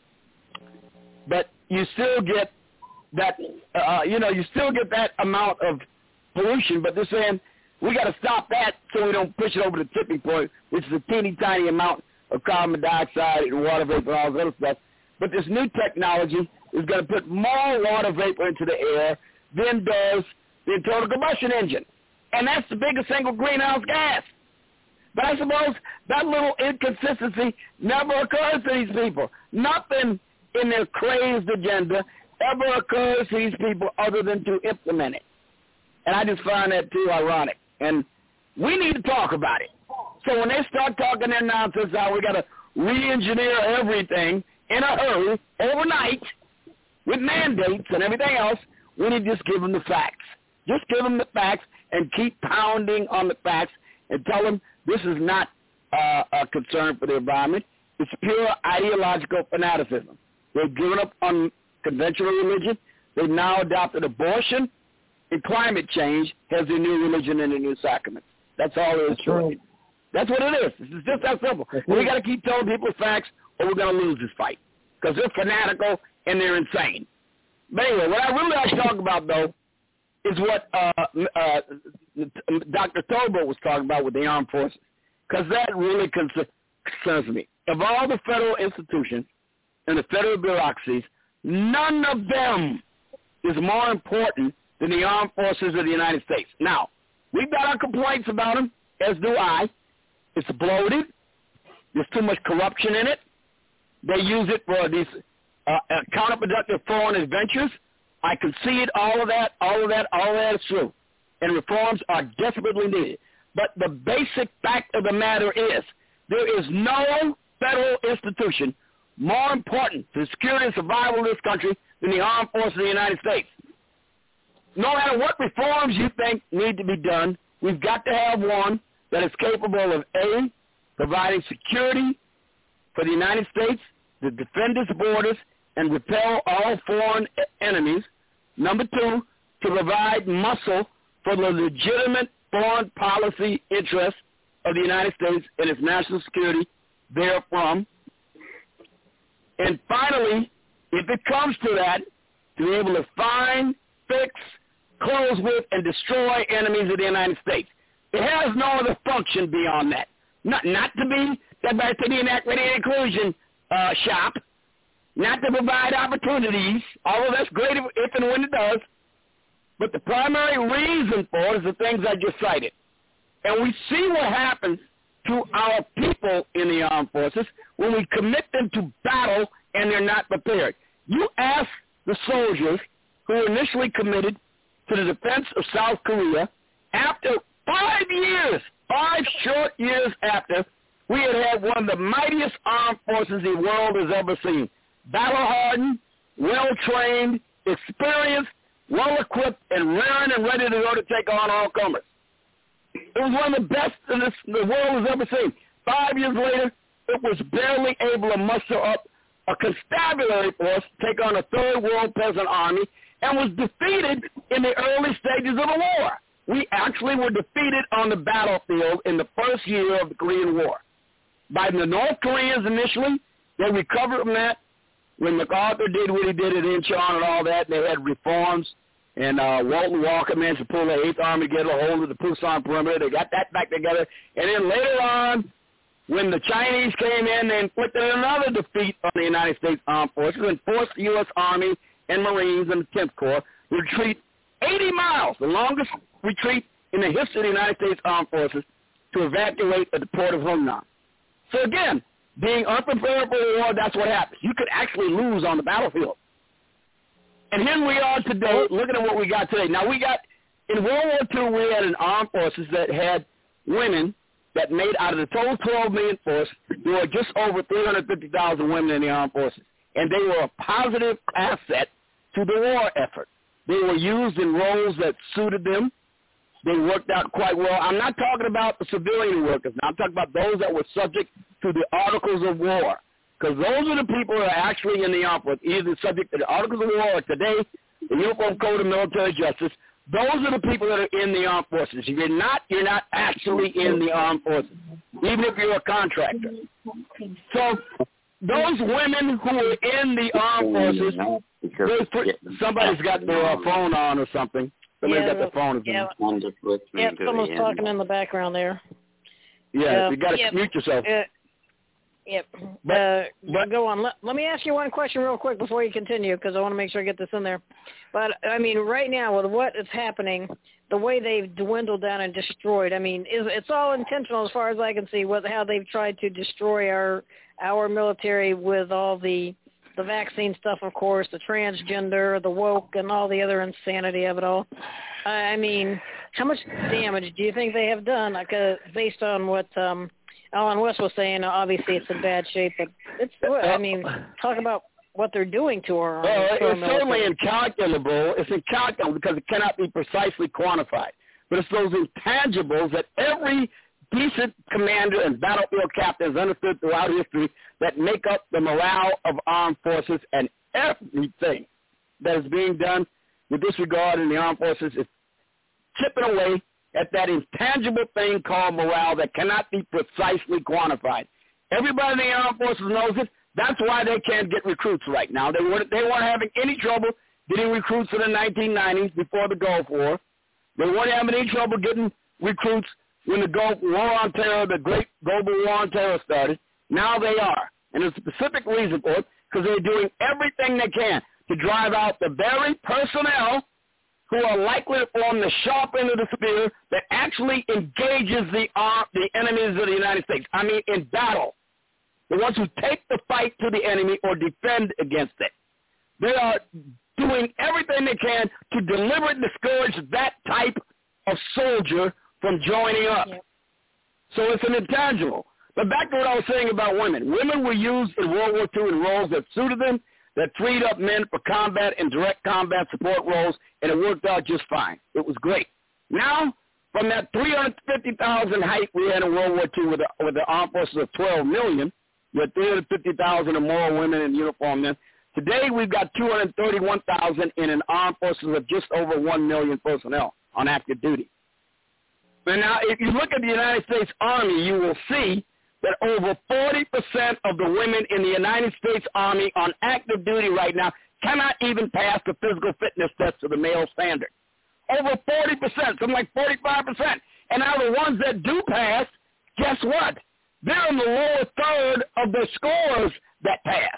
But you still get that, uh, you know, you still get that amount of pollution, but they're saying we got to stop that so we don't push it over the tipping point, which is a teeny tiny amount of carbon dioxide and water vapor and all this other stuff. But this new technology is going to put more water vapor into the air than does the internal combustion engine. And that's the biggest single greenhouse gas. But I suppose that little inconsistency never occurs to these people. Nothing in their crazed agenda ever occurs to these people other than to implement it. And I just find that too ironic. And we need to talk about it. So when they start talking their nonsense out, we got to re-engineer everything in a hurry, overnight, with mandates and everything else, we need to just give them the facts. Just give them the facts and keep pounding on the facts and tell them this is not uh, a concern for the environment. It's pure ideological fanaticism. They've given up on conventional religion. They've now adopted abortion and climate change as their new religion and their new sacrament. That's all there is to it. That's what it is. It's just that simple. We got to keep telling people facts or we're going to lose this fight because they're fanatical and they're insane. But anyway, what I really like to talk about, though, is what uh, uh, Doctor Tolbert was talking about with the armed forces, because that really concerns me. Of all the federal institutions and the federal bureaucracies, none of them is more important than the armed forces of the United States. Now, We've got our complaints about them, as do I. It's bloated. There's too much corruption in it. They use it for these uh, uh, counterproductive foreign adventures. I concede all of that, all of that, all of that is true. And reforms are desperately needed. But the basic fact of the matter is there is no federal institution more important to the security and survival of this country than the armed forces of the United States. No matter what reforms you think need to be done, we've got to have one that is capable of, A, providing security for the United States to defend its borders and repel all foreign enemies. Number two, to provide muscle for the legitimate foreign policy interests of the United States and its national security therefrom. And finally, if it comes to that, to be able to find, fix, close with, and destroy enemies of the United States. It has no other function beyond that. Not not to be that to be an equity and inclusion uh, shop, not to provide opportunities, although that's great if, if and when it does. But the primary reason for it is the things I just cited. And we see what happens to our people in the armed forces when we commit them to battle and they're not prepared. You ask the soldiers who initially committed to the defense of South Korea after five years, five short years after, we had had one of the mightiest armed forces the world has ever seen. Battle-hardened, well-trained, experienced, well-equipped, and raring and ready to go to take on all comers. It was one of the best this, the world has ever seen. Five years later, it was barely able to muster up a constabulary force to take on a third world peasant army and was defeated in the early stages of the war. We actually were defeated on the battlefield in the first year of the Korean War. By the North Koreans initially, they recovered from that. When MacArthur did what he did at Incheon and all that, they had reforms. And uh, Walton Walker managed to pull the eighth Army together, hold of the Pusan perimeter. They got that back together. And then later on, when the Chinese came in, they inflicted another defeat on the United States Armed Forces and forced the U S Army and Marines and the tenth Corps to retreat eighty miles, the longest retreat in the history of the United States Armed Forces, to evacuate at the port of Hunnan. So again, being unprepared for war, that's what happens. You could actually lose on the battlefield. And here we are today, looking at what we got today. Now, we got, in World War Two, we had an armed forces that had women that made, out of the total twelve million force, there were just over three hundred fifty thousand women in the armed forces. And they were a positive asset to the war effort. They were used in roles that suited them. They worked out quite well. I'm not talking about the civilian workers. Now I'm talking about those that were subject to the Articles of War, because those are the people that are actually in the armed forces, either subject to the Articles of War or today, the Uniform Code of Military Justice. Those are the people that are in the armed forces. If you're not, you're not actually in the armed forces, even if you're a contractor. So those women who are in the armed forces, they, somebody's got their uh, phone on or something. Somebody's yeah, got their phone. Yeah, yeah someone's talking in the background there. Yeah, uh, you got to yep. mute yourself. Uh, yep. But, uh, but, go on. Let, let me ask you one question real quick before you continue, because I want to make sure I get this in there. But, I mean, right now with what is happening, the way they've dwindled down and destroyed, I mean, is it's all intentional as far as I can see, with how they've tried to destroy our our military with all the the vaccine stuff, of course, the transgender, the woke, and all the other insanity of it all. I mean, how much damage do you think they have done? Like, uh, based on what um, Alan West was saying, obviously it's in bad shape, but it's, I mean, talk about what they're doing to our army. Well, to our it's military. certainly incalculable. It's incalculable because it cannot be precisely quantified. But it's those intangibles that every decent commander and battlefield captain has understood throughout history that make up the morale of armed forces, and everything that is being done with this regard in the armed forces is chipping away at that intangible thing called morale that cannot be precisely quantified. Everybody in the armed forces knows it. That's why they can't get recruits right now. They weren't, they weren't having any trouble getting recruits in the nineteen nineties before the Gulf War. They weren't having any trouble getting recruits when the Gulf War on Terror, the great global war on terror started. Now they are. And there's a specific reason for it, because they're doing everything they can to drive out the very personnel who are likely to form the sharp end of the spear that actually engages the uh, the enemies of the United States. I mean, in battle. The ones who take the fight to the enemy or defend against it. They are doing everything they can to deliberately discourage that type of soldier from joining up. Yep. So it's an intangible. But back to what I was saying about women. Women were used in World War Two in roles that suited them, that freed up men for combat and direct combat support roles, and it worked out just fine. It was great. Now, from that three hundred fifty thousand height we had in World War Two with the, with the armed forces of twelve million, you had three hundred fifty thousand or more women in uniform then. Today we've got two hundred thirty-one thousand in an armed forces of just over one million personnel on active duty. And now if you look at the United States Army, you will see that over forty percent of the women in the United States Army on active duty right now cannot even pass the physical fitness test to the male standard. Over forty percent, something like forty-five percent. And now the ones that do pass, guess what? They're in the lower third of the scores that pass.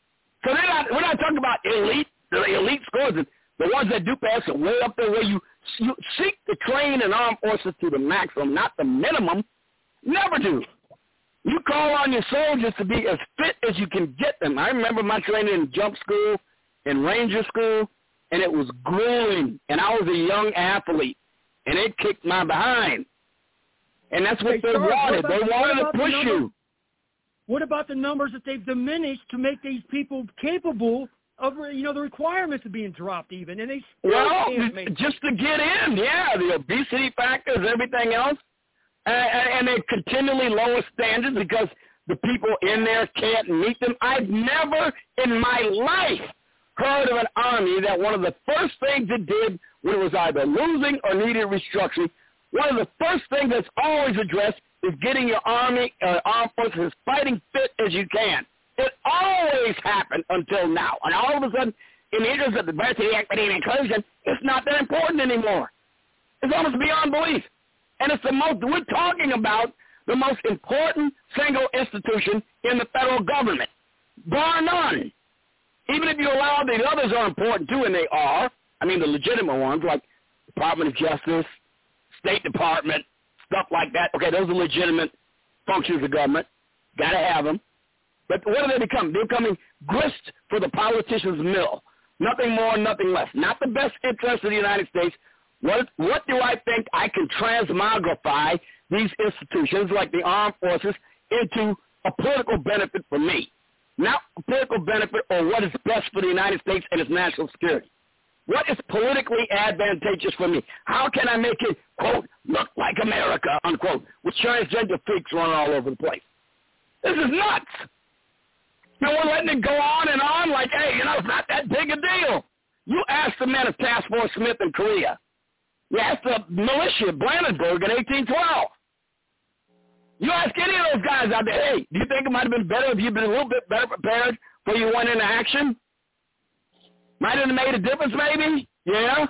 So they're not, we're not talking about elite, the elite scores. The ones that do pass are way up there where you, you seek to train an armed forces to the maximum, not the minimum. Never do. You call on your soldiers to be as fit as you can get them. I remember my training in jump school, in ranger school, and it was grueling. And I was a young athlete, and it kicked my behind. And that's what hey, they Charles, wanted. what about, they wanted to push the you. What about the numbers that they've diminished to make these people capable of, you know, the requirements of being dropped even? And they still well, can't make just to get in, yeah, the obesity factors, everything else. Uh, and they continually lower standards because the people in there can't meet them. I've never in my life heard of an army that one of the first things it did when it was either losing or needed restructuring, one of the first things that's always addressed is getting your army, uh, armed forces as fighting fit as you can. It always happened until now. And all of a sudden, in the interest of diversity, equity, and inclusion, it's not that important anymore. It's almost beyond belief. And it's the most, we're talking about the most important single institution in the federal government, bar none. Even if you allow the others are important too, and they are, I mean the legitimate ones like Department of Justice, State Department, stuff like that. Okay, those are legitimate functions of government. Got to have them. But what do they become? They're becoming grist for the politician's mill. Nothing more, nothing less. Not the best interest of the United States. What what do I think I can transmogrify these institutions like the armed forces into a political benefit for me? Not a political benefit or what is best for the United States and its national security. What is politically advantageous for me? How can I make it, quote, look like America, unquote, with transgender freaks running all over the place? This is nuts. Now we're letting it go on and on like, hey, you know, it's not that big a deal. You ask the men of Task Force Smith in Korea. You ask the militia at Brandenburg in eighteen twelve. You ask any of those guys out there, hey, do you think it might have been better if you'd been a little bit better prepared before you went into action? Might have made a difference, maybe. Yeah.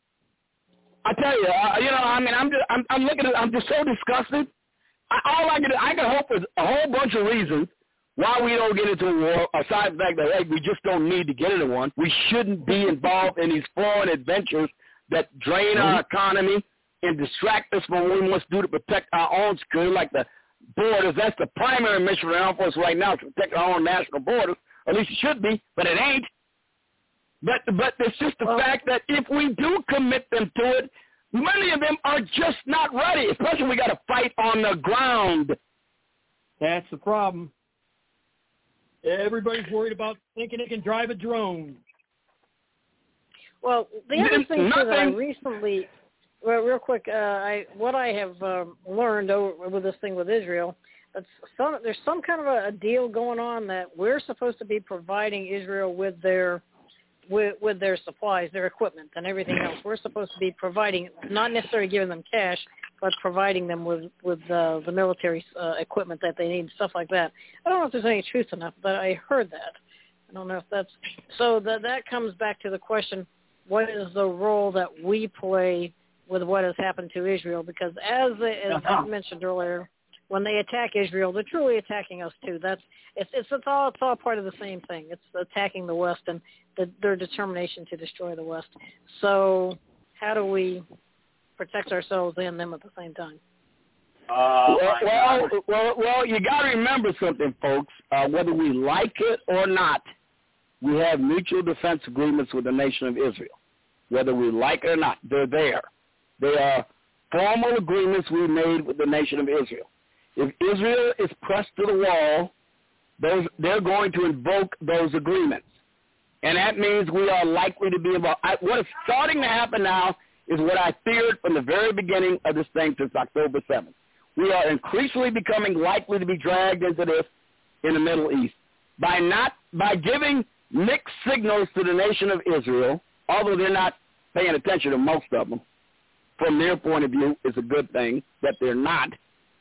I tell you, uh, you know, I mean, I'm just, I'm, I'm looking at, I'm just so disgusted. I, all I can, I can hope is a whole bunch of reasons why we don't get into a war, aside from the fact that, hey, we just don't need to get into one. We shouldn't be involved in these foreign adventures that drain mm-hmm. our economy and distract us from what we must do to protect our own security, like the borders. That's the primary mission of the armed forces right now, to protect our own national borders. At least it should be, but it ain't. But but it's just the well, fact that if we do commit them to it, many of them are just not ready, especially when we got to fight on the ground. That's the problem. Everybody's worried about thinking they can drive a drone. Well, the other thing too that I recently, well, real quick, uh, I what I have um, learned over with this thing with Israel, that's some, there's some kind of a, a deal going on that we're supposed to be providing Israel with their with, with their supplies, their equipment, and everything else. We're supposed to be providing, not necessarily giving them cash, but providing them with with uh, the military uh, equipment that they need, stuff like that. I don't know if there's any truth in that, but I heard that. I don't know if that's so. That that comes back to the question: what is the role that we play with what has happened to Israel? Because as as I mentioned earlier, when they attack Israel, they're truly attacking us too. That's it's it's, it's all it's all part of the same thing. It's attacking the West and the, their determination to destroy the West. So how do we protect ourselves and them at the same time? Uh, well, well, well, well, you got to remember something, folks. Uh, whether we like it or not, we have mutual defense agreements with the nation of Israel. Whether we like it or not, they're there. They are formal agreements we made with the nation of Israel. If Israel is pressed to the wall, those they're going to invoke those agreements. And that means we are likely to be involved. I, what is starting to happen now is what I feared from the very beginning of this thing since October seventh. We are increasingly becoming likely to be dragged into this in the Middle East by not by giving mixed signals to the nation of Israel, although they're not paying attention to most of them. From their point of view, it's a good thing that they're not.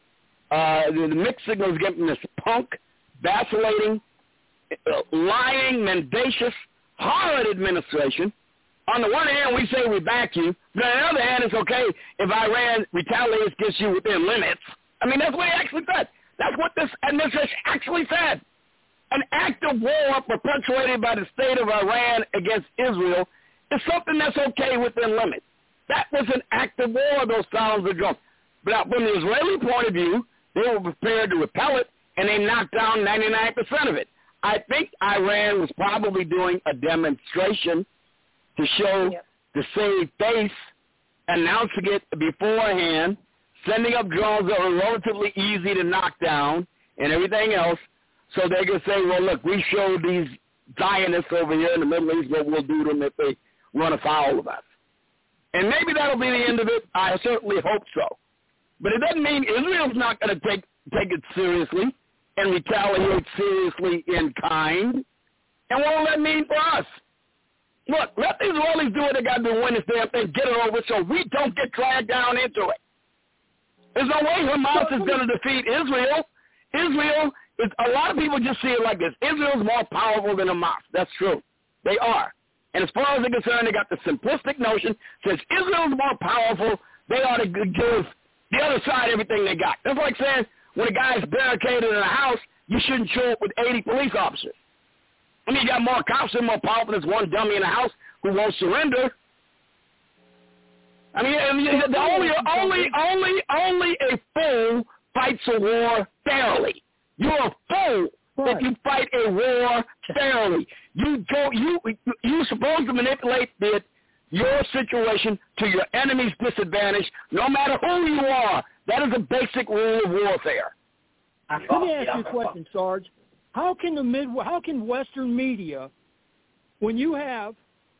Uh, the, the mixed signals get from this punk, vacillating, uh, lying, mendacious, horrid administration. On the one hand, we say we back you. But on the other hand, it's okay if Iran retaliates against you within limits. I mean, that's what he actually said. That's what this administration actually said. An act of war perpetuated by the state of Iran against Israel is something that's okay within limits. That was an act of war, those sounds of drums. But from the Israeli point of view, they were prepared to repel it, and they knocked down ninety-nine percent of it. I think Iran was probably doing a demonstration to show, yep. to save face, announcing it beforehand, sending up drones that were relatively easy to knock down and everything else, so they could say, well, look, we showed these Zionists over here in the Middle East what we'll do to them if they run afoul of us. And maybe that'll be the end of it. I certainly hope so. But it doesn't mean Israel's not going to take take it seriously and retaliate seriously in kind. And what will that mean for us? Look, let the Israelis do what they got to do, win this damn thing, get it over so we don't get dragged down into it. There's no way Hamas is going to defeat Israel. Israel, is, a lot of people just see it like this. Israel's more powerful than Hamas. That's true. They are. And as far as they're concerned, they got the simplistic notion, since Israel's more powerful, they ought to give the other side everything they got. That's like saying when a guy's barricaded in a house, you shouldn't show up with eighty police officers. I mean, you got more cops and more powerful than one dummy in a house who won't surrender. I mean, the only, only, only, only a fool fights a war fairly. You're a fool right. if you fight a war fairly. You go, you, you're supposed to manipulate the, your situation to your enemy's disadvantage, no matter who you are. That is a basic rule of warfare. Let me ask you a question, Sarge. How can the mid? How can Western media, when you have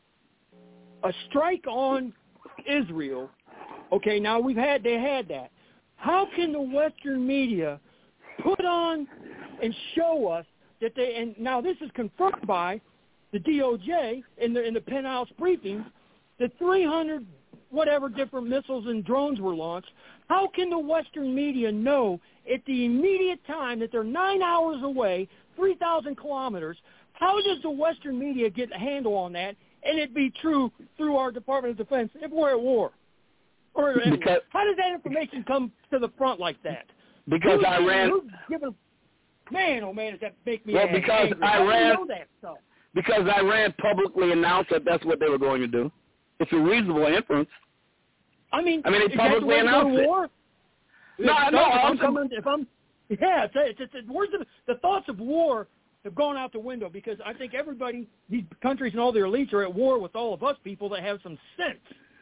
a strike on Israel, okay, now we've had they had that. How can the Western media put on and show us that they? And now this is confirmed by the D O J in the in the penthouse briefings that three hundred whatever different missiles and drones were launched. How can the Western media know at the immediate time that they're nine hours away, three thousand kilometers? How does the Western media get a handle on that and it be true through our Department of Defense if we're at war? Or because, how does that information come to the front like that? Because who's, Iran... Who's giving, man, oh, man, does that make me well, angry. because angry. Iran, How do you know that stuff? Because Iran publicly announced that that's what they were going to do. It's a reasonable inference. I mean, I mean, they publicly announced it. War? No, if no, I'm I'm coming, if I'm, yeah, it's, it's, it's, words of, the thoughts of war have gone out the window because I think everybody, these countries and all their elites are at war with all of us people that have some sense.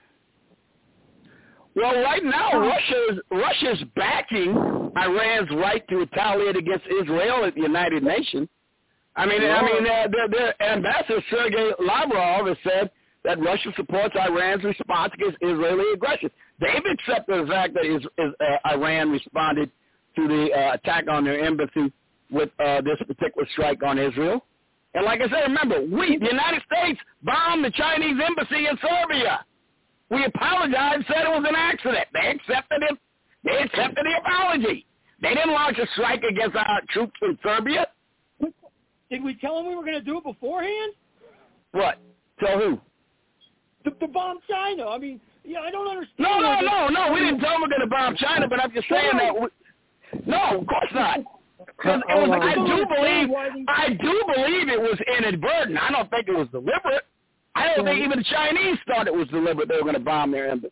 Well, right now, Russia's Russia's backing Iran's right to retaliate against Israel at the United Nations. I mean, I mean, uh, their, their ambassador Sergei Lavrov has said that Russia supports Iran's response against Israeli aggression. They've accepted the fact that is, is, uh, Iran responded to the uh, attack on their embassy with uh, this particular strike on Israel. And like I said, remember, we, the United States, bombed the Chinese embassy in Serbia. We apologized and said it was an accident. They accepted it. They accepted the apology. They didn't launch a strike against our troops in Serbia. Did we tell them we were going to do it beforehand? What? Tell who? To, to bomb China. I mean, yeah, I don't understand. No, no, no, no. We didn't tell them we're going to bomb China, but I'm just saying that. We, no, of course not. Because it was, I do believe, I do believe it was inadvertent. I don't think it was deliberate. I don't think even the Chinese thought it was deliberate they were going to bomb their embassy.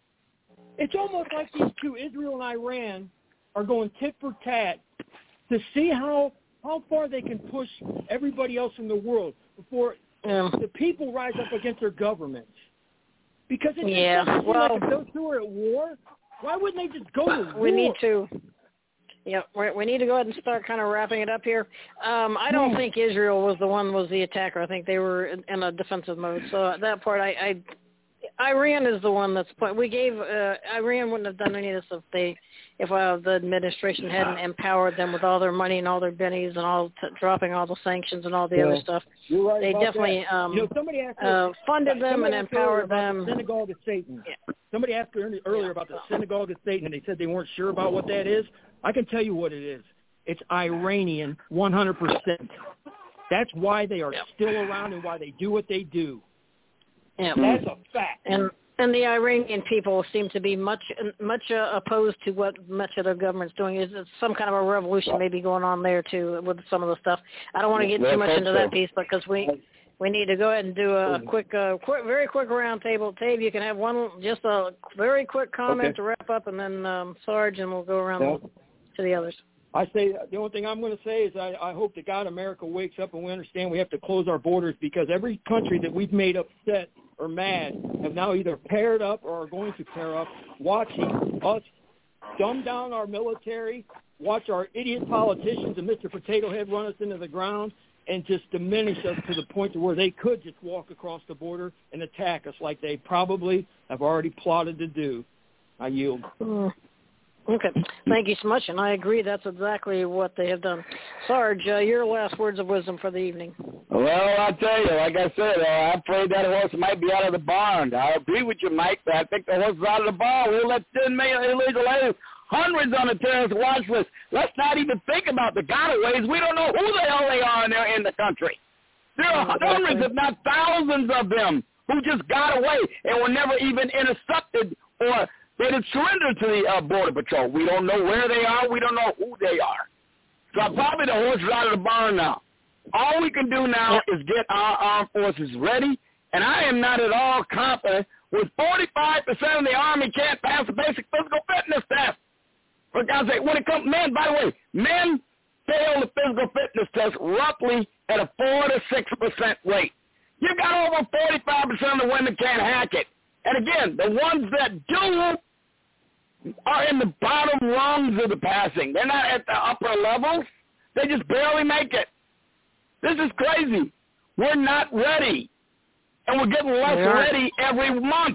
It's almost like these two, Israel and Iran, are going tit for tat to see how how far they can push everybody else in the world before yeah. the people rise up against their governments. Because it yeah. doesn't seem well, like if those two are at war, why wouldn't they just go to war? We need to. Yeah, we need to go ahead and start kind of wrapping it up here. Um, I don't Hmm. think Israel was the one was the attacker. I think they were in, in a defensive mode. So that part, I, I Iran is the one that's. We gave uh, Iran wouldn't have done any of this if they, if uh, the administration hadn't empowered them with all their money and all their bennies and all t- dropping all the sanctions and all the Yeah. other stuff. You're right They about definitely that. um, you know, somebody asked uh, funded them and empowered them. The synagogue of Satan. Yeah. Somebody asked earlier Yeah. about the synagogue of Satan, and they said they weren't sure about what that is. I can tell you what it is. It's Iranian, one hundred percent. That's why they are Yeah. still around and why they do what they do. Yeah. That's a fact. And and the Iranian people seem to be much much uh, opposed to what much of their government's doing. Is some kind of a revolution maybe going on there too with some of the stuff. I don't want to get Let's too much hope into so. that piece because we we need to go ahead and do a quick, uh, quick very quick roundtable. Dave, you can have one just a very quick comment Okay. to wrap up, and then um, Sarge, and we'll go around Yeah. to the others. I say the only thing I'm going to say is I, I hope that God America wakes up and we understand we have to close our borders because every country that we've made upset or mad have now either paired up or are going to pair up, watching us dumb down our military, watch our idiot politicians and Mister Potato Head run us into the ground, and just diminish us to the point to where they could just walk across the border and attack us like they probably have already plotted to do. I yield. Mm. Okay. Thank you so much, and I agree that's exactly what they have done. Sarge, uh, your last words of wisdom for the evening. Well, I'll tell you, like I said, uh, I'm afraid that horse might be out of the barn. I agree with you, Mike, but I think the horse is out of the barn. We'll let ten million illegal aliens, hundreds on the terrorist watch list. Let's not even think about the gotaways. We don't know who the hell they are in, there in the country. There are hundreds, if not thousands of them who just got away and were never even intercepted or they didn't surrender to the uh, Border Patrol. We don't know where they are. We don't know who they are. So probably the horse is out of the barn now. All we can do now Yep. is get our armed forces ready, and I am not at all confident with forty-five percent of the Army can't pass a basic physical fitness test. For God's sake, when it comes, men, by the way, men fail the physical fitness test roughly at a four to six percent rate. You've got over forty-five percent of the women can't hack it. And again, the ones that do are in the bottom rungs of the passing. They're not at the upper levels. They just barely make it. This is crazy. We're not ready. And we're getting less Yeah. ready every month.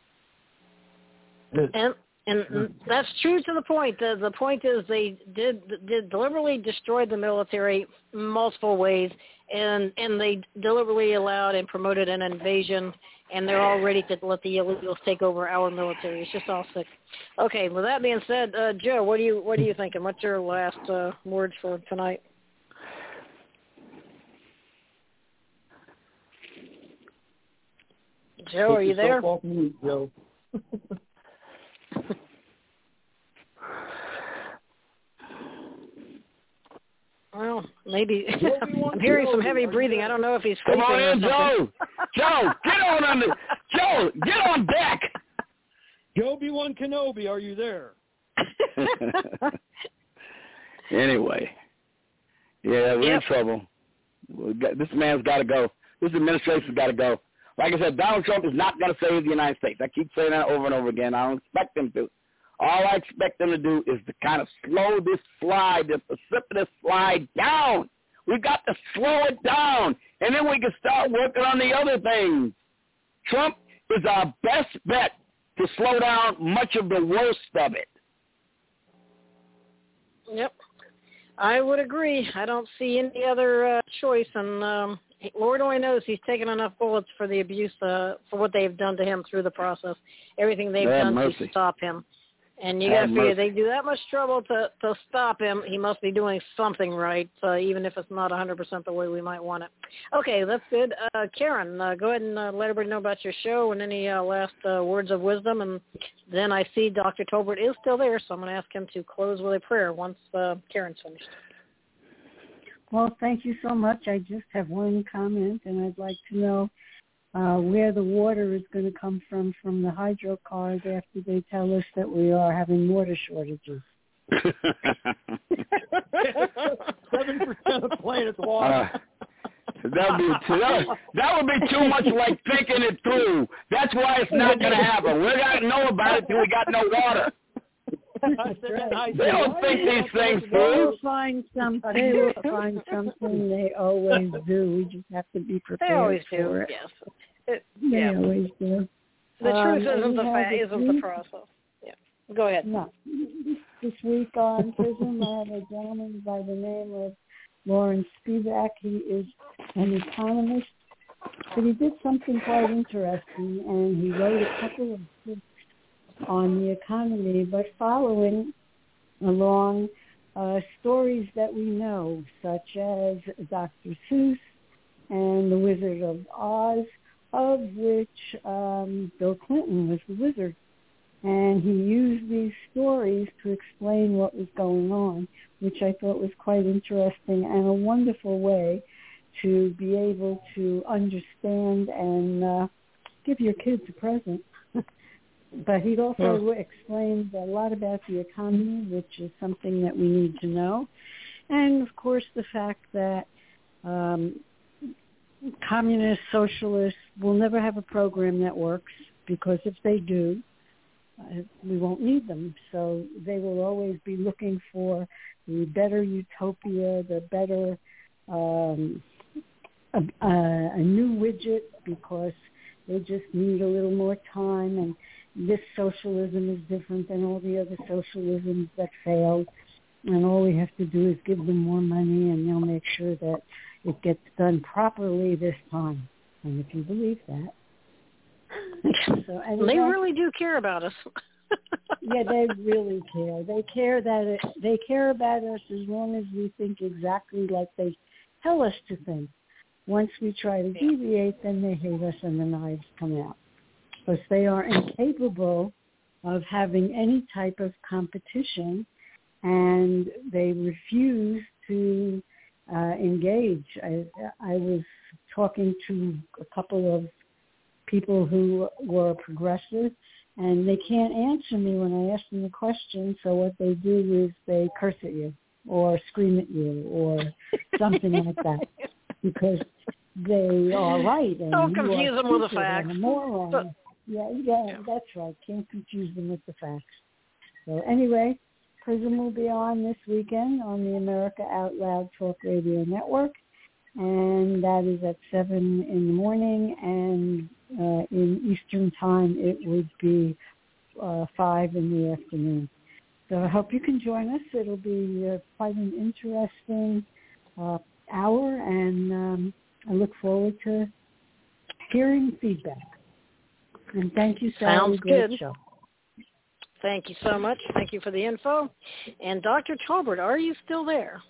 And and that's true to the point. The, the point is they did did deliberately destroyed the military multiple ways, and and they deliberately allowed and promoted an invasion, and they're all ready to let the illegals take over our military. It's just all sick. Okay, with that being said, uh, Joe, what do you what are you thinking? What's your last uh, words for tonight? Joe, are you there? Off mute, Joe. Well, maybe I'm hearing some heavy breathing. I don't know if he's Come sleeping on or in, something. Joe. Joe, get on on the Joe, get on deck. Obi-Wan Kenobi, are you there? Anyway, yeah, we're Yep. in trouble. We got, this man's got to go. This administration's got to go. Like I said, Donald Trump is not going to save the United States. I keep saying that over and over again. I don't expect him to. All I expect them to do is to kind of slow this slide, this precipitous slide down. We've got to slow it down, and then we can start working on the other things. Trump is our best bet to slow down much of the worst of it. Yep. I would agree. I don't see any other uh, choice, and um, Lord only knows he's taken enough bullets for the abuse, uh, for what they've done to him through the process, everything they've Have done mercy. to stop him. And you Have got to figure mercy. they do that much trouble to, to stop him. He must be doing something right, uh, even if it's not one hundred percent the way we might want it. Okay, that's good. Uh, Karen, uh, go ahead and uh, let everybody know about your show and any uh, last uh, words of wisdom. And then I see Doctor Tolbert is still there, so I'm going to ask him to close with a prayer once uh, Karen's finished. Well, thank you so much. I just have one comment, and I'd like to know uh, where the water is going to come from from the hydro cars after they tell us that we are having water shortages. Seven percent of the planet's water. Uh, that would be too, that, that would be too much like thinking it through. That's why it's not going to happen. We're going to know about it till we got no water. Right. They don't think these things They will through. find some. They will find something. They always do. We just have to be prepared. They always for do. it. Yes. It, They yeah. always do. The Um, truth isn't the we fa- have isn't the process. Yeah. Go ahead. No. This week on Prism, I have a gentleman by the name of Lawrence Spivak. He is an economist, but he did something quite interesting, and he wrote a couple of books on the economy, but following along uh, stories that we know, such as Doctor Seuss and The Wizard of Oz, of which um, Bill Clinton was the wizard. And he used these stories to explain what was going on, which I thought was quite interesting and a wonderful way to be able to understand and uh, give your kids a present. But he'd also yeah. explained a lot about the economy, which is something that we need to know. And, of course, the fact that um, communists, socialists will never have a program that works, because if they do, uh, we won't need them. So they will always be looking for the better utopia, the better um, a, a, a new widget, because they just need a little more time, and this socialism is different than all the other socialisms that failed, and all we have to do is give them more money, and they'll make sure that it gets done properly this time. And if you believe that. so, and they really do care about us. Yeah, they really care. They care that it, they care about us as long as we think exactly like they tell us to think. Once we try to deviate, then they hate us and the knives come out. Because they are incapable of having any type of competition, and they refuse to uh, engage. I, I was talking to a couple of people who were progressive, and they can't answer me when I ask them a question, so what they do is they curse at you or scream at you or something like that, because they are right. And don't confuse them with the facts. But, yeah, yeah, yeah, that's right. Can't confuse them with the facts. So anyway, Prism will be on this weekend on the America Out Loud Talk Radio Network, and that is at seven in the morning, and uh, in Eastern Time it would be uh, five in the afternoon. So I hope you can join us. It'll be uh, quite an interesting uh, hour, and um, I look forward to hearing feedback. And thank you, Sally. Sounds Great good. show. Thank you so much. Thank you for the info. And Doctor Tolbert, are you still there?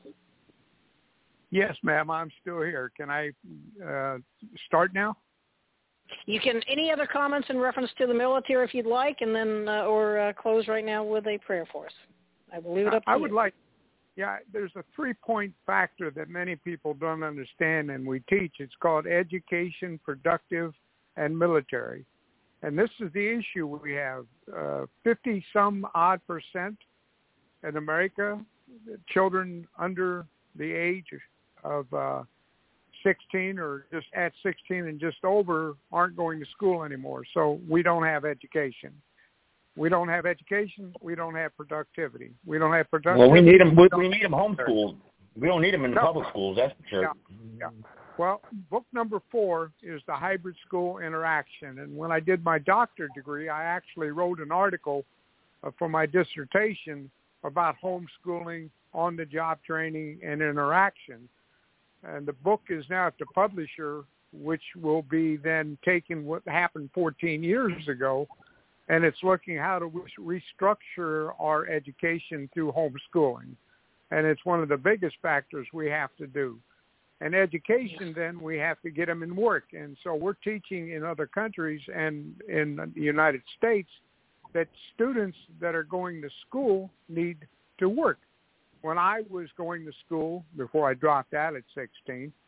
Yes, ma'am. I'm still here. Can I uh, start now? You can. Any other comments in reference to the military, if you'd like, and then uh, or uh, close right now with a prayer for us. I will leave it up to I you. would like. Yeah, there's a three-point factor that many people don't understand, and we teach. It's called education, productive, and military. And this is the issue we have. Uh, fifty-some odd percent in America, children under the age of uh, sixteen or just at sixteen and just over aren't going to school anymore. So we don't have education. We don't have education. We don't have productivity. We don't have productivity. Well, we need them. We, we need them homeschooled. We don't need them in the no. public schools. That's for sure. Yeah. yeah. Well, book number four is the hybrid school interaction. And when I did my doctorate degree, I actually wrote an article uh, for my dissertation about homeschooling, on-the-job training, and interaction. And the book is now at the publisher, which will be then taking what happened fourteen years ago, and it's looking how to restructure our education through homeschooling. And it's one of the biggest factors we have to do. And education, then, we have to get them in work. And so we're teaching in other countries and in the United States that students that are going to school need to work. When I was going to school, before I dropped out at sixteen,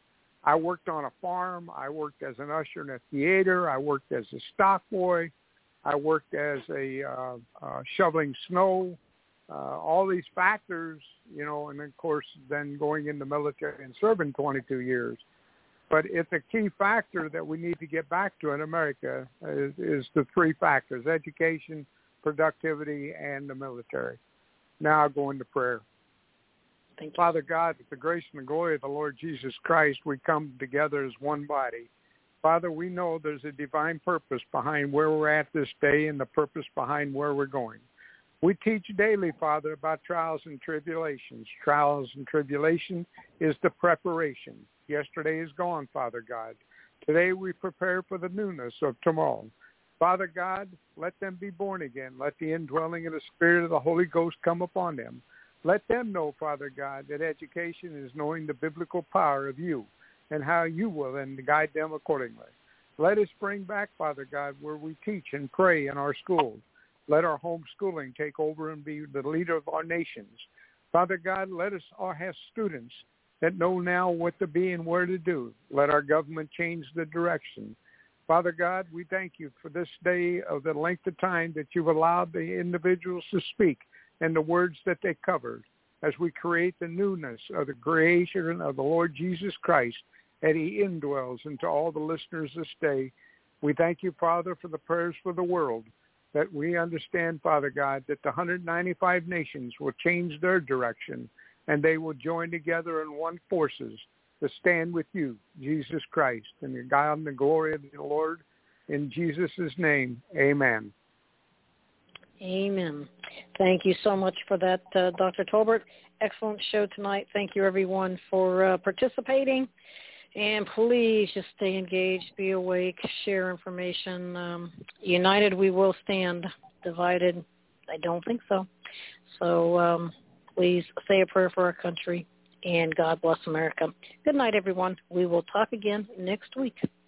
I worked on a farm. I worked as an usher in a theater. I worked as a stock boy. I worked as a uh, uh, shoveling snow. Uh, all these factors, you know, and of course then going in the military and serving twenty-two years. But it's a key factor that we need to get back to in America is, is the three factors: education, productivity, and the military. Now I'll go into prayer. Thank you. Father God, with the grace and the glory of the Lord Jesus Christ, we come together as one body. Father, we know there's a divine purpose behind where we're at this day and the purpose behind where we're going. We teach daily, Father, about trials and tribulations. Trials and tribulation is the preparation. Yesterday is gone, Father God. Today we prepare for the newness of tomorrow. Father God, let them be born again. Let the indwelling of the Spirit of the Holy Ghost come upon them. Let them know, Father God, that education is knowing the biblical power of you and how you will then guide them accordingly. Let us bring back, Father God, where we teach and pray in our schools. Let our homeschooling take over and be the leader of our nations. Father God, let us all have students that know now what to be and where to do. Let our government change the direction. Father God, we thank you for this day of the length of time that you've allowed the individuals to speak and the words that they covered as we create the newness of the creation of the Lord Jesus Christ, that he indwells into all the listeners this day. We thank you, Father, for the prayers for the world, that we understand, Father God, that the one hundred ninety-five nations will change their direction and they will join together in one forces to stand with you, Jesus Christ, and the God and the glory of the Lord. In Jesus' name, amen. Amen. Thank you so much for that, uh, Doctor Tolbert. Excellent show tonight. Thank you, everyone, for uh, participating. And please just stay engaged, be awake, share information. Um, united, we will stand. Divided, I don't think so. So um, please say a prayer for our country, and God bless America. Good night, everyone. We will talk again next week.